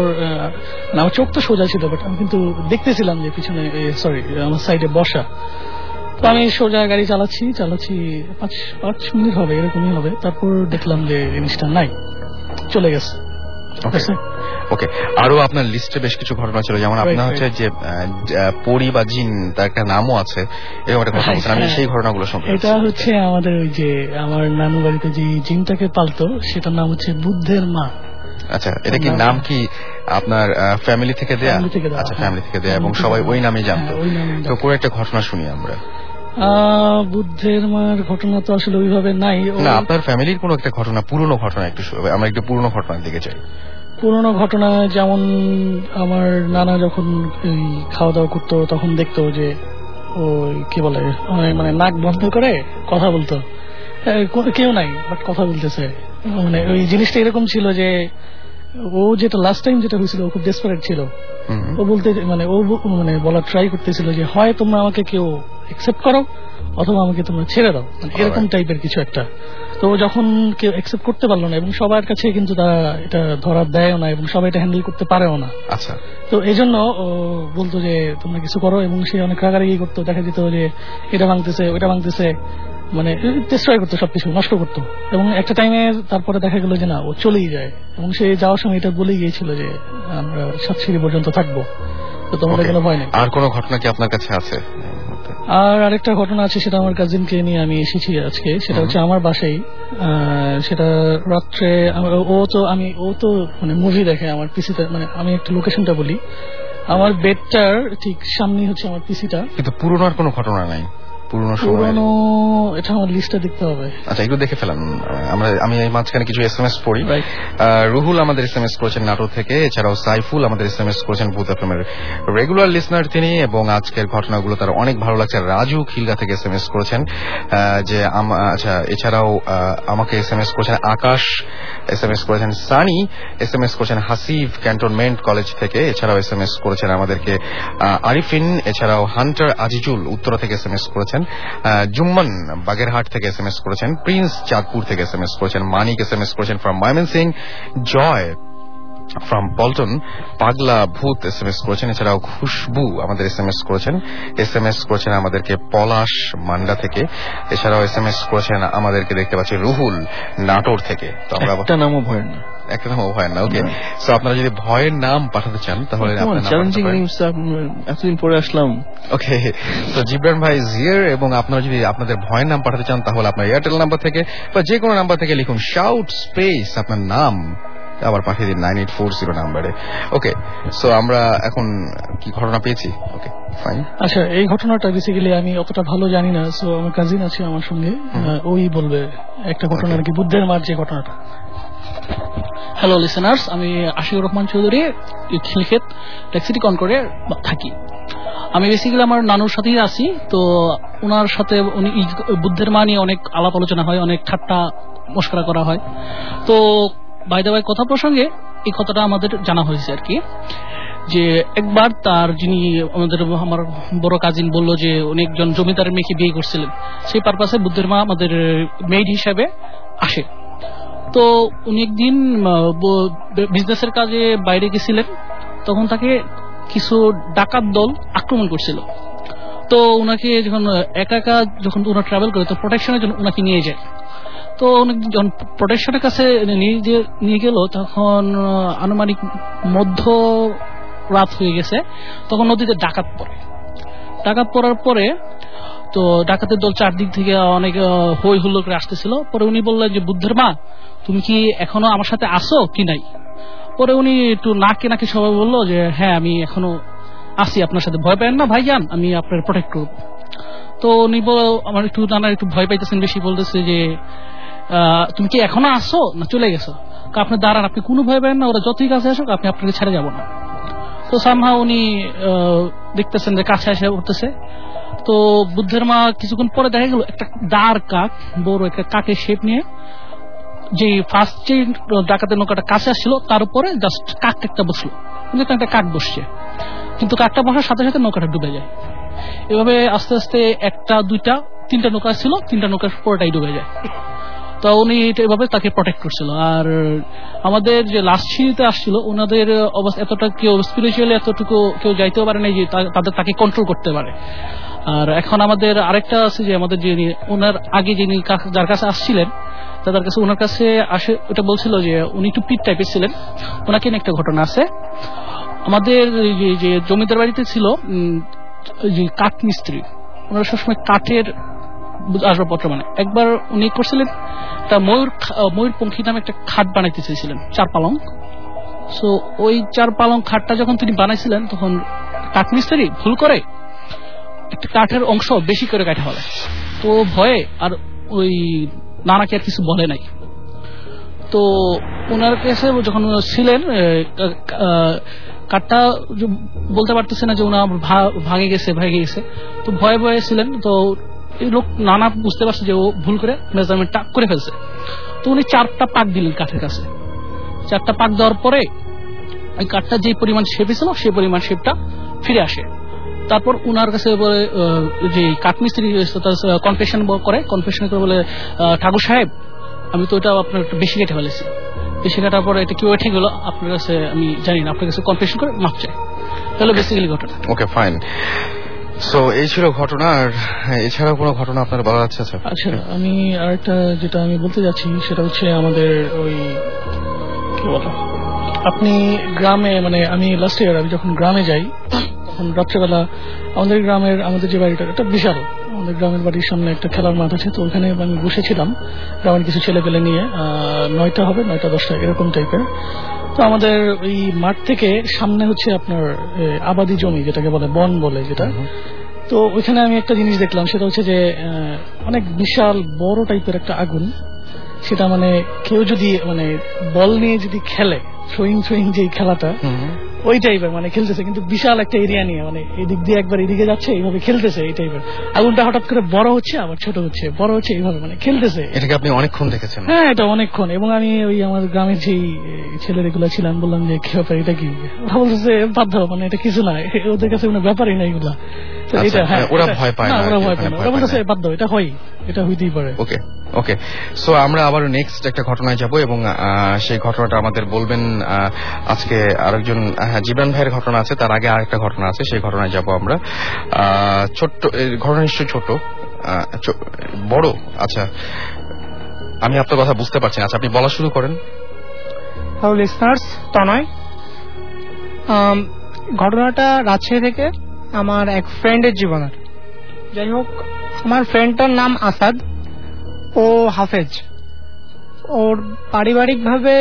আমার চোখ তো সোজা ছিল, বাট আমি কিন্তু দেখতেছিলাম যে পিছনে, সরি আমার সাইডে বসা। তো আমি সোজা গাড়ি চালাচ্ছি চালাচ্ছি পাঁচ পাঁচ মিনিট হবে এরকমই হবে, তারপর দেখলাম যে জিনিসটা নাই, চলে গেছে। ওকে, আরো আপনার লিস্টে বেশ কিছু ঘটনা ছিল, যেমন আপনার হচ্ছে যে পরি বা জিন তার একটা নামও আছে, এরকম একটা ঘটনা বলছেন, আমি সেই ঘটনাগুলো সম্পর্কে। এটা হচ্ছে আমাদের ওই যে আমার নানু বাড়িতে যে জিনটাকে পালতো সেটার নাম হচ্ছে বুদ্ধের মা। আচ্ছা, এটা কি নাম কি আপনার ফ্যামিলি থেকে দেয়া? আচ্ছা, ফ্যামিলি থেকে দেয়া এবং সবাই ওই নামই জানতো। তো পুরো একটা ঘটনা শুনি আমরা। বুদ্ধের মার ঘটনা তো আসলে ওইভাবে নাই না, আপনার ফ্যামিলির কোনো একটা ঘটনা, পুরনো ঘটনা একটু, আমরা একটু পুরনো ঘটনার দিকে চাই। পুরনো ঘটনা যেমন আমার নানা যখন খাওয়া দাওয়া করতো তখন দেখতো যে ওই কি বলে মানে নাক বন্ধ করে কথা বলতো, কেউ নাই বাট কথা বলতেছে, মানে ওই জিনিসটা এরকম ছিল যে ও যেটা লাস্ট টাইম যেটা হয়েছিল ও খুব ডেসপারেট ছিল, ও বলতে মানে ও মানে বলা ট্রাই করতেছিল যে হয় তোমরা আমাকে কেউ অ্যাকসেপ্ট করো অথবা আমাকে তোমরা ছেড়ে দাও, মানে এরকম টাইপের কিছু একটা। তো যখন কেউ অ্যাকসেপ্ট করতে পারলো না এবং সবার কাছে কিন্তু তারা এটা ধরা দেয়ও না এবং সবাই এটা হ্যান্ডেল করতে পারেও না, আচ্ছা, তো এই জন্য ও বলতো যে তোমরা কিছু করো এবং সে অনেক রাগারাগি করতো, দেখা যেত যে এটা ভাঙতেছে ওইটা ভাঙতেছে, মানে ডিস্ট্রয় করতো, সবকিছু নষ্ট করতো। এবং একটা টাইমে তারপরে দেখা গেল যে না ও চলেই যায় এবং সে যাওয়ার সময় এটা বলেই গিয়েছিল যে আমরা সাত সিঁড়ি পর্যন্ত থাকবো, তো তোমাদের কোনো ভয় নেই। আর কোনো ঘটনা কি আপনার কাছে আছে? আর আরেকটা ঘটনা আছে, সেটা আমার কাজিনকে নিয়ে আমি এসেছি আজকে, সেটা হচ্ছে আমার বাসায়, সেটা রাত্রে ও তো আমি ও তো মানে মুভি দেখে আমার পিসিতে, মানে আমি একটা লোকেশনটা বলি, আমার বেডটার ঠিক সামনে হচ্ছে আমার পিসিটা। কিন্তু পুরনো আর কোনো ঘটনা নাই? পুরনো পুরনো এটা আমার লিস্টটা দেখতে হবে। আচ্ছা, একটু দেখে ফেলাম আমরা। আমি এই মাঝখানে কিছু এসএমএস পড়ি। রুহুল আমাদের এসএমএস করেছেন নাটোর থেকে, এছাড়াও সাইফুল আমাদের এসএমএস করেছেন ভূত এফএমের রেগুলার লিসনার তিনি, এবং আজকের ঘটনাগুলো তার অনেক ভালো লাগছে। রাজু খিলগা থেকে এসএমএস করেছেন যে আচ্ছা, এছাড়াও আমাকে এসএমএস করেছেন আকাশ, এসএমএস করেছেন সানি, এসএমএস করেছেন হাসিফ ক্যান্টনমেন্ট কলেজ থেকে, এছাড়াও এসএমএস করেছেন আমাদেরকে আরিফিন, এছাড়াও হান্টার আজিজুল উত্তরা থেকে এসএমএস করেছেন, জুম্মান বাগেরহাট থেকে এসএমএস করেছেন, প্রিন্স চাঁদপুর থেকে এসএমএস করেছেন, মানিক এসএমএস করেছেন ফ্রম ময়মনসিং, জয় ফ্রম পল্টন, পাগলা ভূত এসএমএস করেছেন, এছাড়াও খুশবু আমাদের এসএমএস করেছেন, এসএমএস করেছেন আমাদেরকে পলাশ মান্ডা থেকে, এছাড়াও এসএমএস করেছেন আমাদেরকে দেখতে পাচ্ছি রুহুল নাটোর থেকে। তো আমরা একটা নামও ভয়ের না, একটা নামও ভয়ের না। ওকে, সো আপনারা যদি ভয়ের নাম পাঠাতে চান তাহলে চ্যালেঞ্জিং নেমস, এতদিন পরে আসলাম। ওকে, তো জিবরান ভাই জিয়ার, এবং আপনারা যদি আপনাদের ভয়ের নাম পাঠাতে চান তাহলে আপনার এয়ারটেল নাম্বার থেকে বা যে কোনো নাম্বার থেকে লিখুন শাউট স্পেস আপনার নাম, আবার পাঠিয়ে দিন নাইন এইট ফোর জিরো নাম্বারে। ওকে, সো আমরা এখন কি ঘটনা পেয়েছি? Okay, fine. আচ্ছা, এই ঘটনাটা বেসিক্যালি আমি অতটা ভালো জানি না, সো আমার কাজিন আছে আমার সঙ্গে, ওই বলবে একটা ঘটনা আর কি, বুদ্ধের মার যে ঘটনাটা। হ্যালো লিসেনার্স, আমি আশিকুর রহমান চৌধুরী, খিলক্ষেত ট্যাক্সিটি কন করে থাকি। আমি বেসিক্যালি আমার নানুর সাথেই আছি, তো ওনার সাথে উনি বুদ্ধের মা নিয়ে অনেক আলাপ আলোচনা হয়, অনেক ঠাট্টা মশকরা করা হয়। তো বাই দ্য ওয়ে কথা প্রসঙ্গে এই কথাটা আমাদের জানা হয়েছে আর কি, যে একবার তার যিনি আমাদের আমার বড় কাজিন বলল যে উনি একজন জমিদারের মেয়েকে বিয়ে করছিলেন, সেই পারপাসে বুদ্ধের মা আমাদের মেইড হিসাবে আসে। তো উনি একদিন বিজনেসের কাজে বাইরে গেছিলেন, তখন তাকে কিছু ডাকাত দল আক্রমণ করছিল। তো ওনাকে যখন একা একা যখন ওনারা ট্রাভেল করে, তো প্রোটেকশনের জন্য ওনাকে নিয়ে যায়। তো যখন প্রোটেকশনের কাছে নিয়ে গেল তখন আনুমানিক মধ্য রাত হয়ে গেছে, তখন নদীতে ডাকাত পড়ে। ডাকাত পড়ার পরে তো ডাকাতের দল চারদিক থেকে অনেক হই হুল্লোড় করে আসতেছিল। পরে উনি বললেন যে বুদ্ধের মা, তুমি কি এখনো আমার সাথে আসো কি নাই? পরে উনি একটু নাকে নাকে সবাই বললো যে হ্যাঁ আমি এখনো আসি আপনার সাথে, ভয় পাবেন না ভাইজান, আমি আপনার প্রোটেক্ট করব। তো উনি আমার একটু নানা একটু ভয় পাইতেছেন বেশি, বলতেছে যে তুমি কি এখনো আসো না চলে গেছো? আপনি দাঁড়ান, আপনি কোনো ভয় পাবেন না, ওরা যতই কাছে আসুক আপনি আপনাকে ছেড়ে যাব না। তো সামহাও উনি দেখতেছেন যে কাছে এসে উঠতেছে। তো বুদ্ধের মা কিছুক্ষণ পরে দেখা গেল একটা দাঁড় কাক, বড় একটা কাকের শেপ নিয়ে, যে ফার্স্ট যে ডাকাতের নৌকাটা কাছে আসছিল তার উপরে জাস্ট কাক একটা বসলো, একটা কাক বসছে, কিন্তু কাকটা বসার সাথে সাথে নৌকাটা ডুবে যায়। এভাবে আস্তে আস্তে একটা দুইটা তিনটা নৌকা ছিল, তিনটা নৌকার পুরোটাই ডুবে যায়। তো উনি এভাবে তাকে প্রটেক্ট করছিল। আর আমাদের যে লাস্ট সিঁড়িতে আসছিল ওনাদের অবস্থা এতটা কেউ স্পিরিচুয়ালি এতটুকু কেউ যাইতেও পারে না যে তাদের তাকে কন্ট্রোল করতে পারে। আর এখন আমাদের আরেকটা আছে যে আমাদের যিনি ওনার আগে যিনি যার কাছে আসছিলেন তাদের কাছে ওনার কাছে আসে ওটা বলছিল যে উনি একটু পিট টাইপের ছিলেন। ওনাকে নিয়ে একটা ঘটনা আছে। আমাদের যে জমিদার বাড়িতে ছিল যে কাঠ মিস্ত্রি, ওনারা সবসময় কাঠের আসবাবপত্র মানে একবার উনি করছিলেন তা ময়ূর ময়ূরপঙ্খী নামে একটা খাট বানাইতে চেয়েছিলেন, চার পালং। সো ওই চার পালং খাটটা যখন তিনি বানাইছিলেন তখন কাঠ মিস্ত্রি ভুল করে একটা কাঠের অংশ বেশি করে কাটা হলে, তো ভয়ে আর ওই নানাকে আর কিছু বলে নাই। তো ওনার কাছে যখন ছিলেন কাঠটা বলতে পারতেছে না যে ওনার ভাঙে গেছে ভেঙে গেছে, তো ভয়ে ভয়ে ছিলেন। তো এই লোক নানা বুঝতে পারছে যে ও ভুল করে মেজারমেন্টটা করে ফেলছে। তো উনি চারটা পাক দিলেন কাঠের কাছে। চারটা পাক দেওয়ার পরে ওই কাঠটা যে পরিমাণ শেপে ছিল সেই পরিমাণ শেপটা ফিরে আসে। তারপর উনার কাছে বলে যে কাঠমিস্ত্রি কনফেশন করে কনফেশন করে বলে ঠাকুর সাহেব আমি তো ওটা আপনার একটু বেশি কেটে ফেলেছি, বেশি কাটার পরে এটা কি ওঠে গেল আপনার কাছে আমি জানি না, আপনার কাছে কনফেশন করে মাপ চাই। তাহলে বেসিক্যালি ঘটনা। Okay fine. সো এই ছিল ঘটনা। আর এছাড়াও কোনো ঘটনা আপনার বলা যাচ্ছে? আচ্ছা আমি আরেকটা যেটা আমি বলতে যাচ্ছি সেটা হচ্ছে আমাদের ওই কি বলো আপনি গ্রামে মানে আমি লাস্ট ইয়ার আমি যখন গ্রামে যাই তখন রাত্রেবেলা আমাদের গ্রামের আমাদের যে বাড়িটা এটা বিশাল, আমাদের গ্রামের বাড়ির সামনে একটা খেলার মাঠ আছে। তো ওখানে আমি বসেছিলাম গ্রামের কিছু ছেলে পেলে নিয়ে, নয়টা হবে নয়টা দশটা এরকম টাইপের। তো আমাদের ওই মাঠ থেকে সামনে হচ্ছে আপনার আবাদি জমি যেটাকে বলে বন বলে যেটা। তো ওইখানে আমি একটা জিনিস দেখলাম সেটা হচ্ছে যে অনেক বিশাল বড় টাইপের একটা আগুন, সেটা মানে কেউ যদি মানে বল নিয়ে যদি খেলে থ্রোয়িং থ্রোয়িং যে খেলাটা ওই টাইপের মানে খেলতেছে, কিন্তু বিশাল একটা এরিয়া নিয়ে মানে এদিক দিয়ে একবার এদিকে যাচ্ছে এইভাবে খেলতেছে এই টাইপের। আগুনটা হঠাৎ করে বড় হচ্ছে আবার ছোট হচ্ছে বড় হচ্ছে এইভাবে মানে খেলতেছে। এটাকে আপনি অনেকক্ষণ দেখেছেন? হ্যাঁ এটা অনেকক্ষণ। এবং আমি ওই আমার গ্রামের যেই ছেলেগুলো ছিলাম বললাম যে কি ব্যাপার এটা কি, ওরা বলতেছে বাধ্য মানে এটা কিছু না, ওদের কাছে কোনো ব্যাপারই না এগুলা। ওরা ভয় পায় না, ওরা ভয় পায় না, ওরা বলতেছে বাধ্য এটা হয় এটা হইতেই পারে। ওকে ওকে সো আমরা আবার নেক্সট একটা ঘটনায় যাব এবং সেই ঘটনাটা আমাদের বলবেন আজকে আরেকজন জীবন ভাইয়ের ঘটনা আছে, তার আগে আরেকটা ঘটনা আছে, সেই ঘটনায় যাব আমরা। ছোট্ট ঘটনা নিশ্চয়ই ছোট বড়? আচ্ছা আমি আপনার কথা বুঝতে পারছি না, আচ্ছা আপনি বলা শুরু করেন। Hello listeners, Tonoy. ঘটনাটা রাজশাহী থেকে আমার এক ফ্রেন্ডের জীবনের। যাই হোক আমার ফ্রেন্ডটার নাম আসাদ, ও হাফেজ। ওর পারিবারিক ভাবে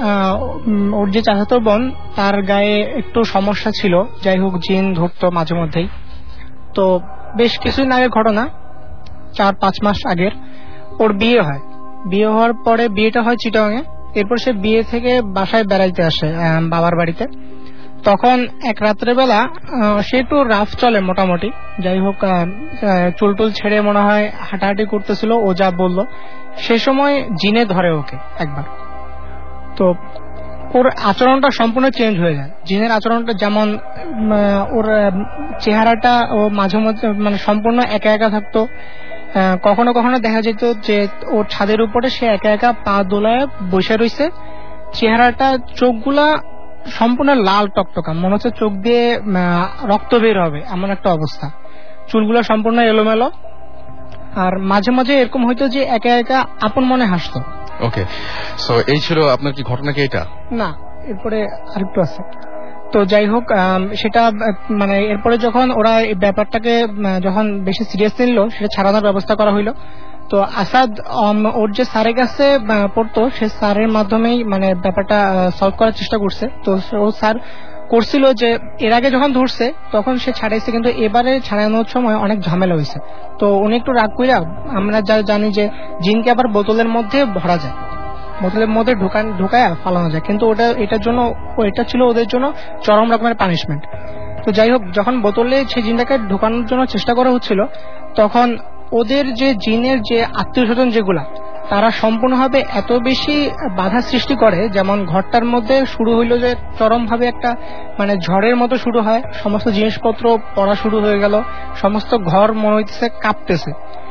ওর যে চাচাতো বোন তার গায়ে একটু সমস্যা ছিল, যাই হোক জিন ধরতো মাঝে মধ্যেই। তো বেশ কিছুদিন আগের ঘটনা, চার পাঁচ মাস আগের ওর বিয়ে হয়। বিয়ে হওয়ার পরে বিয়েটা হয় চিটাগাঙে। এরপর সে বিয়ে থেকে বাসায় বেড়াইতে আসে বাবার বাড়িতে। তখন এক রাত্রেবেলা সে একটু রাফ চলে মোটামুটি, যাই হোক চুলটুল ছেড়ে মনে হয় হাঁটাহাঁটি করতেছিল, ও যা বলল। সে সময় জিনে ধরে ওকে একবার। তো ওর আচরণটা সম্পূর্ণ চেঞ্জ হয়ে যায়। জিনের আচরণটা যেমন ওর চেহারাটা ও মাঝে মধ্যে মানে সম্পূর্ণ একা একা থাকতো। কখনো কখনো দেখা যেত যে ওর ছাদের উপরে সে একা একা পা দোলায় বসে রয়েছে, চেহারাটা চোখগুলা সম্পূর্ণ লাল টকটকা, মনে হচ্ছে চোখ দিয়ে রক্ত বের হবে এমন একটা অবস্থা। চুলগুলো সম্পূর্ণ এলোমেলো। আর মাঝে মাঝে এরকম হইতো যে একা একা আপন মনে হাসতো। ওকে সো এই ছিল আপনার কি ঘটনা? কি এটা না, এরপরে আরেকটু আছে। তো যাই হোক সেটা মানে এরপরে যখন ওরা এই ব্যাপারটাকে যখন বেশি সিরিয়াস নিল সেটা ছাড়ানোর ব্যবস্থা করা হইলো। তো আসাদ ওর যে স্যারের কাছে পড়তো সে স্যারের মাধ্যমেই মানে ব্যাপারটা সলভ করার চেষ্টা করছে। তো ও স্যার করছিল যে এর আগে যখন ধরছে তখন সে ছাড়াইছে, কিন্তু এবারে ছাড়ানোর সময় অনেক ঝামেলা হয়েছে। তো উনি একটু রাগ কইরা, আমরা যা জানি যে জিনকে আবার বোতলের মধ্যে ভরা যায়, বোতলের মধ্যে ঢোকান ঢোকায় ফালানো যায়, কিন্তু ওটা এটার জন্য এটা ছিল ওদের জন্য চরম রকমের পানিশমেন্ট। তো যাই হোক যখন বোতলে সেই জিনটাকে ঢোকানোর জন্য চেষ্টা করা হচ্ছিল তখন ওদের যে জিনের যে আত্মীয় স্বজন যেগুলা তারা সম্পূর্ণভাবে এত বেশি বাধা সৃষ্টি করে, যেমন ঘরটার মধ্যে শুরু হইলো যে চরম ভাবে একটা মানে ঝড়ের মতো শুরু হয়, সমস্ত জিনিসপত্র পড়া শুরু হয়ে গেল, সমস্ত ঘর মনে হইতেছে কাঁপতেছে।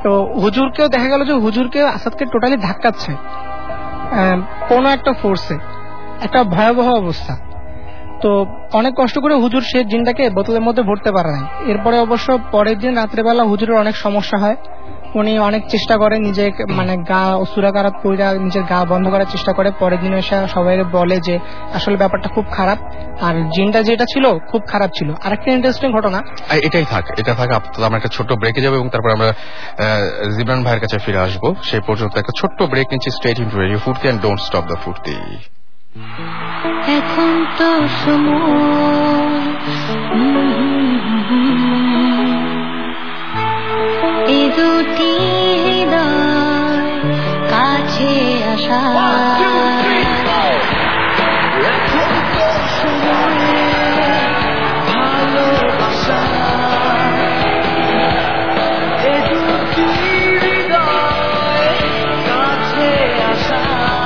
তো হুজুরকেও দেখা গেল যে হুজুরকেও আসাদকে টোটালি ধাক্কাচ্ছে কোনো একটা ফোর্সে, একটা ভয়াবহ অবস্থা। তো অনেক কষ্ট করে হুজুর সে জিনটাকে বোতলের মধ্যে ভরতে পারে নাই। এরপরে অবশ্য পরের দিন রাত্রেবেলা হুজুরের অনেক সমস্যা হয়, উনি অনেক চেষ্টা করে নিজে মানে গা অসুরাকারাত কইরা নিজের গা বন্ধ করার চেষ্টা করে। পরের দিন এসে সবাই বলে যে আসলে ব্যাপারটা খুব খারাপ, আর জিনটা যেটা ছিল খুব খারাপ ছিল। আরেকটা ইন্টারেস্টিং ঘটনা, এটাই থাক এটা থাক আমরা একটা ছোট্ট ব্রেকে যাবো এবং তারপর আমরা জিবরান ভাইয়ের কাছে ফিরে আসবো। সেই পর্যন্ত একটা ছোট্ট ব্রেক নিচ্ছি। Stay tuned to radio Foorti and don't stop the Foorti. এখন তো সময় এই দুটি হৃদয় কাছে আসা, এখন তো সময় ভালোবাসা, এই দুটি হৃদয় কাছে আসা।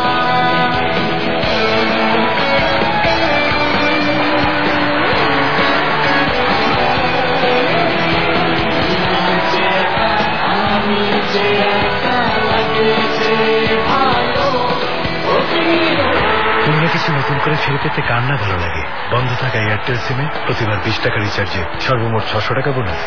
অন্য কিছু নতুন করে ফিরে পেতে কার না ভালো লাগে। বন্ধ থাকা এয়ারটেল সিমে প্রতিবার বিশ টাকা রিচার্জে সর্বমোট ছশো টাকা বোনাস।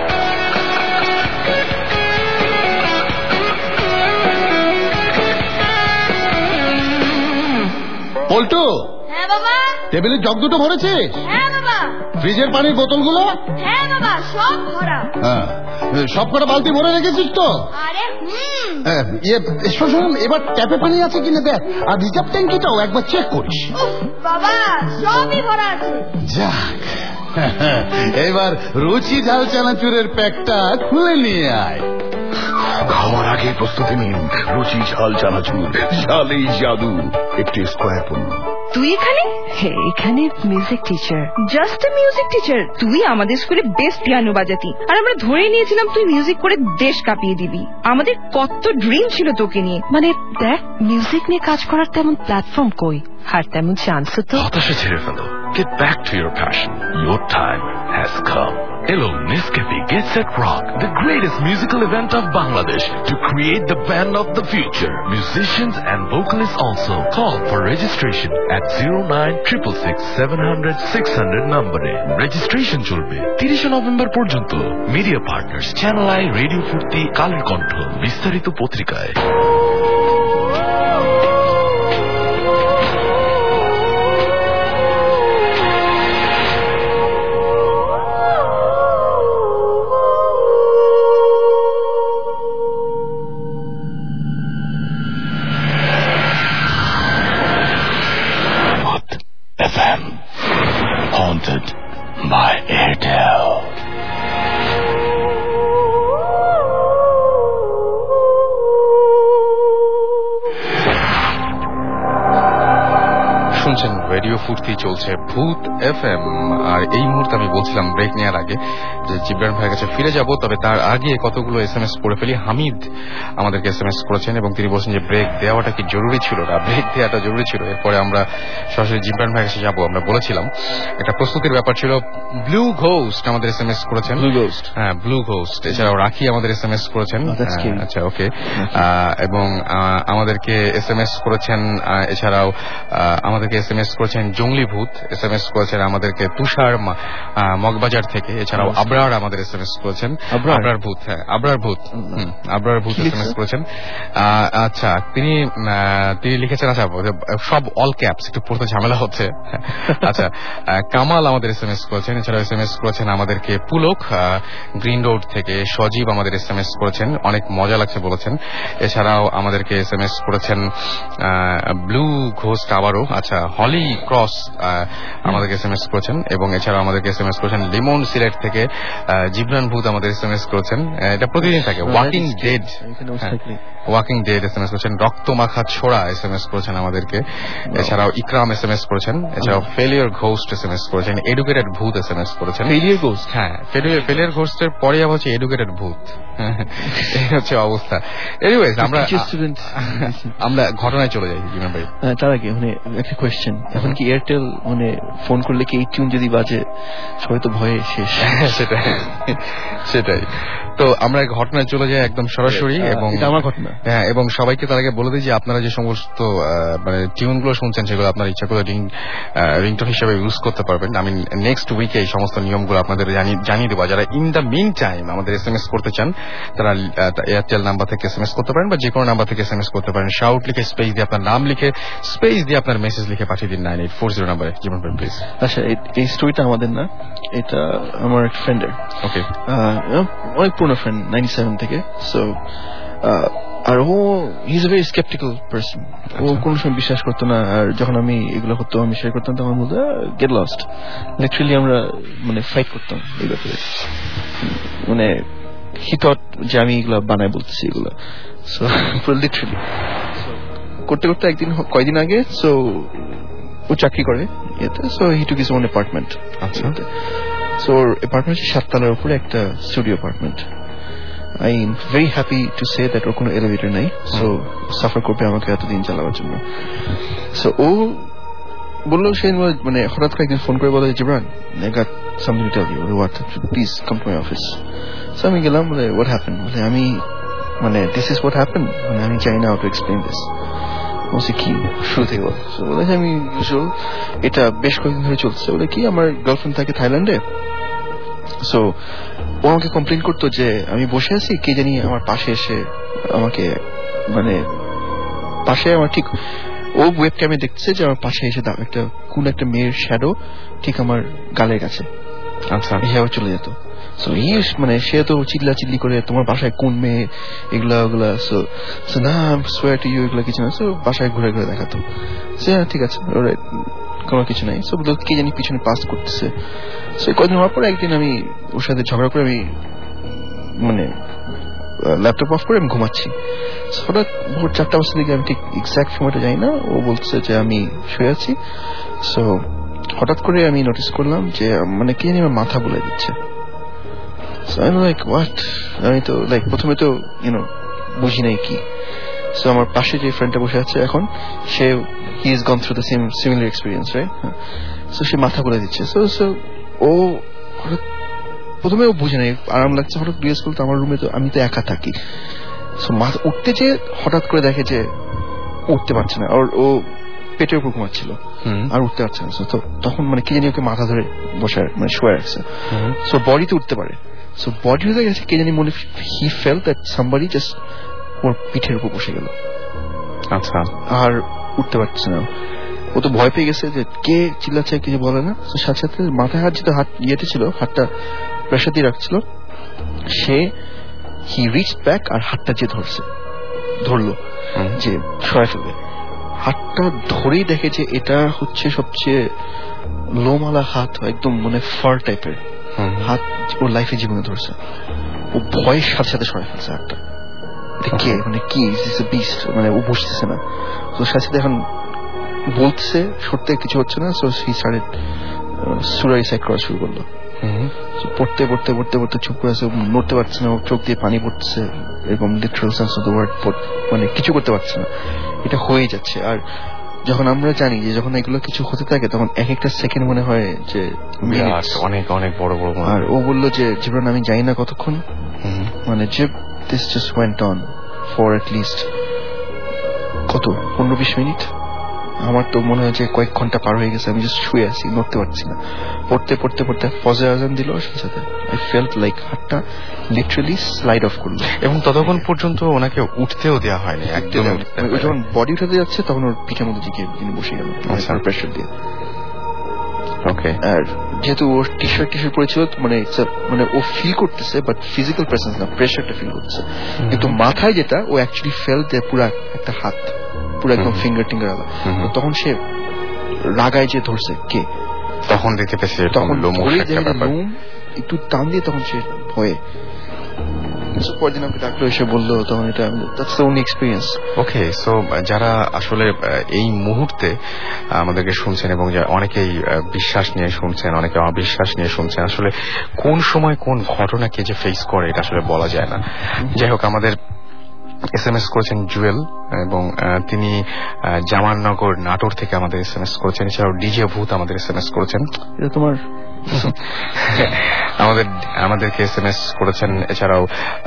পল্টু, হ্যাঁ বাবা। টেবিলের জগ দুটো ভরেছে? হ্যাঁ বাবা। ফ্রিজের পানির বোতলগুলো? হ্যাঁ বাবা, সব ভরা। হ্যাঁ, সব কটা বালতি ভরে রেখেছিস তো? আরে হুম। ইয়ে শোন, এবার ট্যাপে পানি আছে কিনা দেখ, আর রিজার্ভ ট্যাঙ্কিটাও একবার চেক করিস। বাবা সবই ভরা আছে। যাক, এবার রুচি ঝাল চানাচুরের প্যাকটা খুলে নিয়ে আয়। খাওয়ার আগে প্রস্তুতি নিন রুচি ঝাল চানাচুর, ঝালেই জাদু, একটি স্কোয়ার পণ্য। তুই এখানে? এখানে music teacher, just a music teacher. তুই আমাদের স্কুলে বেস্ট পিয়ানো বাজাতি, আর আমরা ধরে নিয়েছিলাম তুই মিউজিক করে দেশ কাঁপিয়ে দিবি। আমাদের কত ড্রিম ছিল তোকে নিয়ে। মানে দেখ, মিউজিক নিয়ে কাজ করার তেমন প্ল্যাটফর্ম কই, আর তেমন চান্সও তো। হতাশা ছেড়ে ফেলো, get back to your passion. Your time has come. Hello, Nescafe Get Set Rock, the greatest musical event of Bangladesh, to create the band of the future. Musicians and vocalists also. Call for registration at zero nine six six six seven hundred six hundred নম্বরে। Registration চলবে তিরিশে November পর্যন্ত। Media partners Channel I, radio Foorti, Kaler কণ্ঠ, বিস্তারিত পত্রিকায়। F M, haunted by Airtel. শুনছেন radio Foorti, চলছে ভূত এফ এম। আর এই মুহূর্তে আমি বলছিলাম ব্রেক নেওয়ার আগে যে জিবরান ভাইয়ের কাছে ফিরে যাব, তবে তার আগে কতগুলো এস এম এস পড়ে ফেলি। হামিদ আমাদেরকে এস এম এস করেছেন এবং তিনি বলছেন যে ব্রেক দেওয়াটা কি জরুরি ছিল না, ব্রেক দেওয়াটা জরুরি ছিল। এরপরে আমরা সরাসরি জিবরান ভাইয়ের কাছে যাবো। আমরা বলেছিলাম একটা প্রস্তুতির ব্যাপার ছিল। ব্লু ঘোস্ট আমাদের এস এম এস করেছেন, ব্লু ঘোস্ট, হ্যাঁ ব্লু ঘোস্ট। এছাড়াও রাখি আমাদের এস এম এস করেছেন। আচ্ছা, ওকে। এবং আমাদেরকে এস এম এস করেছেন, এছাড়াও আমাদেরকে এস এম এস করেছেন জঙ্গলি ভূত, এস এম এস করেছেন আমাদেরকে তুষার মগবাজার থেকে। এছাড়াও আবরার আমাদের এস এম এস করেছেন, আবরার ভূত, হ্যাঁ আবরার ভূত, আবরার ভূত এস এম এস করেছেন। আচ্ছা, তিনি তিনি লিখেছেন, আচ্ছা সব অল ক্যাপস, একটু পড়তে ঝামেলা হচ্ছে। আচ্ছা, কামাল আমাদের এস এম এস করেছেন। এছাড়াও এস এম এস করেছেন আমাদেরকে পুলক গ্রিন রোড থেকে। সজীব আমাদের এস এম এস করেছেন, অনেক মজা লাগছে বলেছেন। এছাড়াও আমাদেরকে এস এম এস করেছেন ব্লু ঘোস্ট আবারও। আচ্ছা, হলি ক্রস আমাদেরকে এস এম এস করেছেন এবং এছাড়াও আমাদেরকে এস এম এস করেছেন লিমন সিলেট থেকে। জিবরান ভূত আমাদের এস এম এস করেছেন, এটা প্রতিদিন থাকে। Walking dead, walking dead S M S করেছেন। রক্তমাখা ছোড়া এস এম এস করেছেন আমাদেরকে। এছাড়াও ইকরাম এস এম এস করেছেন। এছাড়াও failure ghost S M S করেছেন। এডুকেটেড ভূত এস এম এস করেছেন। ফেলিয়ার ঘোস্ট, হ্যাঁ ফেলিয়ার ঘোস্টের পরে আবার হচ্ছে এডুকেটেড ভূত। এই হচ্ছে অবস্থা। এনিওয়েজ, আমরা আমরা ঘটনায় চলে যাই জিমান ভাই। তার আগে মানে একটা কোয়েশ্চেন, এখন কি এয়ারটেল মানে ফোন করলে কি এই টিউন যদি বাজে সবাই তো ভয়ে শেষ। সেটাই সেটাই তো আমরা ঘটনায় চলে যাই একদম সরাসরি এবং এটা আমার ঘটনা। হ্যাঁ, এবং সবাইকে তার আগে বলে দিই যে আপনারা যে সমস্ত মানে টিউনগুলো শুনছেন সেগুলো আপনার ইচ্ছা করে রিং রিংটোন হিসেবে ইউজ করতে পারবেন। আমি নেক্সট উইকে এই সমস্ত নিয়মগুলো আপনাদের জানিয়ে দেবো। যারা ইন দ্য মিন টাইম আমাদের এস এম এস করতে চান তারা এয়ারটেল নাম্বার থেকে এস এম এস করতে পারেন বা যে কোনো নাম্বার থেকে এস এম এস করতে পারেন। শাউট লিখে স্পেস দিয়ে আপনার নাম লিখে স্পেস দিয়ে আপনার মেসেজ লিখে পাঠিয়ে দিন নাইন এইট ফোর জিরো নাম্বারে। জীবন ভাই প্লিজ। আচ্ছা, এই স্টোরিটা আমাদের না, এটা আমার এক ফ্রেন্ডের। ওকে, অনেক পুরনো ফ্রেন্ড নাইনটি সেভেন থেকে। সো আর ও he is a very sceptical person. ও কোনো সময় বিশ্বাস করতো না। আর যখন আমি এগুলো হতো আমি শেয়ার করতাম তখন বলতো গেট লস্ট। লিটারালি আমরা মানে ফাইট করতাম এই ব্যাপারে। মানে হি থট যে আমি এগুলো বানায় বলতেছি এগুলো। সো লিটারালি করতে করতে একদিন কয়দিন আগে সো ও চাকরি করে এতে। So he took his own apartment. আচ্ছা, সো ওর অ্যাপার্টমেন্ট সাততলার উপরে একটা studio apartment. I am very happy to say that ওর কোনো এলিভেটর নাই। সো সাফার করবে আমাকে এতদিন চালাবার জন্য। সো ও বললো সে মানে হঠাৎ করে একদিন ফোন করে বলে Jibran I got something to tell you, what, please come to my office. So আমি গেলাম। বলে হোয়াট হ্যাপেন? বলে আমি মানে দিস ইজ হোয়াট হ্যাপেন, মানে আমি চাই না হাউ টু এক্সপ্লেইন দিস। বলছি কি, শুরু থেকে বল। বলে আমি ইউজুয়াল এটা বেশ কয়েকদিন ধরে চলছে। বলে কি, আমার গার্লফ্রেন্ড থাকে থাইল্যান্ডে। সো ও আমাকে কমপ্লেন করতো যে আমি বসে আছি, কে জানি আমার পাশে এসে আমাকে মানে পাশে আমার ঠিক ও ওয়েব ক্যামে দেখছে যে আমার পাশে এসে একটা কোন একটা মেয়ের শ্যাডো ঠিক আমার গালের কাছে। আচ্ছা, এভাবে চলে যেত। সো ই মানে সে তো চিল্লা চিল্লি করে তোমার বাসায় কোন মেয়ে এগুলা ওগুলা। সো সো না সোয়ার টু ইউ এগুলা কিছু না। সো বাসায় ঘুরে ঘুরে দেখাতো। সে ঠিক আছে, কোনো কিছু নাই। সো বলতো কে জানি পিছনে পাস করতেছে। সো কয়েকদিন হওয়ার পর একদিন আমি ওর সাথে ঝগড়া করে আমি মানে ল্যাপটপ অফ করে আমি ঘুমাচ্ছি। হঠাৎ ভোর চারটা বছর দিকে, আমি ঠিক এক্সাক্ট সময়টা জানি না, ও বলছে যে আমি শুয়ে আছি। সো হঠাৎ করে আমি নোটিস করলাম যে মানে কে জানি আমার মাথা বুলাই দিচ্ছে। So I am like what. আমি তো লাইক প্রথমে তো ইউনো বুঝি নাই কি। সো আমার পাশে যে ফ্রেন্ডটা বসে আছে এখন, সে he is gone through the same similar experience, right? So সে মাথা বুলাই দিচ্ছে। সো সো ও হঠাৎ প্রথমে ও বুঝে নাই, আরাম লাগছে। হঠাৎ জিজ্ঞেস করতো আমার রুমে তো আমি তো একা থাকি। সো মাথা উঠতে যে হঠাৎ করে দেখে যে উঠতে পারছে না, আর ও পেটের উপর ঘুমাচ্ছিল আর উঠতে পারছে না। তো তখন মানে কি জানি ওকে মাথা ধরে বসে মানে শুয়ে রাখছে। সো বডিতে উঠতে পারে। সো বডি হয়ে গেছে কি জানি, মনে he felt that somebody just ওর পিঠের উপর বসে গেল। আচ্ছা, আর উঠতে পারছে না। ও তো ভয় পেয়ে গেছে যে কে চিল্লাচ্ছে কিছু বলে না। তো সাথে সাথে মাথায় হাত যেটা হাত ইয়েতে ছিল, হাতটা প্রেশার দিয়ে রাখছিল, সে হি রিচ ব্যাক আর হাতটা যে ধরছে ধরলো যে সরাই ফেলবে। হাতটা ধরেই দেখে যে এটা হচ্ছে সবচেয়ে লোমালা হাত, একদম মানে ফার টাইপের হাত ওর লাইফে জীবনে ধরছে। ও ভয়ের সাথে সাথে সরাই ফেলছে হাতটা। কে মানে কি বিস্ট, মানে ও বুঝতেছে না। তো সাথে সাথে এখন বলছে সরতে কিছু হচ্ছে না। সো হি স্টার্টেড সূরা রিসাইট করা শুরু করলো। পড়তে পড়তে পড়তে পড়তে চুপ করে আছে, নড়তে পারছে না, চোখ দিয়ে পানি পড়ছে, এরকম literal sense of the word মানে কিছু করতে পারছে না। এটা হয়ে যাচ্ছে। আর যখন আমরা জানি যে যখন এগুলো কিছু হতে থাকে তখন এক একটা সেকেন্ড মনে হয় যে অনেক অনেক বড় বড়। আর ও বললো যে জীবন আমি জানি না কতক্ষণ, মানে যে this just went on for at least কত পনেরো বিশ মিনিট। আমার তো মনে হয় যে কয়েক ঘন্টা পার হয়ে গেছে। আমি জাস্ট শুয়ে আছি, নড়তে পারছি না। পড়তে পড়তে পড়তে ফজর আজান দিল, সাথে আই ফেল্ট লাইক হাতটা লিটারালি স্লাইড অফ করলো। এবং ততক্ষণ পর্যন্ত ওনাকে উঠতেও দেওয়া হয়নি একদম। যখন বডি উঠাতে যাচ্ছে তখন ওর পিঠের মধ্যে দিকে তিনি বসে গেল প্রেশার দিয়ে। ওকে, আর যেহেতু ওর টি শার্ট টি শার্ট পরেছিল, মানে মানে ও ফিল করতেছে বাট ফিজিক্যাল প্রেসেন্স না, প্রেশারটা ফিল করছে। কিন্তু মাথায় যেটা ও অ্যাকচুয়ালি ফেল যে পুরো একটা হাত পুরো একদম ফিঙ্গার টিঙ্গার আলা। তখন সে রাগায় যে ধরছে কে, তখন দেখতে পেয়েছে তখন একটু টান দিয়ে তখন সে ভয়ে পরদিন আমাকে ডাক্তার এসে বললো, তখন এটা that's the only experience. Okay, so যারা আসলে এই মুহূর্তে আমাদেরকে শুনছেন এবং অনেকেই বিশ্বাস নিয়ে শুনছেন, অনেকে অবিশ্বাস নিয়ে শুনছেন, আসলে কোন সময় কোন ঘটনাকে যে ফেস করে এটা আসলে বলা যায় না। যাই হোক, আমাদের এস এম এস করেছেন জুয়েল এবং তিনি জামাননগর নাটোর থেকে আমাদের এস এম এস করেছেন। এছাড়াও ডিজে ভূত আমাদের এস এম এস করেছেন। এটা তোমার আমাদের আমাদেরকে এস এম এস করেছেন। এছাড়াও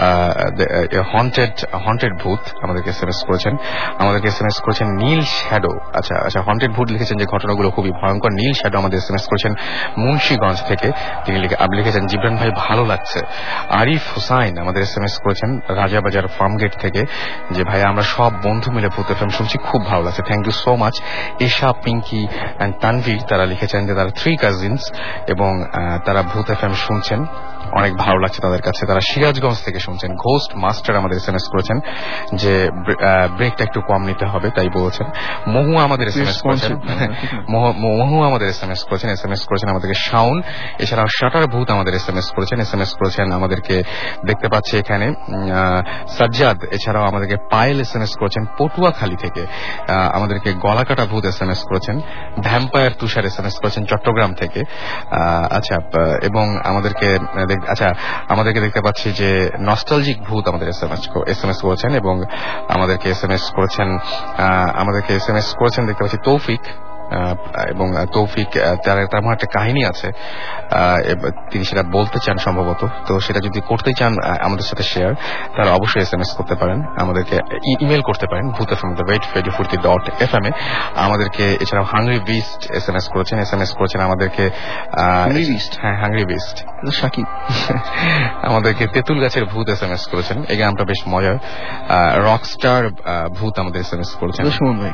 হন্টেড হন্টেড ভূত আমাদেরকে এস এম এস করেছেন। আমাদেরকে এস এম এস করেছেন নীল শ্যাডো। আচ্ছা আচ্ছা হন্টেড ভূত লিখেছেন যে ঘটনাগুলো খুবই ভয়ঙ্কর। নীল শ্যাডো আমাদের এস এম এস করেছেন মুন্সিগঞ্জ থেকে, তিনি লিখেছেন জিবরান ভাই ভালো লাগছে। আরিফ হুসাইন আমাদের এস এম এস করেছেন রাজাবাজার ফার্মগেট থেকে, যে ভাই আমরা সব বন্ধু মিলে ভূত এফএম শুনছি, খুব ভালো লাগছে, thank you so much. Esha, Pinky and Tanvir তারা লিখেছেন যে তারা থ্রি কাজিনস এবং তারা ভূত এফএম শুনছেন, অনেক ভালো লাগছে তাদের কাছে। তারা সিরাজগঞ্জ থেকে শুনছেন। ঘোস্ট মাস্টার আমাদের এস এম এস করেছেন যে ব্রেকটা একটু কম নিতে হবে তাই বলছেন। মহু আমাদের এস এম এস করেছেন মহু আমাদের এস এম এস করেছেন এস এম এস করেছেন আমাদেরকে শাউন। এছাড়াও শাটার ভূত আমাদের এস এম এস করেছেন এস এম এস করেছেন আমাদেরকে দেখতে পাচ্ছি এখানে সাজ্জাদ। এছাড়াও আমাদেরকে পায়েল এস এম এস করেছেন পটুয়াখালী থেকে। আমাদেরকে গলাকাটা ভূত এস এম এস করেছেন। Vampire Tushar S M S করেছেন চট্টগ্রাম থেকে। আচ্ছা এবং আমাদেরকে আচ্ছা আমাদেরকে দেখতে পাচ্ছি যে নস্টালজিক ভূত আমাদের S M S S M S করেছেন এবং আমাদেরকে এস এম এস করেছেন আমাদেরকে এস এম এস করেছেন দেখতে পাচ্ছি তৌফিক। এবং তৌফিক তার তেমন একটা কাহিনী আছে, তিনি সেটা বলতে চান সম্ভবত, তো সেটা যদি করতে চান আমাদের সাথে শেয়ার তাহলে অবশ্যই এস এম এস করতে পারেন, আমাদেরকে ইমেল করতে পারেন ভূত F M the rate radio Foorti dot F M এ। আমাদেরকে এছাড়াও hungry beast S M S করেছেন এস এম এস করেছেন আমাদেরকে হ্যাঁ হাংরি বিস্ট সাকিব। আমাদেরকে তেঁতুল গাছের ভূত এস এম এস করেছেন, এই গানটা বেশ মজার। রকস্টার ভূত আমাদের এস এম এস করেছেন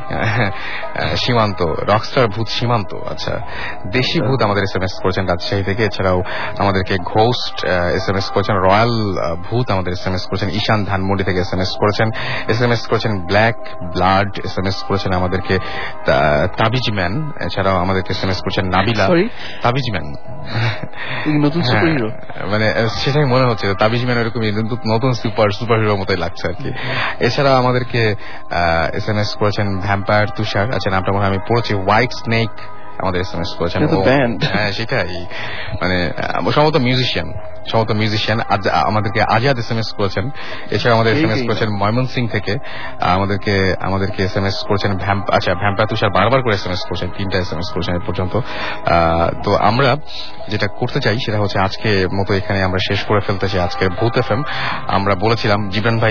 সীমান্ত, রকস্টার ভূত সীমান্ত। আচ্ছা দেশি ভূত আমাদের এস এম এস করেছেন রাজশাহী থেকে। এছাড়াও আমাদেরকে ঘোস্ট এস এম এস করেছেন। রয়্যাল ভূত আমাদের এস এম এস করেছেন ঈশান ধানমন্ডি থেকে এস এম এস করেছেন। এস এম এস করেছেন black blood S M S করেছেন আমাদেরকে তাবিজ ম্যান। এছাড়াও আমাদেরকে এস এম এস করেছেন নাবিলা। তাবিজ ম্যান নতুন সুপার হিরো, মানে সেটাই মনে হচ্ছে তাবিজ ম্যান এরকমই নতুন সুপার সুপার হিরো মতোই লাগছে আর কি। এছাড়া আমাদেরকে এস এম এস করেছেন ভ্যাম্পায়ার তুষার। আচ্ছা নামটা মনে হয় আমি পড়েছি, হোয়াইট স্নেক আমাদের এস এম এস করেছেন। হ্যাঁ সেটাই, মানে সম্ভবত মিউজিশিয়ান সম্ভবত মিউজিশিয়ান আমাদেরকে আজাদ এস এম এস করেছেন। এছাড়া আমাদের এস এম এস করেছেন ময়মনসিং থেকে। আমাদেরকে আমাদেরকে এস এম এস করেছেন ভ্যাম্প আচ্ছা ভ্যাম্পায়ার তুষার বারবার করে এস এম এস করেছেন, তিনটা এস এম এস করেছেন এ পর্যন্ত। তো আমরা যেটা করতে চাই সেটা হচ্ছে আজকে মতো এখানে আমরা শেষ করে ফেলতে চাই আজকের ভূত এফ এম। আমরা বলেছিলাম জিবরান ভাই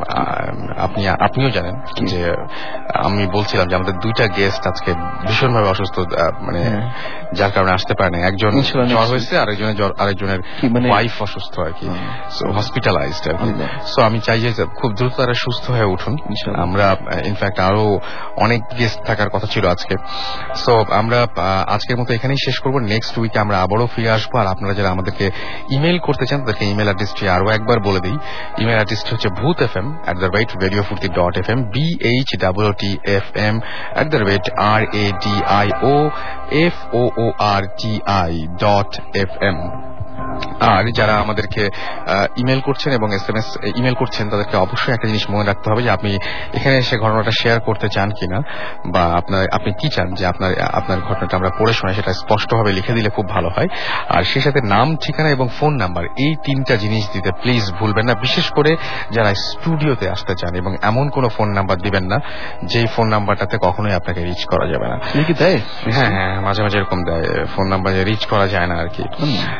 আপনি আপনিও জানেন যে আমি বলছিলাম যে আমাদের দুইটা গেস্ট আজকে ভীষণভাবে অসুস্থ, মানে যার কারণে আসতে পারে না। একজন জ্বর হয়েছে, আরেকজনের জ্বর আরেকজনের ওয়াইফ অসুস্থ আর কি, হসপিটালাইজড আর কি। সো আমি চাই যে খুব দ্রুত তারা সুস্থ হয়ে উঠুন। আমরা ইনফ্যাক্ট আরো অনেক গেস্ট থাকার কথা ছিল আজকে। সো আমরা আজকের মতো এখানেই শেষ করবো। নেক্সট উইকে আমরা আবারও ফিরে আসবো। আর আপনারা যারা আমাদেরকে ইমেল করতে চান তাদেরকে ইমেল অ্যাড্রেসটি আরো একবার বলে দিই। ইমেল অ্যাড্রেসটি হচ্ছে ভূত F M at the rate radio Foorti dot F M, B H W T F M at the rate R A D I O F O O R T I dot F M. আর যারা আমাদেরকে email করছেন এবং S M S email করছেন তাদেরকে অবশ্যই একটা জিনিস মনে রাখতে হবে যে আপনি এখানে এসে ঘটনাটা শেয়ার করতে চান কিনা, বা আপনার আপনি কি চান যে আপনার আপনার ঘটনাটা আমরা পড়ে শোনাই, সেটা স্পষ্টভাবে লিখে দিলে খুব ভালো হয়। আর সেই সাথে নাম, ঠিকানা এবং ফোন নাম্বার, এই তিনটা জিনিস দিতে প্লিজ ভুলবেন না। বিশেষ করে যারা স্টুডিওতে আসতে চান, এবং এমন কোনো ফোন নাম্বার দিবেন না যেই ফোন নাম্বারটাতে কখনোই আপনাকে রিচ করা যাবে না। হ্যাঁ হ্যাঁ মাঝে মাঝে এরকম দেয় ফোন নাম্বার রিচ করা যায় না আর কি।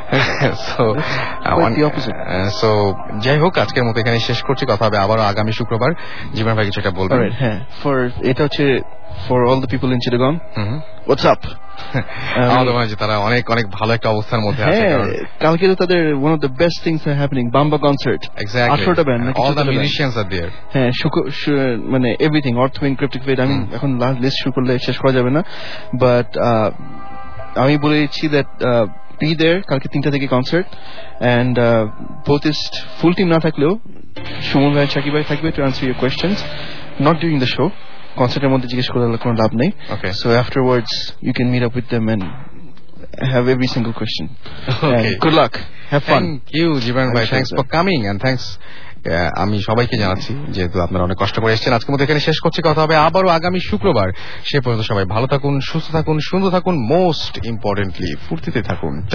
সো যাই হোক আজকের মতো এখানে শেষ করছি, কথা হবে আবারও আগামী শুক্রবার। জীবন ভাই কিছু একটা বলবেন? হ্যাঁ, ফর এটা হচ্ছে for all the people in Chittagong, what's up. আমাদের মনে হয় তারা অনেক অনেক ভালো একটা অবস্থার মধ্যে আছে। কালকে তো তাদের one of the best things are happening, BAMBA concert, আঠারোটা band, all the musicians are there. হ্যাঁ, মানে এভরিথিং, অর্থউইং, ক্রিপ্টিক ফেড। আমি এখন লাস্ট লিস্ট শুরু করলে শেষ করা যাবে না, বাট আমি বলে দিচ্ছি দ্যাট be there কালকে তিনটা থেকে কনসার্ট, এন্ড বোথিস্ট ফুল টিম না থাকলেও সুমন ভাই, শাকিব ভাই থাকবে to answer your questions, not during the show. কনসার্টের মধ্যে জিজ্ঞেস করার কোনো লাভ নেই। So afterwards you can meet up with them and have every single question. Okay. Good luck. Have fun. Thank you, Jiban bhai. Thanks for coming and thanks. আমি সবাইকে জানাচ্ছি যেহেতু আপনারা অনেক কষ্ট করে এসেছেন। আজকের মতো এখানে শেষ করছি, কথা হবে আবারও আগামী শুক্রবার। সে পর্যন্ত সবাই ভালো থাকুন, সুস্থ থাকুন, সুন্দর থাকুন, মোস্ট ইম্পর্টেন্টলি ফুর্তিতে থাকুন।